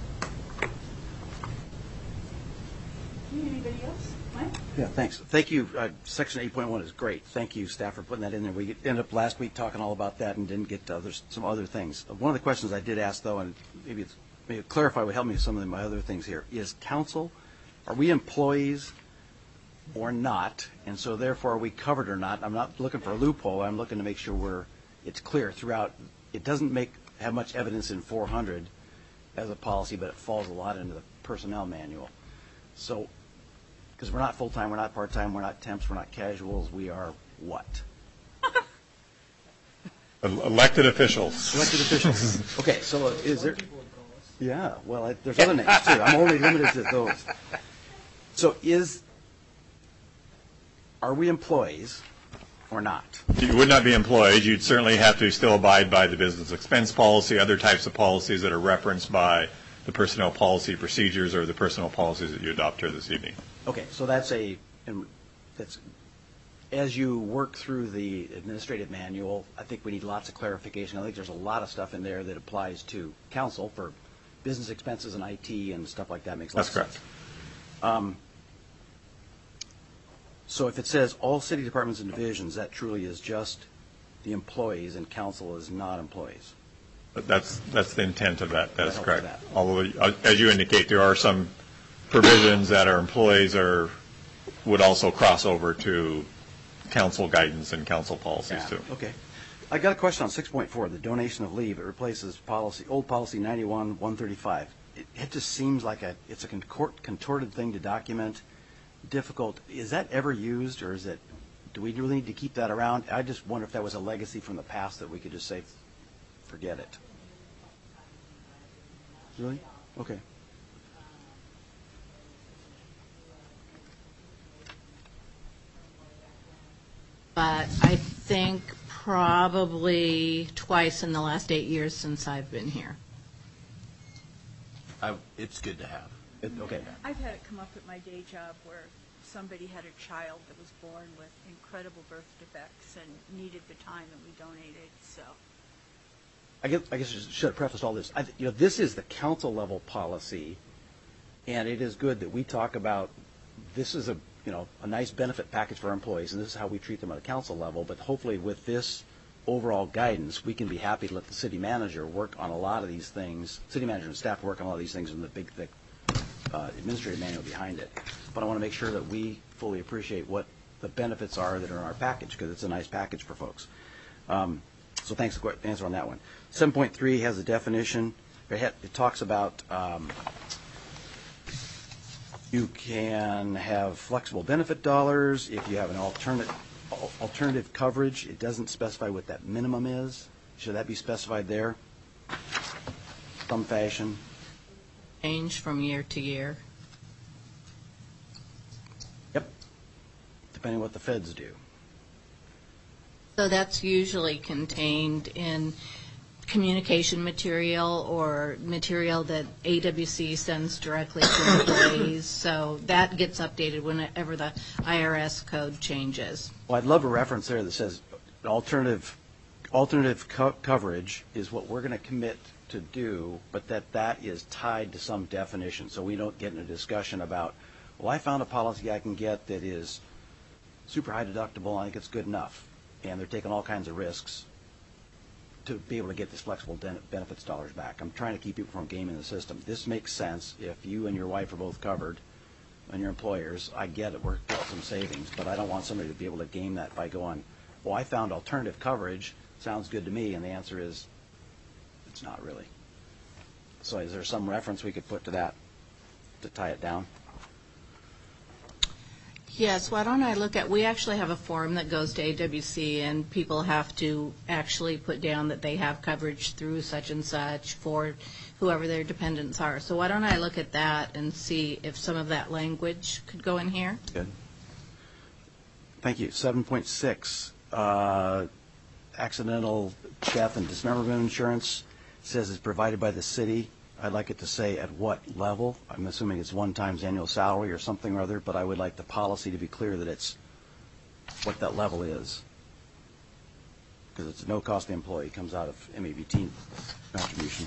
Anybody else? Mike?
Yeah, thanks. Thank you. Uh, Section eight point one is great. Thank you, staff, for putting that in there. We ended up last week talking all about that and didn't get to others, some other things. Uh, one of the questions I did ask, though, and maybe it's maybe clarify would help me with some of my other things here, is council, are we employees or not? And so, therefore, are we covered or not? I'm not looking for a loophole. I'm looking to make sure we're it's clear throughout. It doesn't make have much evidence in four hundred as a policy, but it falls a lot into the personnel manual. So, because we're not full-time, we're not part-time, we're not temps, we're not casuals, we are what?
Elected officials.
Elected officials. Okay, so is there... Yeah, well, I, there's other names, too. I'm only limited to those. So is... Are we employees or not?
You would not be employed. You'd certainly have to still abide by the business expense policy, other types of policies that are referenced by the personnel policy procedures or the personnel policies that you adopt here this evening.
Okay, so that's a, and that's, as you work through the administrative manual, I think we need lots of clarification. I think there's a lot of stuff in there that applies to council for business expenses and I T and stuff like that. Makes a lot of sense. That's correct. Um, so if it says all city departments and divisions, that truly is just the employees and council is not employees.
But that's that's the intent of that. That is correct. Although, as you indicate, there are some provisions that our employees are, would also cross over to council guidance and council policies
Yeah,
too.
okay. I got a question on six point four, the donation of leave. It replaces policy, old policy ninety-one one thirty-five. It, it just seems like a, it's a contort, contorted thing to document, difficult. Is that ever used, or is it, do we really need to keep that around? I just wonder if that was a legacy from the past that we could just say, forget it. Really? Okay.
But I think probably twice in the last eight years since I've been here.
I, it's good to have.
It, okay.
I've had it come up at my day job where somebody had a child that was born with incredible birth defects and needed the time that we donated, so.
I guess, I guess I should have prefaced all this. I, th- you know, this is the council level policy, and it is good that we talk about this is a you know a nice benefit package for our employees, and this is how we treat them at a council level. But hopefully, with this overall guidance, we can be happy to let the city manager work on a lot of these things. City manager and staff work on a lot of these things in the big, thick uh, administrative manual behind it. But I want to make sure that we fully appreciate what the benefits are that are in our package, because it's a nice package for folks. Um, so thanks for the answer on that one. seven point three has a definition. It talks about um, you can have flexible benefit dollars if you have an alternative alternative coverage. It doesn't specify what that minimum is. Should that be specified there? Some fashion.
Change from year to year.
Yep. Depending on what the feds do.
So that's usually contained in communication material or material that A W C sends directly to employees. So that gets updated whenever the I R S code changes.
Well, I'd love a reference there that says alternative alternative co- coverage is what we're going to commit to do, but that that is tied to some definition, so we don't get in a discussion about, well, I found a policy I can get that is super high deductible, I think it's good enough, and they're taking all kinds of risks to be able to get this flexible den- benefits dollars back. I'm trying to keep people from gaming the system. This makes sense if you and your wife are both covered and your employers. I get it, we're getting some savings, but I don't want somebody to be able to game that by going, well, I found alternative coverage, sounds good to me, and the answer is it's not really. So is there some reference we could put to that to tie it down?
Yes, why don't I look at, we actually have a form that goes to A W C, and people have to actually put down that they have coverage through such and such for whoever their dependents are. So why don't I look at that and see if some of that language could go in here?
Good. Thank you. seven point six, uh, accidental death and dismemberment insurance says it's provided by the city. I'd like it to say at what level. I'm assuming it's one times annual salary or something or other, but I would like the policy to be clear that it's what that level is. Because it's no cost to the employee. It comes out of M A B T contribution.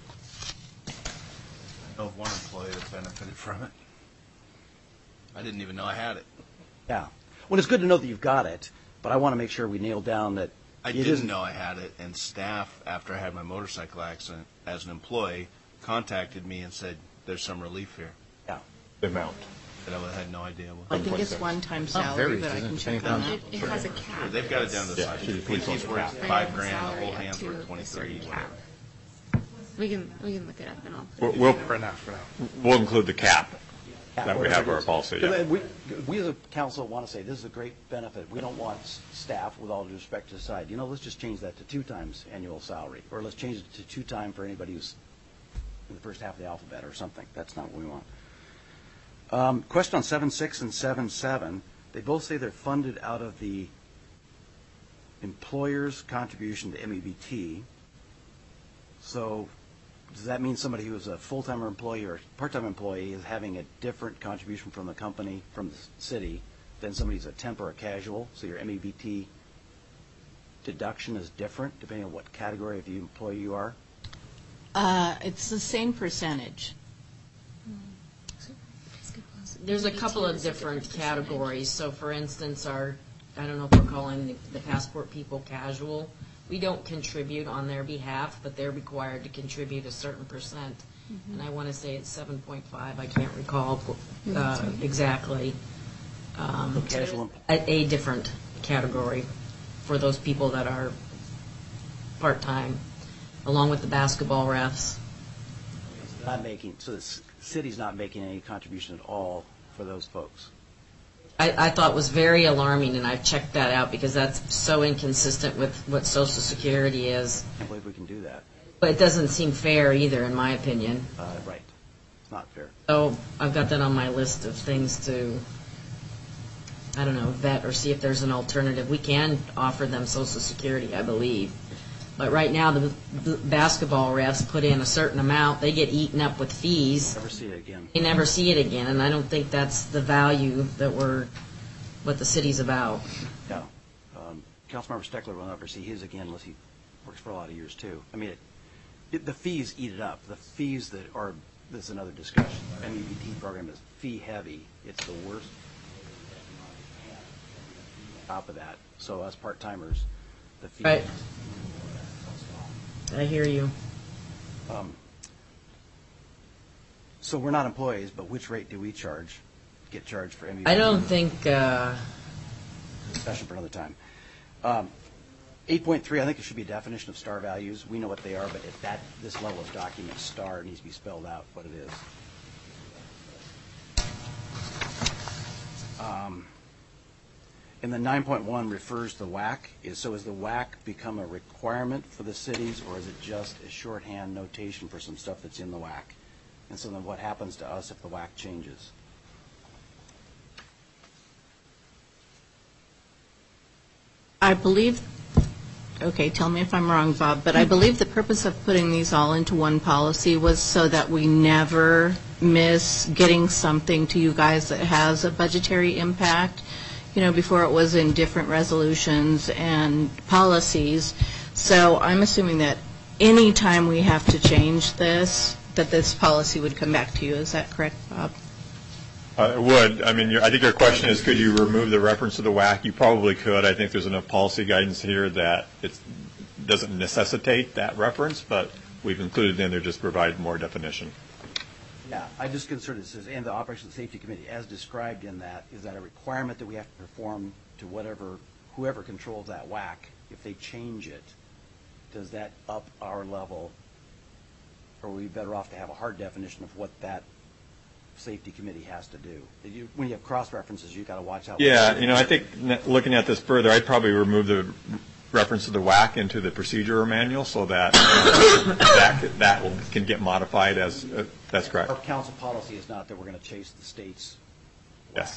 I know of one employee that benefited from it. I didn't even know I had it.
Yeah. Well, it's good to know that you've got it, but I want to make sure we nail down that
I
it
didn't
isn't-
know I had it, and staff, after I had my motorcycle accident, as an employee, contacted me and said, there's some relief here.
Yeah.
The amount.
But I had no idea what.
I think it's one-time salary, but I can check on that.
It has a cap.
Sure, they've got it down to the
Yeah,
side.
she just please
P T's
don't
worth
cap.
five grand, the
Salary
whole
up
hand's
to
worth
a
twenty-three.
certain cap. We can, we can look it up and all.
We'll, we'll,
For now, for now.
we'll include the cap
Yeah,
that we have for our policy.
Because,
Yeah.
uh, We, we as a council want to say, this is a great benefit. We don't want s- staff, with all due respect, to decide, you know, let's just change that to two times annual salary, or let's change it to two time for anybody who's in the first half of the alphabet or something. That's not what we want. Um, Question on seven six and seven seven, they both say they're funded out of the employer's contribution to M E B T. So does that mean somebody who is a full-time employee or part-time employee is having a different contribution from the company, from the city, than somebody who's a temp or a casual? So your M E B T deduction is different depending on what category of employee you are?
Uh, It's the same percentage. There's a couple of different categories. So for instance, our, I don't know if we're calling the- the passport people casual. We don't contribute on their behalf, but they're required to contribute a certain percent and I want to say it's seven point five, I can't recall uh, exactly. Um,
Casual.
A, a different category for those people that are part-time, along with the basketball refs.
Not making, so the c- city's not making any contribution at all for those folks.
I, I thought was very alarming, and I've checked that out because that's so inconsistent with what Social Security is.
I can't believe we can do that.
But it doesn't seem fair either, in my opinion.
Uh, right. It's not fair.
So I've got that on my list of things to, I don't know, vet or see if there's an alternative. We can offer them Social Security, I believe. But right now, the, the basketball refs put in a certain amount. They get eaten up with fees.
Never see it again.
They never see it again, and I don't think that's the value that we're, what the city's about.
No. Um, Councilmember Steckler will never see his again unless he works for a lot of years, too. I mean, it, it, the fees eat it up. The fees that are, this is another discussion. The M E B T program is fee-heavy. It's the worst. On top of that, so us part-timers, the fees.
Right. I hear you.
Um, so we're not employees, but which rate do we charge, get charged for M E B T?
I don't think, uh,
Discussion for another time. Um, eight point three, I think it should be a definition of star values. We know what they are, but at that, this level of document, star needs to be spelled out what it is. Um, And the nine point one refers to W A C. Is, so has the W A C become a requirement for the cities, or is it just a shorthand notation for some stuff that's in the W A C? And so then what happens to us if the W A C changes?
I believe, okay, tell me if I'm wrong, Bob, but I believe the purpose of putting these all into one policy was so that we never miss getting something to you guys that has a budgetary impact. You know, before it was in different resolutions and policies. So I'm assuming that any time we have to change this, that this policy would come back to you. Is that correct, Bob?
Uh, it would. I mean, your, I think your question is, could you remove the reference to the W A C? You probably could. I think there's enough policy guidance here that it doesn't necessitate that reference, but we've included in there just to provide more definition.
Yeah, I just consider this as, and the Operations Safety Committee, as described in that, is that a requirement that we have to perform to whatever, whoever controls that W A C? If they change it, does that up our level? Or are we better off to have a hard definition of what that safety committee has to do? You, when you have cross-references, you've got to watch out.
Yeah, you know, I think looking at this further, I'd probably remove the reference to the W A C into the procedure manual so that uh, that, that will, can get modified as, uh, that's correct.
Our council policy is not that we're going to chase the states.
Yes.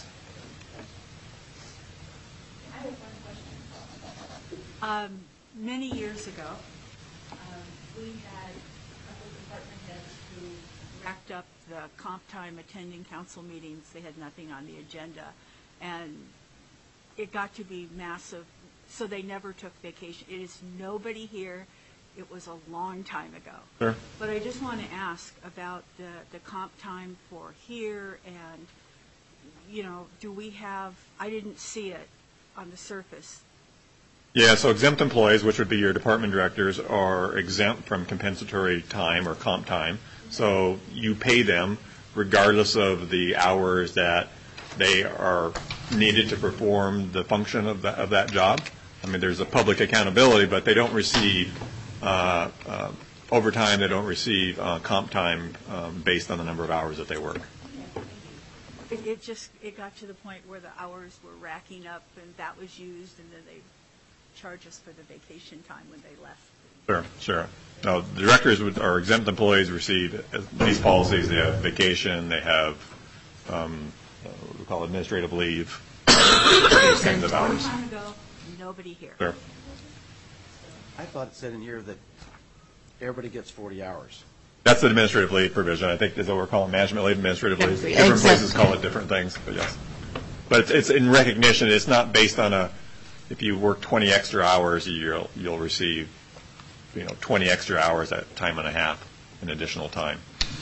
Um, many years ago, um, we had a couple department heads who racked up the comp time attending council meetings. They had nothing on the agenda, and it got to be massive. So they never took vacation. It is nobody here. It was a long time ago.
Sure.
But I just want to ask about the, the comp time for here, and, you know, do we have, I didn't see it on the surface.
Yeah, so exempt employees, which would be your department directors, are exempt from compensatory time or comp time. So you pay them regardless of the hours that they are needed to perform the function of, the, of that job. I mean, there's a public accountability, but they don't receive uh, uh, overtime. They don't receive uh, comp time um, based on the number of hours that they work.
It, it just, it got to the point where the hours were racking up, and that was used, and then they charge us for the vacation time when they left.
Sure, sure. No, the directors would, or exempt employees receive these policies. They have vacation, they have um, what we call administrative leave, those kinds of hours.
A long time ago, nobody here.
Sure.
I thought it said in here that everybody gets forty hours.
That's the administrative leave provision. I think is what we're calling management leave, administrative leave. Different
Exactly.
places call it different things, but yes. But it's, it's in recognition. It's not based on a, if you work twenty extra hours, you'll you'll receive, you know, twenty extra hours at time and a half in additional time.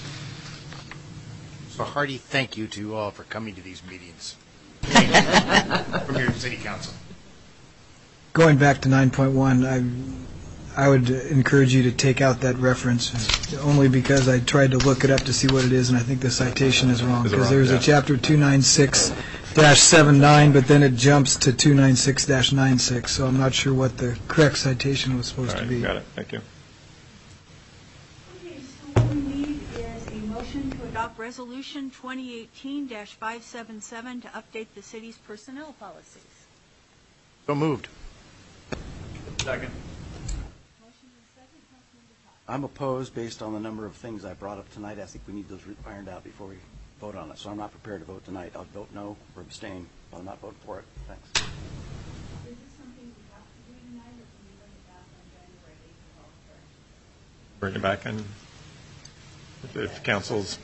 So hearty thank you to you all for coming to these meetings from your city council.
Going back to nine point one, I I would encourage you to take out that reference, only because I tried to look it up to see what it is, and I think the citation is wrong.
Is it
Because
wrong?
there's
Yeah.
a chapter two ninety-six dash seventy-nine, but then it jumps to two ninety-six dash ninety-six, so I'm not sure what the correct citation was supposed
All
to
right,
be.
got it. Thank you.
Okay, so what we need is a motion to adopt Resolution twenty eighteen dash five seventy-seven to update the city's personnel policies.
So moved.
Second.
I'm opposed based on the number of things I brought up tonight. I think we need those re- ironed out before we vote on it. So I'm not prepared to vote tonight. I'll vote no or abstain, but I'm not voting for it. Thanks.
Is this something we have to do tonight, or can we bring it back on January eighth?
Bring it back in. If, if council's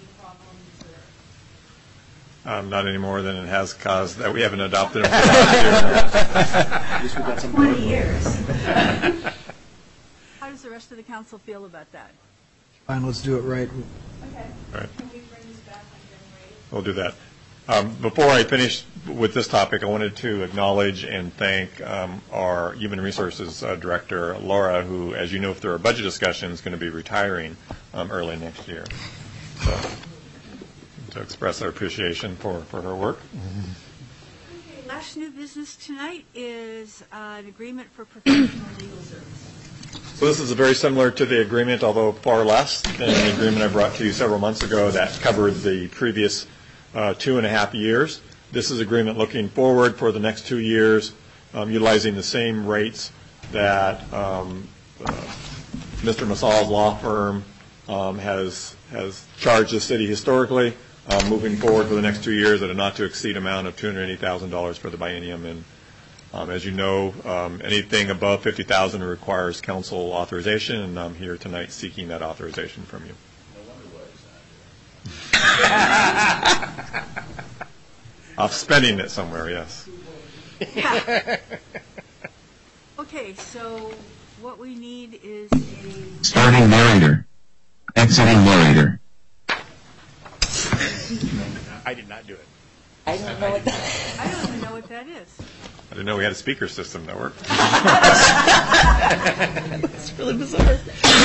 um, not any more than it has caused that we haven't adopted it for last year.
twenty years. How does the rest of the council feel about that?
Fine, let's do it right.
Okay.
All right.
Can we bring this back on January eighth?
We'll do that. Um, before I finish with this topic, I wanted to acknowledge and thank um, our Human Resources uh, Director, Laura, who, as you know, if there are budget discussions, is going to be retiring um, early next year. So, to express our appreciation for, for her work.
Okay, last new business tonight is uh, an agreement for professional legal services.
So this is very similar to the agreement, although far less than the agreement I brought to you several months ago that covered the previous uh, two and a half years. This is agreement looking forward for the next two years, um, utilizing the same rates that um, uh, Mister Masal's law firm um, has has charged the city historically, um, moving forward for the next two years at a not-to-exceed amount of two hundred eighty thousand dollars for the biennium. And Um, as you know, um, anything above fifty thousand dollars requires council authorization, and I'm here tonight seeking that authorization from you. Off spending it somewhere, yes.
Yeah. Okay, so what we need is a...
Starting narrator. Exiting narrator.
I did not do it.
I don't know what that I don't even know what that is.
I didn't know we had a speaker system that worked.
It's really bizarre.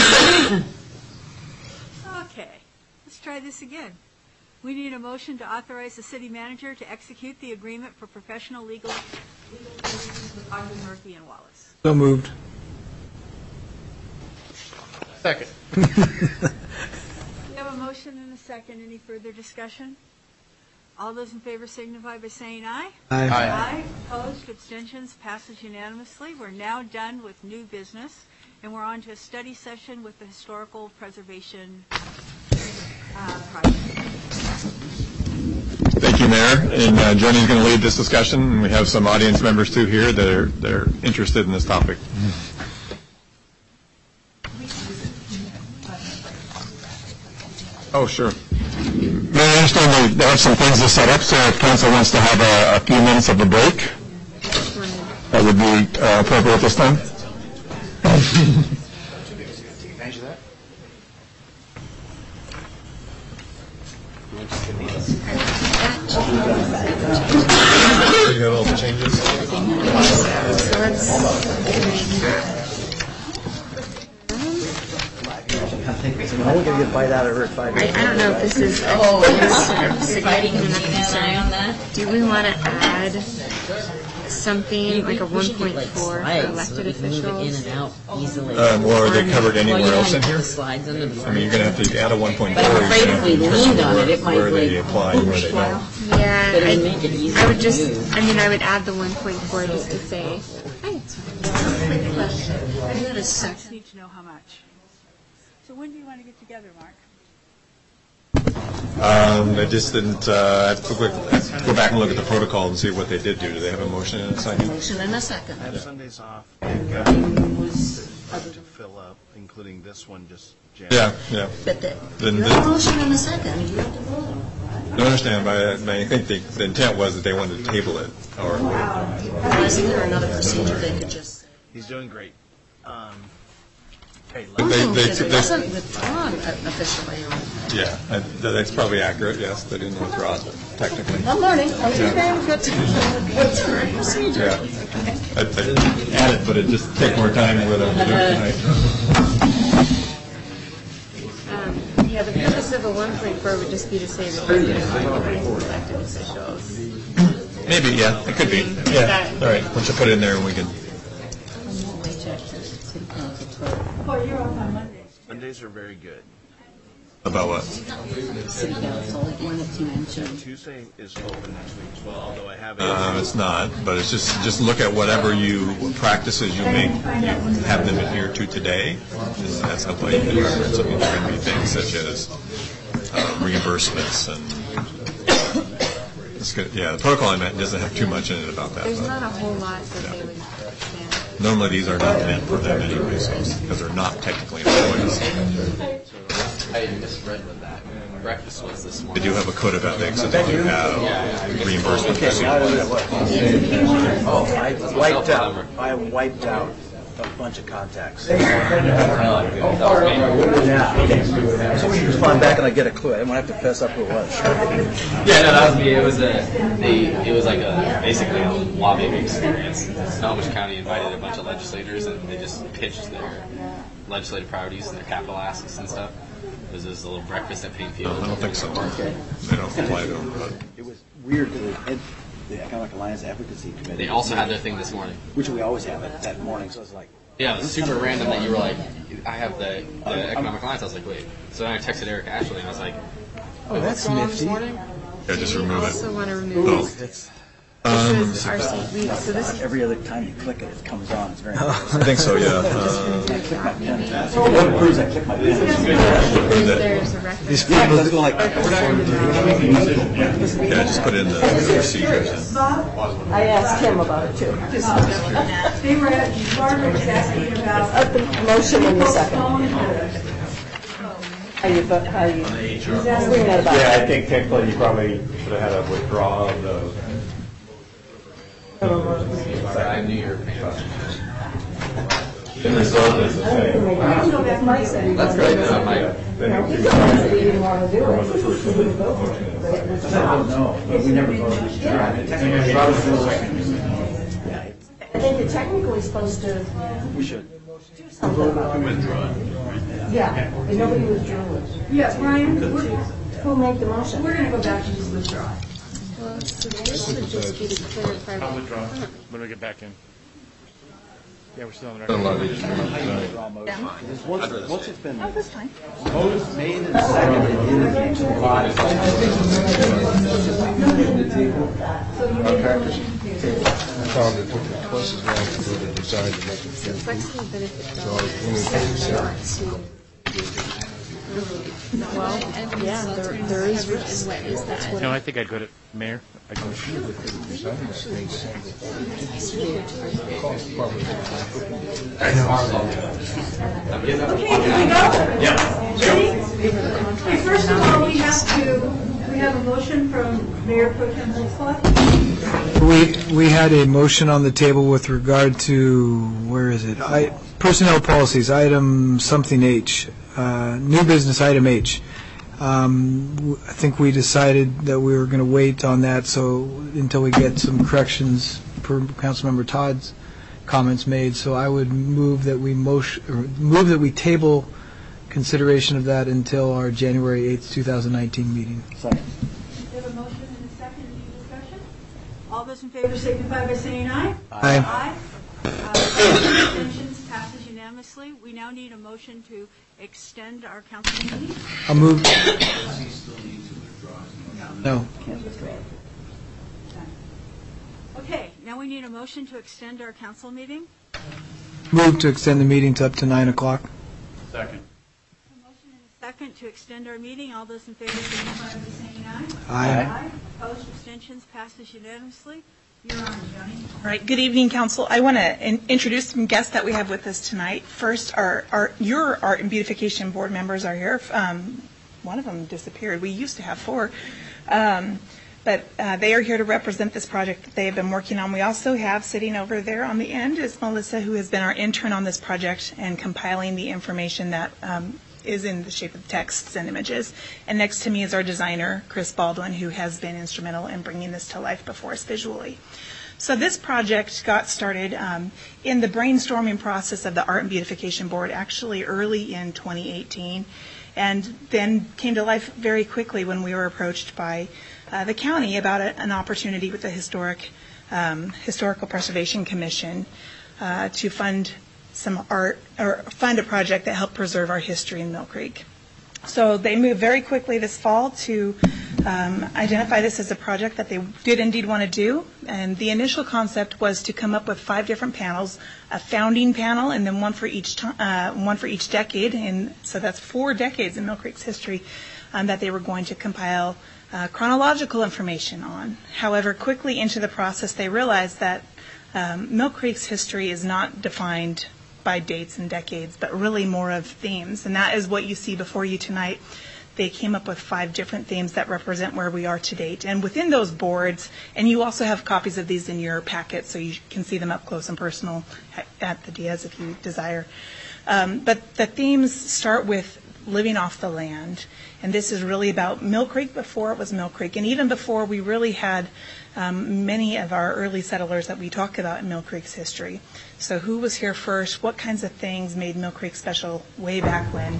Okay, let's try this again. We need a motion to authorize the city manager to execute the agreement for professional legal legal services with Ogden, Murphy and Wallace.
So moved.
Second.
We have a motion and a second. Any further discussion? All those in favor signify by saying aye.
Aye.
Aye.
Aye. Opposed, abstentions, passes unanimously. We're now done with new business, and we're on to a study session with the Historical Preservation uh, Project.
Thank you, Mayor. And uh, Jenny's going to lead this discussion, and we have some audience members, too, here that are, that are interested in this topic. Oh, sure.
Mayor, I understand they have some things to set up, so if council wants to have a, a few minutes of a break, that would be uh, appropriate this time.
Advantage of that?
You have all the changes?
We're going to get a bite out of her at five.
I, I don't know if this is oh, significant enough concern. Do we want to add something like a one point four for elected officials?
In and out easily.
Um, or are they covered anywhere
Well, you
else in
had
here?
the slides under the
I mean, you're going to have to add a one point four.
But I'm afraid if we leaned on it, it might
where they
like
apply and where they don't.
Yeah,
But it would
I,
make it easier
I would
to
just,
use.
I mean, I would add the one point four just to say,
I just need to know how much. So when do you want to get together, Mark?
Um, I just didn't, uh, I have to quick, go back and look at the protocol and see what they did do. Do they have a motion and a second?
Motion and a second.
I have Sundays off. I've got to fill up, including this one, just jam.
Yeah, yeah.
But the,
Then
you
the-
have a motion and a second, you have to vote on it, right?
I understand, but I, I think the, the intent was that they wanted to table it, or,
Or isn't there another procedure they could just say?
He's doing great. Um,
They- they- they-
It wasn't withdrawn officially.
Yeah, I- th- that's probably accurate, yes. They didn't withdraw it technically.
I'm learning. I'm
Yeah.
very good. What's the procedure?
Yeah. I'd I'd add it, but it'd just take more time with it tonight.
Um, yeah, the purpose of a one point four would just be to say that we're going to find elected officials.
Maybe, yeah, it could be. Yeah, all right, once you put it in there, we can.
Oh, you're off on Monday.
Mondays are very good.
About what?
City Council wanted to mention.
Tuesday is open next week as well, although I have a...
Um, it's not, but it's just, just look at whatever you, what practices you make, you have them adhere to today. Just- That's how you can reference. I mean, there can be things such as uh, reimbursements and, it's good, yeah, the protocol I meant doesn't have too much in it about that.
There's
but
not a whole lot that they would understand.
Normally, these are not meant for them anyway, so, because they're not technically employees.
I misread with that. Breakfast was this
They
morning.
do have a code of ethics, and they do have reimbursement procedures.
Oh, I wiped out, I wiped out a bunch of contacts. Yeah. So when you respond back and I get a clue, I don't have to fess up who it was.
Yeah, no, that was me. It was a, they, it was like a, basically a lobbying experience. Snohomish County invited a bunch of legislators, and they just pitched their legislative priorities and their capital asks and stuff. It was just a little breakfast at Paintfield.
No, I don't think so. They don't apply to them, but.
It was weird, the, the Economic Alliance Advocacy Committee.
They also had their thing this morning.
Which we always have it that morning, so it's like.
Yeah, it was super random that you were like, I have the, the Economic Alliance. I was like, wait. So then I texted Eric Ashley, and I was like,
Oh, that's
what's going on this
nifty.
morning?
Yeah, just
We
remove it.
also want to remove
Oh.
this.
Um,
This was our seat. We- So this is
Every other time you click it, it comes on. It's very.
I think so, yeah. Uh,
I click my pen. So what proves I click my pen?
there's a record.
These people, let's go like.
Yeah, just put in the procedures.
I asked him about it too.
They were, Barbara was asking about.
At the motion in the second. How you, vote- how you, bring that about.
Yeah, I think technically you probably should have had a withdrawal of the.
I knew you were paying attention.
The result is the same.
That's great. No, my,
We didn't want to do it.
No, but we never voted.
I think you're technically supposed to
We should.
do something about it. Yeah, and nobody withdrew it.
Yeah, Brian, we're,
Who made the motion?
we're going to go back and just withdraw.
Well, so this would just be to clarify.
I'll withdraw when we get back in. Yeah, we're still on the record.
Once, once it's been
Oh, that's fine.
made and seconded, indicates a lot of.
I found it took me twice as long to go to decide to make it
So
fit.
flexing benefit
So I was doing it
Well, yeah, there, there is risk. What is that?
No, I think I'd go to Mayor. I'd go to
Okay, here we go.
Yeah.
Ready? Okay, first of all, we have to, we have a motion from Mayor Pro Tem Holtzclaw.
We, we had a motion on the table with regard to, where is it? I- Personnel policies, item something H, uh, new business item H. Um, w- I think we decided that we were going to wait on that so, until we get some corrections per Councilmember Todd's comments made. So I would move that we motion, or move that we table consideration of that until our January eighth, two thousand nineteen meeting.
Second.
We have a motion and a second, any discussion? All those in favor signify by saying aye.
Aye.
Aye. Uh, Abstentions passes unanimously. We now need a motion to extend our council meeting.
I'll move. No.
Okay, now we need a motion to extend our council meeting.
Move to extend the meeting to up to nine o'clock.
Second.
A motion and a second to extend our meeting. All those in favor signify by saying aye.
Aye.
Opposed, abstentions passes unanimously. You're on, Johnny.
All right, good evening, council. I want to in- introduce some guests that we have with us tonight. First, our, our your Art and Beautification Board members are here. Um, one of them disappeared. We used to have four. Um, But uh, they are here to represent this project that they have been working on. We also have sitting over there on the end is Melissa, who has been our intern on this project and compiling the information that um, is in the shape of texts and images. And next to me is our designer, Chris Baldwin, who has been instrumental in bringing this to life before us visually. So this project got started um, in the brainstorming process of the Art and Beautification Board actually early in twenty eighteen, and then came to life very quickly when we were approached by uh, the county about a, an opportunity with the Historic um, Historical Preservation Commission uh, to fund some art or fund a project that helped preserve our history in Mill Creek. So they moved very quickly this fall to um, identify this as a project that they did indeed want to do. And the initial concept was to come up with five different panels, a founding panel, and then one for each t- uh, one for each decade. And so that's four decades in Mill Creek's history um, that they were going to compile uh, chronological information on. However, quickly into the process, they realized that um, Mill Creek's history is not defined by dates and decades, but really more of themes. And that is what you see before you tonight. They came up with five different themes that represent where we are to date. And within those boards, and you also have copies of these in your packet, so you can see them up close and personal at the Diaz if you desire. Um, but the themes start with living off the land. And this is really about Mill Creek before it was Mill Creek. And even before we really had um, many of our early settlers that we talk about in Mill Creek's history. So who was here first? What kinds of things made Mill Creek special way back when?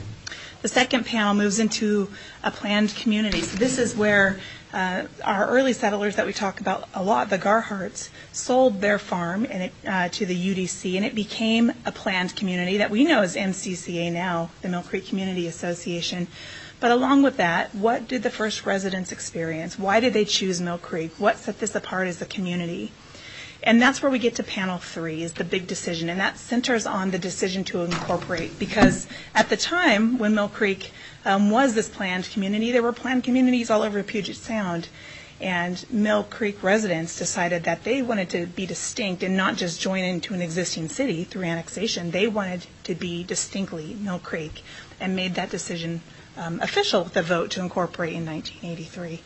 The second panel moves into a planned community. So this is where uh, our early settlers that we talk about a lot, the Garharts, sold their farm and it, uh, to the U D C, and it became a planned community that we know as M C C A now, the Mill Creek Community Association. But along with that, what did the first residents experience? Why did they choose Mill Creek? What set this apart as a community? And that's where we get to panel three, is the big decision. And that centers on the decision to incorporate. Because at the time when Mill Creek um, was this planned community, there were planned communities all over Puget Sound. And Mill Creek residents decided that they wanted to be distinct and not just join into an existing city through annexation. They wanted to be distinctly Mill Creek and made that decision um, official with a vote to incorporate in nineteen eighty-three.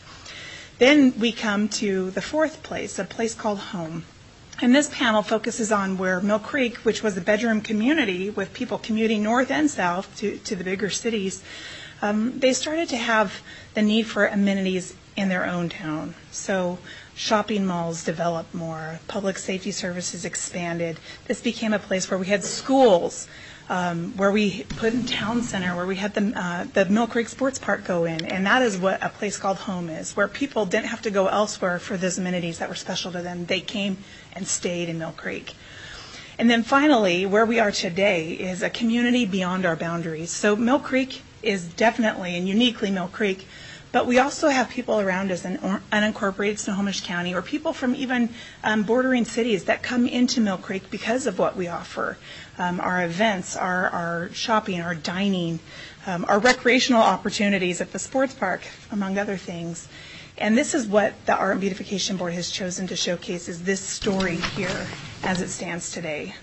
Then we come to the fourth place, a place called home. And this panel focuses on where Mill Creek, which was a bedroom community with people commuting north and south to, to the bigger cities, um, they started to have the need for amenities in their own town. So shopping malls developed more, public safety services expanded. This became a place where we had schools, um, where we put in town center, where we had the, uh, the Mill Creek Sports Park go in. And that is what a place called home is, where people didn't have to go elsewhere for those amenities that were special to them. They came and stayed in Mill Creek. And then finally, where we are today is a community beyond our boundaries. So Mill Creek is definitely and uniquely Mill Creek, but we also have people around us in unincorporated Snohomish County, or people from even um, bordering cities that come into Mill Creek because of what we offer. Um, our events, our, our shopping, our dining, um, our recreational opportunities at the sports park, among other things. And this is what the Art and Beautification Board has chosen to showcase, is this story here as it stands today.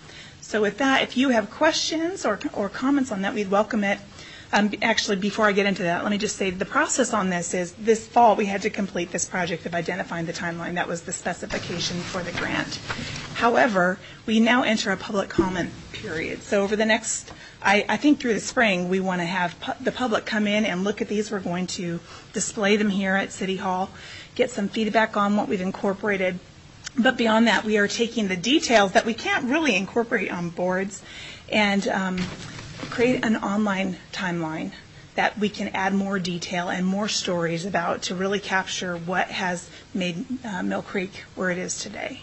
So with that, if you have questions or, or comments on that, we'd welcome it. Um, actually, before I get into that, let me just say the process on this is this fall we had to complete this project of identifying the timeline. That was the specification for the grant. However, we now enter a public comment period. So over the next, I, I think through the spring, we want to have pu- the public come in and look at these. We're going to display them here at City Hall, get some feedback on what we've incorporated. But beyond that, we are taking the details that we can't really incorporate on boards and um, create an online timeline that we can add more detail and more stories about to really capture what has made uh, Mill Creek where it is today.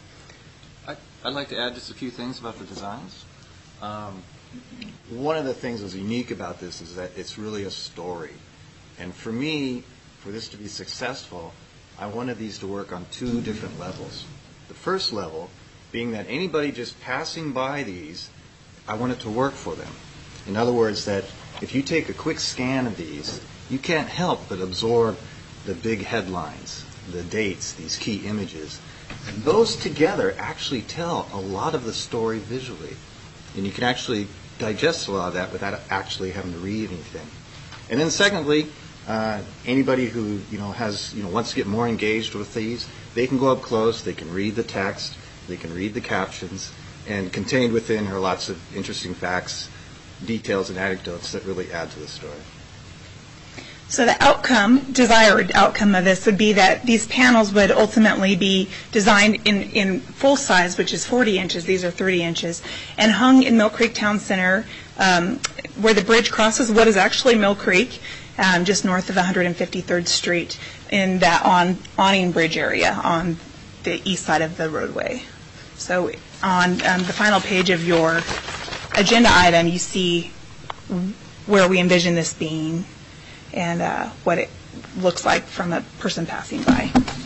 I, I'd like to add just a few things about the designs. Um, one of the things that's unique about this is that it's really a story. And for me, for this to be successful, I wanted these to work on two different levels. The first level being that anybody just passing by these, I want it to work for them. In other words, that if you take a quick scan of these, you can't help but absorb the big headlines, the dates, these key images. And those together actually tell a lot of the story visually. And you can actually digest a lot of that without actually having to read anything. And then secondly, Uh, anybody who you know has you know wants to get more engaged with these, they can go up close. They can read the text. They can read the captions, and contained within are lots of interesting facts, details, and anecdotes that really add to the story.
So the outcome, desired outcome of this would be that these panels would ultimately be designed in, in full size, which is forty inches, these are thirty inches, and hung in Mill Creek Town Center um, where the bridge crosses what is actually Mill Creek, um, just north of one hundred fifty-third Street, in that on, awning bridge area on the east side of the roadway. So on um, the final page of your agenda item, you see where we envision this being and uh, what it looks like from a person passing by.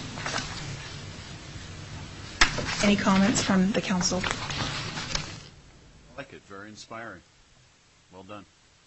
Any comments from the council?
I like it. Very inspiring. Well done.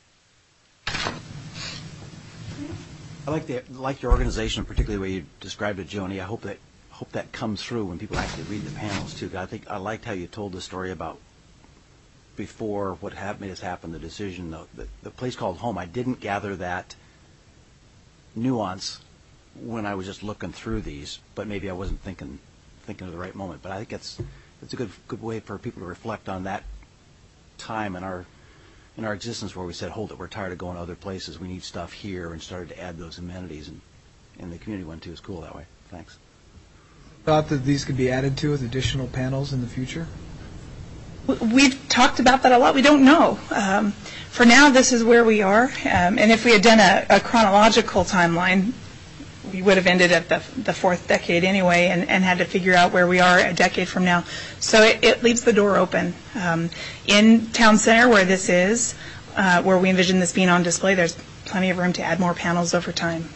I like the like your organization, particularly the way you described it, Joni. I hope that hope that comes through when people actually read the panels too. I think I liked how you told the story about before what hap- made us happen, the decision, the, the, the place called home. I didn't gather that nuance when I was just looking through these, but maybe I wasn't thinking thinking of the right moment. But I think it's it's a good good way for people to reflect on that time in our in our existence where we said, hold it, we're tired of going other places. We need stuff here, and started to add those amenities, and, and the community went too. It's cool that way. Thanks.
Thought that these could be added to with additional panels in the future?
We've talked about that a lot. We don't know. Um, for now, this is where we are. Um, and if we had done a, a chronological timeline, we would have ended at the, the fourth decade anyway and, and had to figure out where we are a decade from now. So it, it leaves the door open. Um, in Town Center, where this is, uh, where we envision this being on display, there's plenty of room to add more panels over time.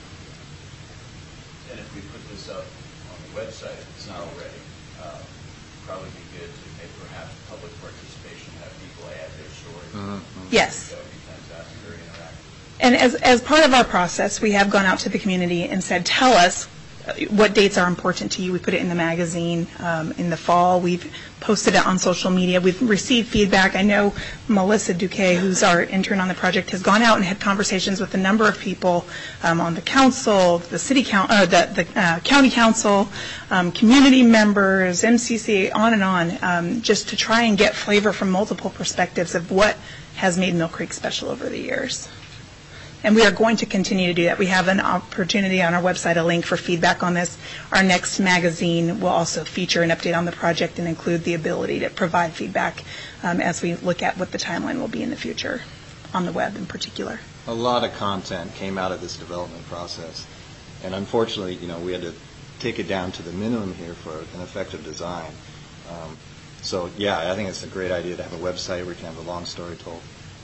And if we put this up on the website, if it's not already, uh, probably be good to make perhaps public participation, have people add their stories.
Mm-hmm.
Yes.
That would be fantastic, very interactive.
And as, as part of our process, we have gone out to the community and said, tell us what dates are important to you. We put it in the magazine um, in the fall. We've posted it on social media. We've received feedback. I know Melissa Duque, who's our intern on the project, has gone out and had conversations with a number of people um, on the council, the city council, uh, the, the uh, county council, um, community members, M C C, on and on, um, just to try and get flavor from multiple perspectives of what has made Mill Creek special over the years. And we are going to continue to do that. We have an opportunity on our website, a link for feedback on this. Our next magazine will also feature an update on the project and include the ability to provide feedback um, as we look at what the timeline will be in the future, on the web in particular.
A lot of content came out of this development process. And unfortunately, you know, we had to take it down to the minimum here for an effective design. Um, so, yeah, I think it's a great idea to have a website where you can have a long story told.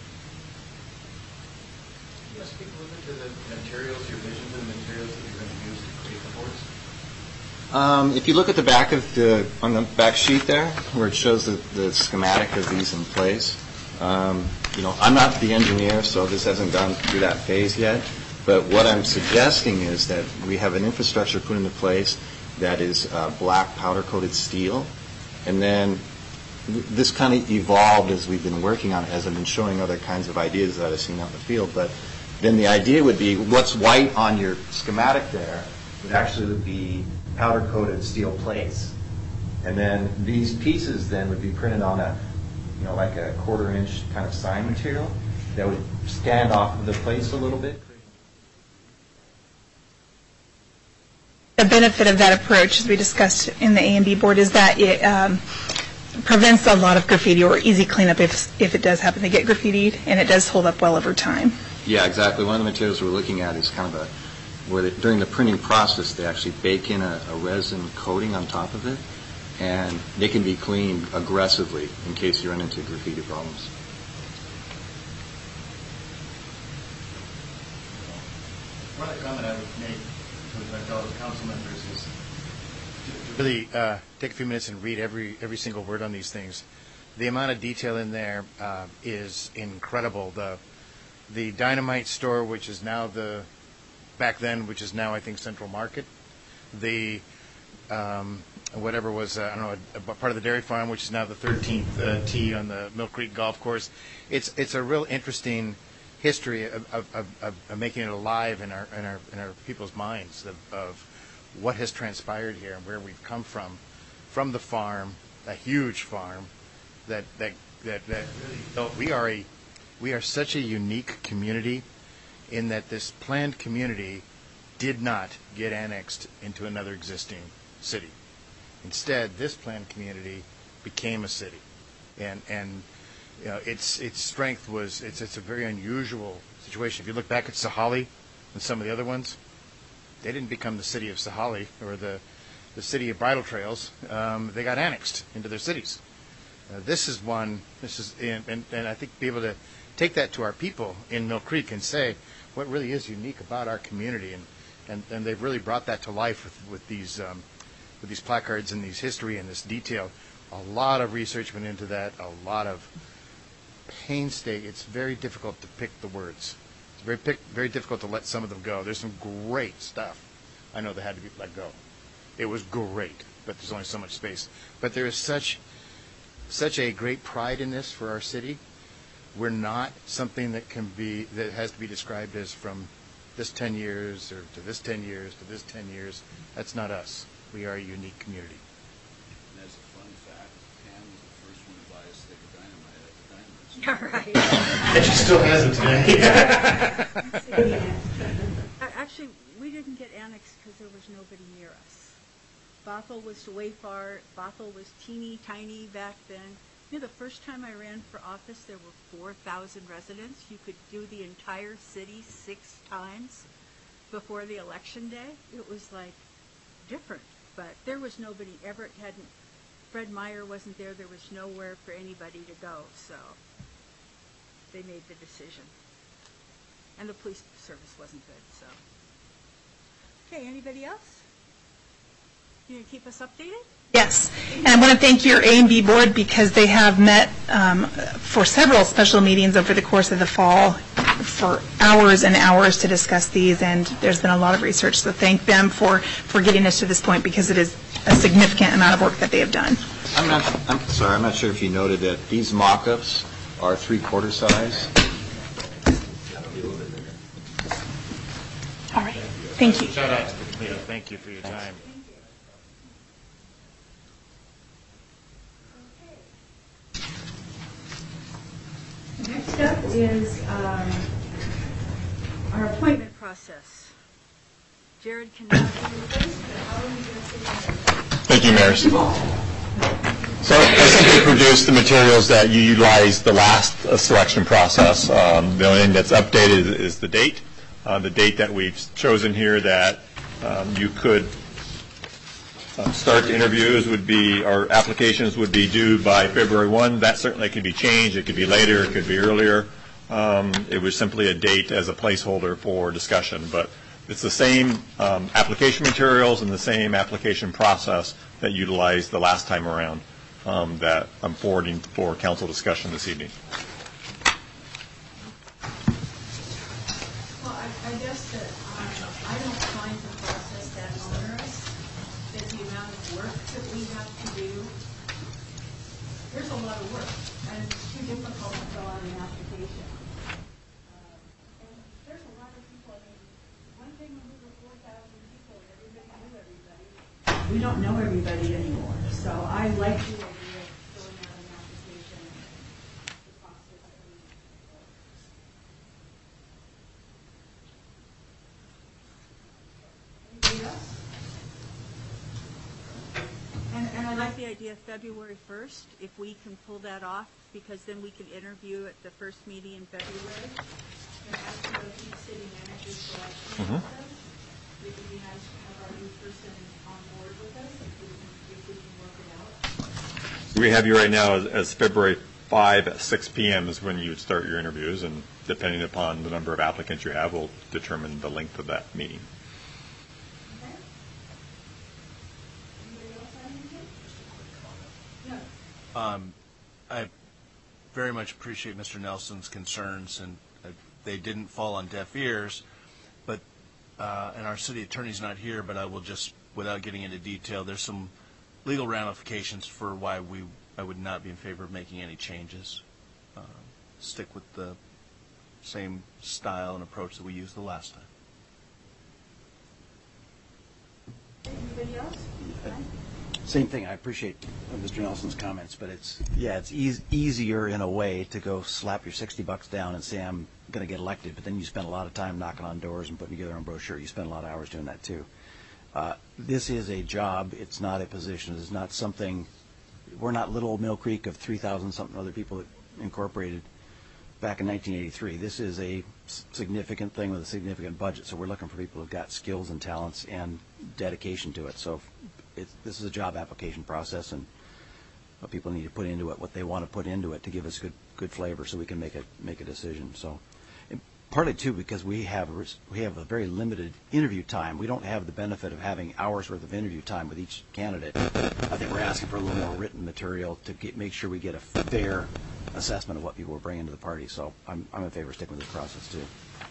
Can you speak a little bit to the materials, your vision of the materials that you're going to use to create the boards?
Um, if you look at the back of the, on the back sheet there, where it shows the, the schematic of these in place, um, you know, I'm not the engineer, so this hasn't gone through that phase yet. But what I'm suggesting is that we have an infrastructure put into place that is uh, black powder-coated steel, and then this kind of evolved as we've been working on it, as I've been showing other kinds of ideas that I've seen out in the field. But then the idea would be what's white on your schematic there would actually be powder-coated steel plates. And then these pieces then would be printed on a, you know, like a quarter-inch kind of sign material that would stand off of the plates a little bit.
The benefit of that approach, as we discussed in the A and B board, is that it um, prevents a lot of graffiti or easy cleanup if if it does happen to get graffitied, and it does hold up well over time.
Yeah, exactly. One of the materials we're looking at is kind of a, where they, during the printing process, they actually bake in a, a resin coating on top of it, and they can be cleaned aggressively in case you run into graffiti problems.
One other comment I would make to my fellow council members is to, to really uh, take a few minutes and read every every single word on these things. The amount of detail in there uh, is incredible. The the Dynamite store, which is now the back then, which is now I think Central Market. The um, whatever was uh, I don't know a, a part of the dairy farm, which is now the thirteenth uh, tee on the Mill Creek Golf Course. It's it's a real interesting history of, of, of, of making it alive in our in our in our people's minds of, of what has transpired here and where we've come from, from the farm, a huge farm, that that that, that really built. We are a we are such a unique community in that this planned community did not get annexed into another existing city. Instead, this planned community became a city, and and you know, its its strength was it's it's a very unusual situation. If you look back at Sahalee and some of the other ones, they didn't become the city of Sahalee or the the city of Bridle Trails. Um, they got annexed into their cities. Uh, this is one. This is and, and and I think be able to take that to our people in Mill Creek and say what really is unique about our community, and and, and they've really brought that to life with with these um, with these placards and these history and this detail. A lot of research went into that. A lot of painstaking. It's very difficult to pick the words. It's very pick, very difficult to let some of them go. There's some great stuff I know that had to be let go. It was great, but there's only so much space. But there is such such a great pride in this for our city. We're not something that can be that has to be described as from this ten years or to this ten years to this ten years. That's not us. We are a unique community.
And as a fun fact, Pam was the first one to buy a stick of dynamite at the dynamite.
Yeah, right.
And she still has it today.
Actually, we didn't get annexed because there was nobody near us. Bothell was way far. Bothell was teeny tiny back then. You know, the first time I ran for office, there were four thousand residents. You could do the entire city six times before the election day. It was like different, but there was nobody. Everett hadn't, Fred Meyer wasn't there. There was nowhere for anybody to go, so they made the decision. And the police service wasn't good, so. Okay, anybody else? You gonna keep us updated?
Yes, and I want to thank your A and B board because they have met um, for several special meetings over the course of the fall for hours and hours to discuss these, and there's been a lot of research, so thank them for, for getting us to this point because it is a significant amount of work that they have done.
I'm not, I'm sorry, I'm not sure if you noted that these mock-ups are three-quarter size.
All right, thank you.
Shout out to the committee. Thank you for your time.
Next up is um, our appointment process. Jared can now do this. How are you going to say
Thank you, Mayor. So I simply produced the materials that you utilized the last uh, selection process. Um, the only thing that's updated is the date. Uh, the date that we've chosen here that um, you could uh, start the interviews would be, our applications would be due by February first. That certainly could be changed. It could be later. It could be earlier. Um, it was simply a date as a placeholder for discussion. But it's the same um, application materials and the same application process that utilized the last time around um, that I'm forwarding for council discussion this evening.
Well, I, I guess that um, I don't find the process that onerous, that the amount of work that we have to do, there's a lot of work, and it's too difficult to fill out an application. Uh, and there's a lot of people, I mean, one thing when we were four thousand people and everybody knew everybody, we don't know everybody anymore. So I like the idea of filling out an application and the process that we Anybody else? And, and I like the idea of February first, if we can pull that off, because then we can interview at the first meeting in February. And after the new city manager selection
Mhm.
process, it would be nice to have our new person on board with us, if we can, if we can work it out.
We have you right now as, as February fifth at six p.m. is when you would start your interviews, and depending upon the number of applicants you have, will determine the length of that meeting.
Um, I very much appreciate Mister Nelson's concerns, and uh, they didn't fall on deaf ears. But uh, and our city attorney's not here, but I will just, without getting into detail, there's some legal ramifications for why we I would not be in favor of making any changes. Uh, stick with the same style and approach that we used the last time.
Anybody else?
Same thing. I appreciate Mister Nelson's comments, but it's, yeah, it's eas- easier in a way to go slap your sixty bucks down and say, I'm going to get elected, but then you spend a lot of time knocking on doors and putting together a brochure. You spend a lot of hours doing that, too. Uh, this is a job. It's not a position. It's not something, we're not Little Mill Creek of three thousand something other people that incorporated back in nineteen eighty-three. This is a s- significant thing with a significant budget, so we're looking for people who've got skills and talents and dedication to it. So it's, this is a job application process, and what people need to put into it, what they want to put into it to give us good good flavor so we can make a, make a decision. So and partly, too, because we have, a, res- we have a very limited interview time. We don't have the benefit of having hours worth of interview time with each candidate. I think we're asking for a little more written material to get, make sure we get a fair assessment of what people are bringing to the party. So I'm, I'm in favor of sticking with this process, too.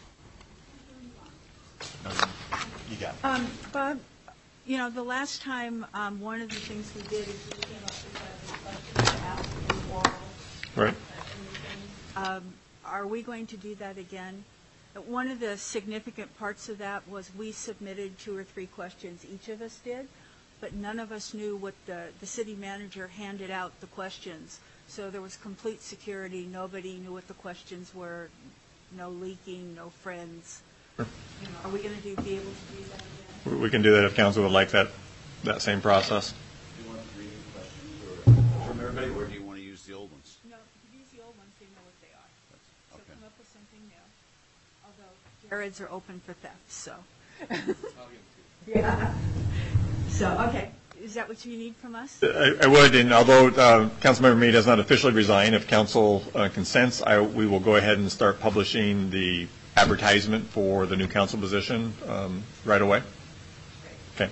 You got it.
Um, Bob, you know, the last time, um, one of the things we did is we came up with a question to ask you all.
Right.
Um, are we going to do that again? One of the significant parts of that was we submitted two or three questions, each of us did, but none of us knew what the, the city manager handed out the questions. So there was complete security. Nobody knew what the questions were. No leaking, no friends.
Sure.
You know, are we going to do, be able to do that again?
We can do that if council would like that, that same process.
Do you want three new questions or from everybody, or do you want to use the old ones?
No, use the old ones, they know what they are. So
Okay.
come up with something new. Although Jared's are open for theft, so. Yeah. So, okay. Is that what you need from us?
I, I would, and although uh, Councilmember Meade has not officially resigned, if council uh, consents, I, we will go ahead and start publishing the advertisement for the new council position um, right away. Okay.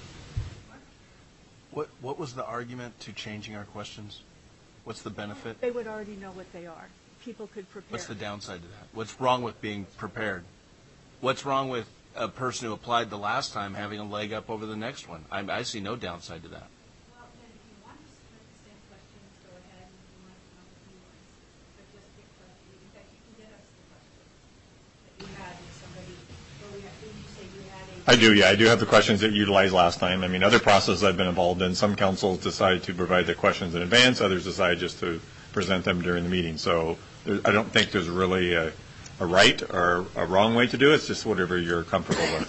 What What was the argument to changing our questions? What's the benefit?
They would already know what they are. People could prepare.
What's the downside to that? What's wrong with being prepared? What's wrong with a person who applied the last time having a leg up over the next one? I, I see no downside to that.
Well, then if you want to submit the same questions, go ahead. If you want to come up with new ones, but just pick questions. In fact, you can get us the questions that you had with somebody, or we had, did you say you had a...
I do, yeah. I do have the questions that you utilized last time. I mean, other processes I've been involved in, some councils decide to provide the questions in advance, others decide just to present them during the meeting. So there, I don't think there's really a, a right or a wrong way to do it. It's just whatever you're comfortable with.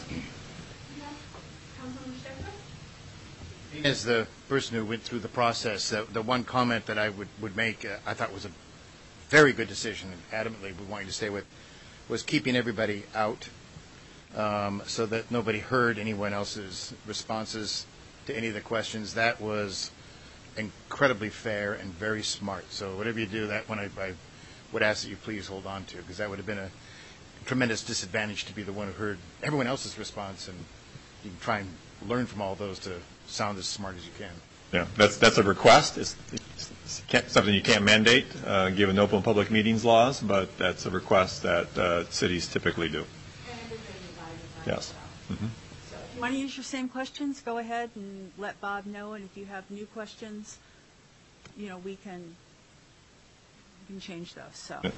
As the person who went through the process, uh, the one comment that I would, would make, uh, I thought was a very good decision, and adamantly we wanted to stay with, was keeping everybody out um, so that nobody heard anyone else's responses to any of the questions. That was incredibly fair and very smart. So whatever you do, that one I, I would ask that you please hold on to, because that would have been a tremendous disadvantage to be the one who heard everyone else's response, and you can try and learn from all those to sound as smart as you can.
Yeah, that's that's a request. It's, it's can't, something you can't mandate, uh, given open public meetings laws, but that's a request that uh, cities typically do. Yes. Mm-hmm.
So if you want to use your same questions, go ahead and let Bob know. And if you have new questions, you know, we can we can change those. So.
We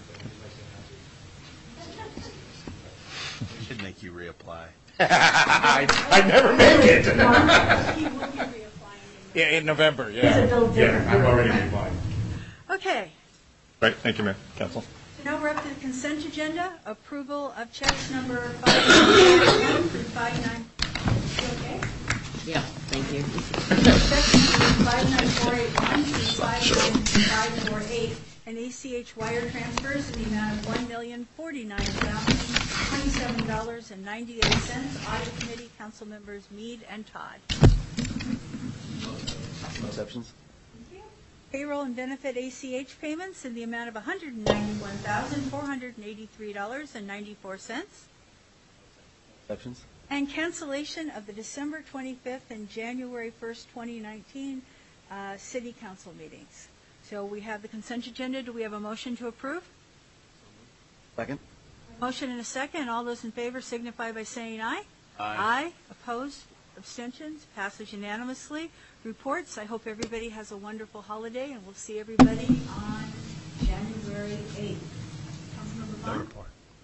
should make you reapply.
I, I never make it. Yeah, in November, yeah. Yeah, I'm already reapplying.
Okay.
Right, thank you, Mayor. Council.
So now we're up to the consent agenda. Approval of checks number five nine through five nine. Okay.
Yeah, thank you.
Checks number five nine four eight one through five nine five four eight, and A C H wire transfers in the amount of one million forty-nine thousand twenty-seven dollars and ninety-eight cents. Audit Committee, Council Members Meade and Todd.
No exceptions?
Payroll and benefit A C H payments in the amount of one hundred ninety-one thousand four hundred eighty-three dollars and ninety-four cents.
Exceptions?
And cancellation of the December twenty-fifth and January first, twenty nineteen uh, City Council meetings. So we have the consent agenda. Do we have a motion to approve?
Second?
Motion and a second. All those in favor signify by saying aye.
Aye.
Aye. Opposed? Abstentions? Passes unanimously. Reports. I hope everybody has a wonderful holiday, and we'll see everybody on January eighth. Councilmember
No
Bond?
report.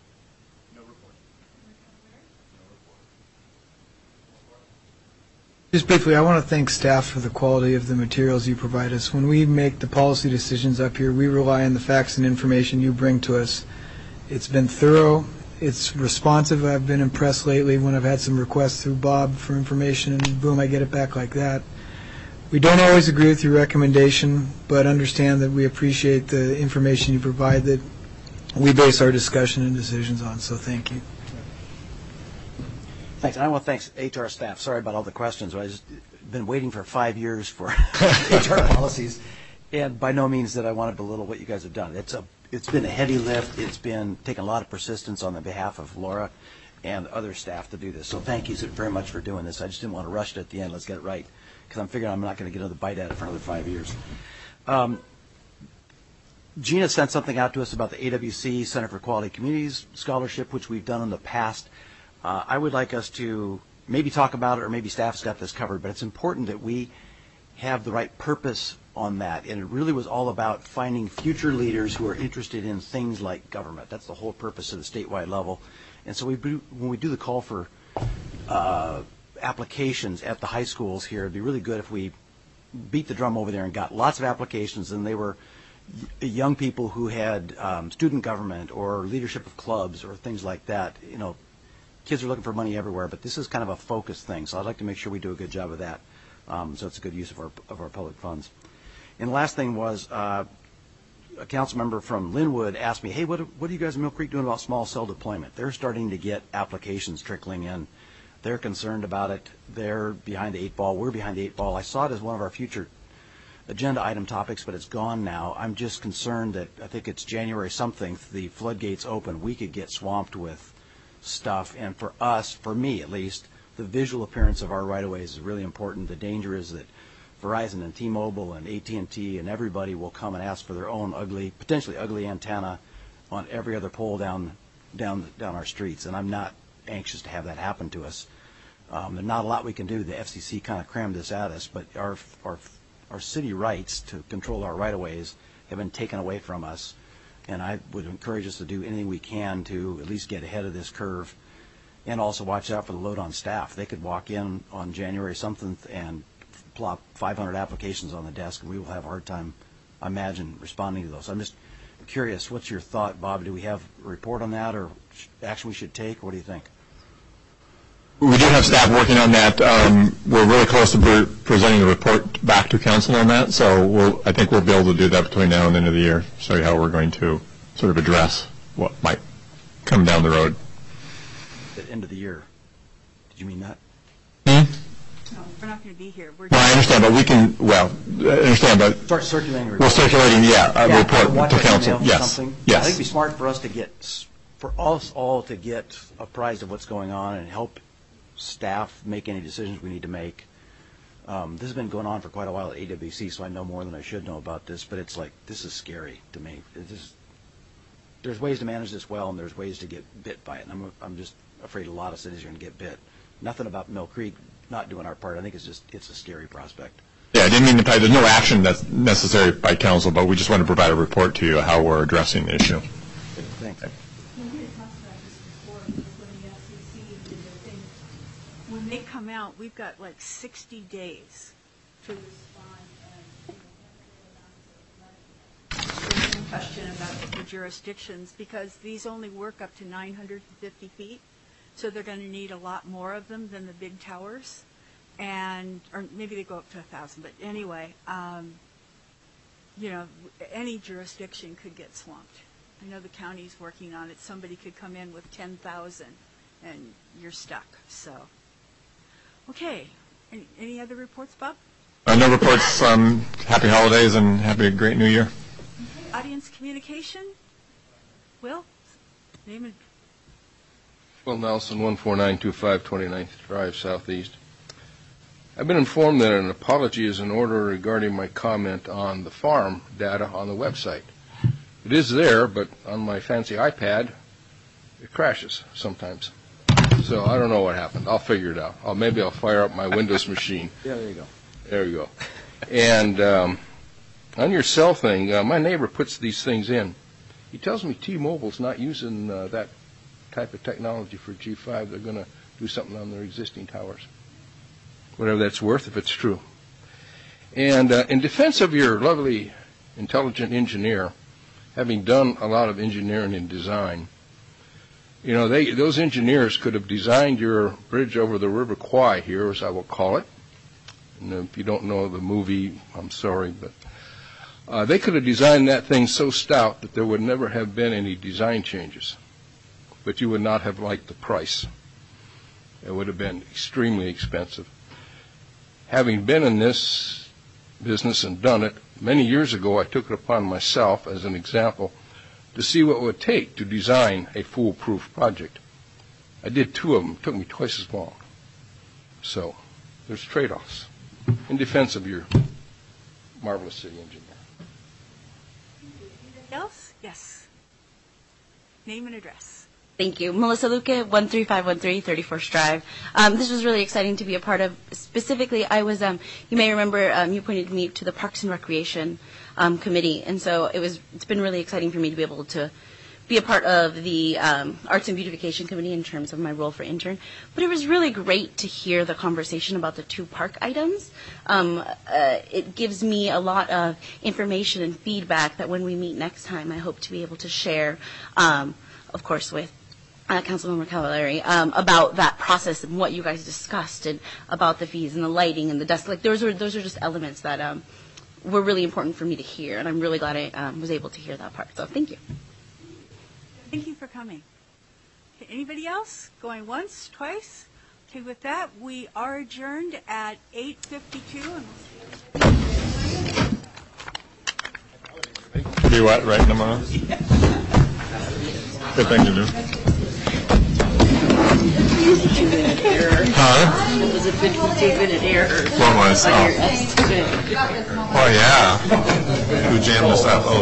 Just briefly, I want to thank staff for the quality of the materials you provide us. When we make the policy decisions up here, we rely on the facts and information you bring to us. It's been thorough. It's responsive. I've been impressed lately when I've had some requests through Bob for information, and boom, I get it back like that. We don't always agree with your recommendation, but understand that we appreciate the information you provide that we base our discussion and decisions on, so thank you.
Thanks. And I want to thank H R staff. Sorry about all the questions. I've just been waiting for five years for H R policies, and by no means that I want to belittle what you guys have done. It's a, it's been a heavy lift. It's been taking a lot of persistence on the behalf of Laura and other staff to do this. So thank you very much for doing this. I just didn't want to rush it at the end. Let's get it right, because I'm figuring I'm not going to get another bite at it for another five years. Um, Gina sent something out to us about the A W C Center for Quality Communities Scholarship, which we've done in the past. Uh, I would like us to maybe talk about it, or maybe staff's got this covered, but it's important that we have the right purpose on that. And it really was all about finding future leaders who are interested in things like government. That's the whole purpose of the statewide level. And so we do, when we do the call for uh, applications at the high schools here, it'd be really good if we beat the drum over there and got lots of applications, and they were young people who had um, student government or leadership of clubs or things like that. You know, kids are looking for money everywhere, but this is kind of a focused thing, so I'd like to make sure we do a good job of that. Um, so it's a good use of our of our public funds. And the last thing was uh, a council member from Linwood asked me, hey, what, what are you guys in Mill Creek doing about small cell deployment? They're starting to get applications trickling in. They're concerned about it. They're behind the eight ball. We're behind the eight ball. I saw it as one of our future agenda item topics, but it's gone now. I'm just concerned that I think it's January something, the floodgates open, we could get swamped with stuff. And for us, for me at least, the visual appearance of our right-of-ways is really important. The danger is that Verizon and T-Mobile and A T and T and everybody will come and ask for their own ugly, potentially ugly antenna on every other pole down down down our streets, and I'm not anxious to have that happen to us. Um, there's not a lot we can do. The F C C kind of crammed this at us, but our our our city rights to control our right-of-ways have been taken away from us, and I would encourage us to do anything we can to at least get ahead of this curve, and also watch out for the load on staff. They could walk in on January something and plop five hundred applications on the desk, and we will have a hard time, I imagine, responding to those. I'm just curious, what's your thought, Bob? Do we have a report on that, or action we should take? What do you think?
We do have staff working on that. Um, we're really close to pre- presenting a report back to council on that, so we'll, I think we'll be able to do that between now and the end of the year, show you how we're going to sort of address what might come down the road.
At the end of the year. Did you mean that?
Hmm?
No, we're not going to be here. We're
Well, I understand, but we can, well, I understand, but
Start circulating a report.
we're circulating, yeah, a
Yeah,
report
watch
to
our
council.
emails or
Yes,
something.
yes.
I think it'd be smart for us to get, for us all to get apprised of what's going on and help staff make any decisions we need to make. Um, this has been going on for quite a while at A W C, so I know more than I should know about this, but it's like, this is scary to me. It just, there's ways to manage this well, and there's ways to get bit by it, and I'm, I'm just afraid a lot of cities are going to get bit. Nothing about Mill Creek not doing our part. I think it's just, it's a scary prospect.
Yeah, I didn't mean to tell you, there's no action that's necessary by council, but we just want to provide a report to you how we're addressing the issue.
Thanks.
When they come out, we've got like sixty days to respond. And there's no question about the jurisdictions, because these only work up to nine hundred fifty feet, so they're going to need a lot more of them than the big towers, and or maybe they go up to a thousand. But anyway, um, you know, any jurisdiction could get swamped. I know the county's working on it. Somebody could come in with ten thousand, and you're stuck. So. Okay. Any, any other reports, Bob?
Uh, no reports. Um, happy holidays and happy great new year.
Okay. Audience communication? Will? Name and...
Will Nelson, one four nine two five twenty-ninth Drive, Southeast. I've been informed that an apology is in order regarding my comment on the farm data on the website. It is there, but on my fancy iPad, it crashes sometimes. So I don't know what happened. I'll figure it out. I'll, maybe I'll fire up my Windows machine.
Yeah, there you go.
There you go. And um, on your cell thing, uh, my neighbor puts these things in. He tells me T-Mobile's not using uh, that type of technology for G five. They're going to do something on their existing towers. whatever that's worth if it's true. And uh, in defense of your lovely, intelligent engineer, having done a lot of engineering and design, you know, they, those engineers could have designed your bridge over the River Kwai here, as I will call it. And if you don't know the movie, I'm sorry, but uh, they could have designed that thing so stout that there would never have been any design changes. But you would not have liked the price. It would have been extremely expensive. Having been in this business and done it, many years ago I took it upon myself as an example to see what it would take to design a foolproof project. I did two of them. It took me twice as long. So there's trade-offs in defense of your marvelous city engineer.
Anything else? Yes. Name and address.
Thank you. Melissa Luque, one three five one three, thirty-fourth Drive. Um, this was really exciting to be a part of. Specifically, I was, um, you may remember, um, you pointed me to the Parks and Recreation um, Committee, and so it was, it's been really exciting for me to be able to be a part of the um, Arts and Beautification Committee in terms of my role for intern. But it was really great to hear the conversation about the two park items. Um, uh, it gives me a lot of information and feedback that when we meet next time, I hope to be able to share, um, of course, with Uh, Councilmember Cavallari, um, about that process and what you guys discussed, and about the fees and the lighting and the desk. Like those are those are just elements that um, were really important for me to hear, and I'm really glad I um, was able to hear that part. So thank you.
Thank you for coming. Okay, anybody else? Going once, twice? Okay, with that, we are adjourned at eight fifty-two. And we'll see
Be what, right, tomorrow? Good thing to do. Huh?
It was a fifty-two minute error.
What was?
On
Oh.
your estimate.
Oh, yeah. Who jammed this up? Oh.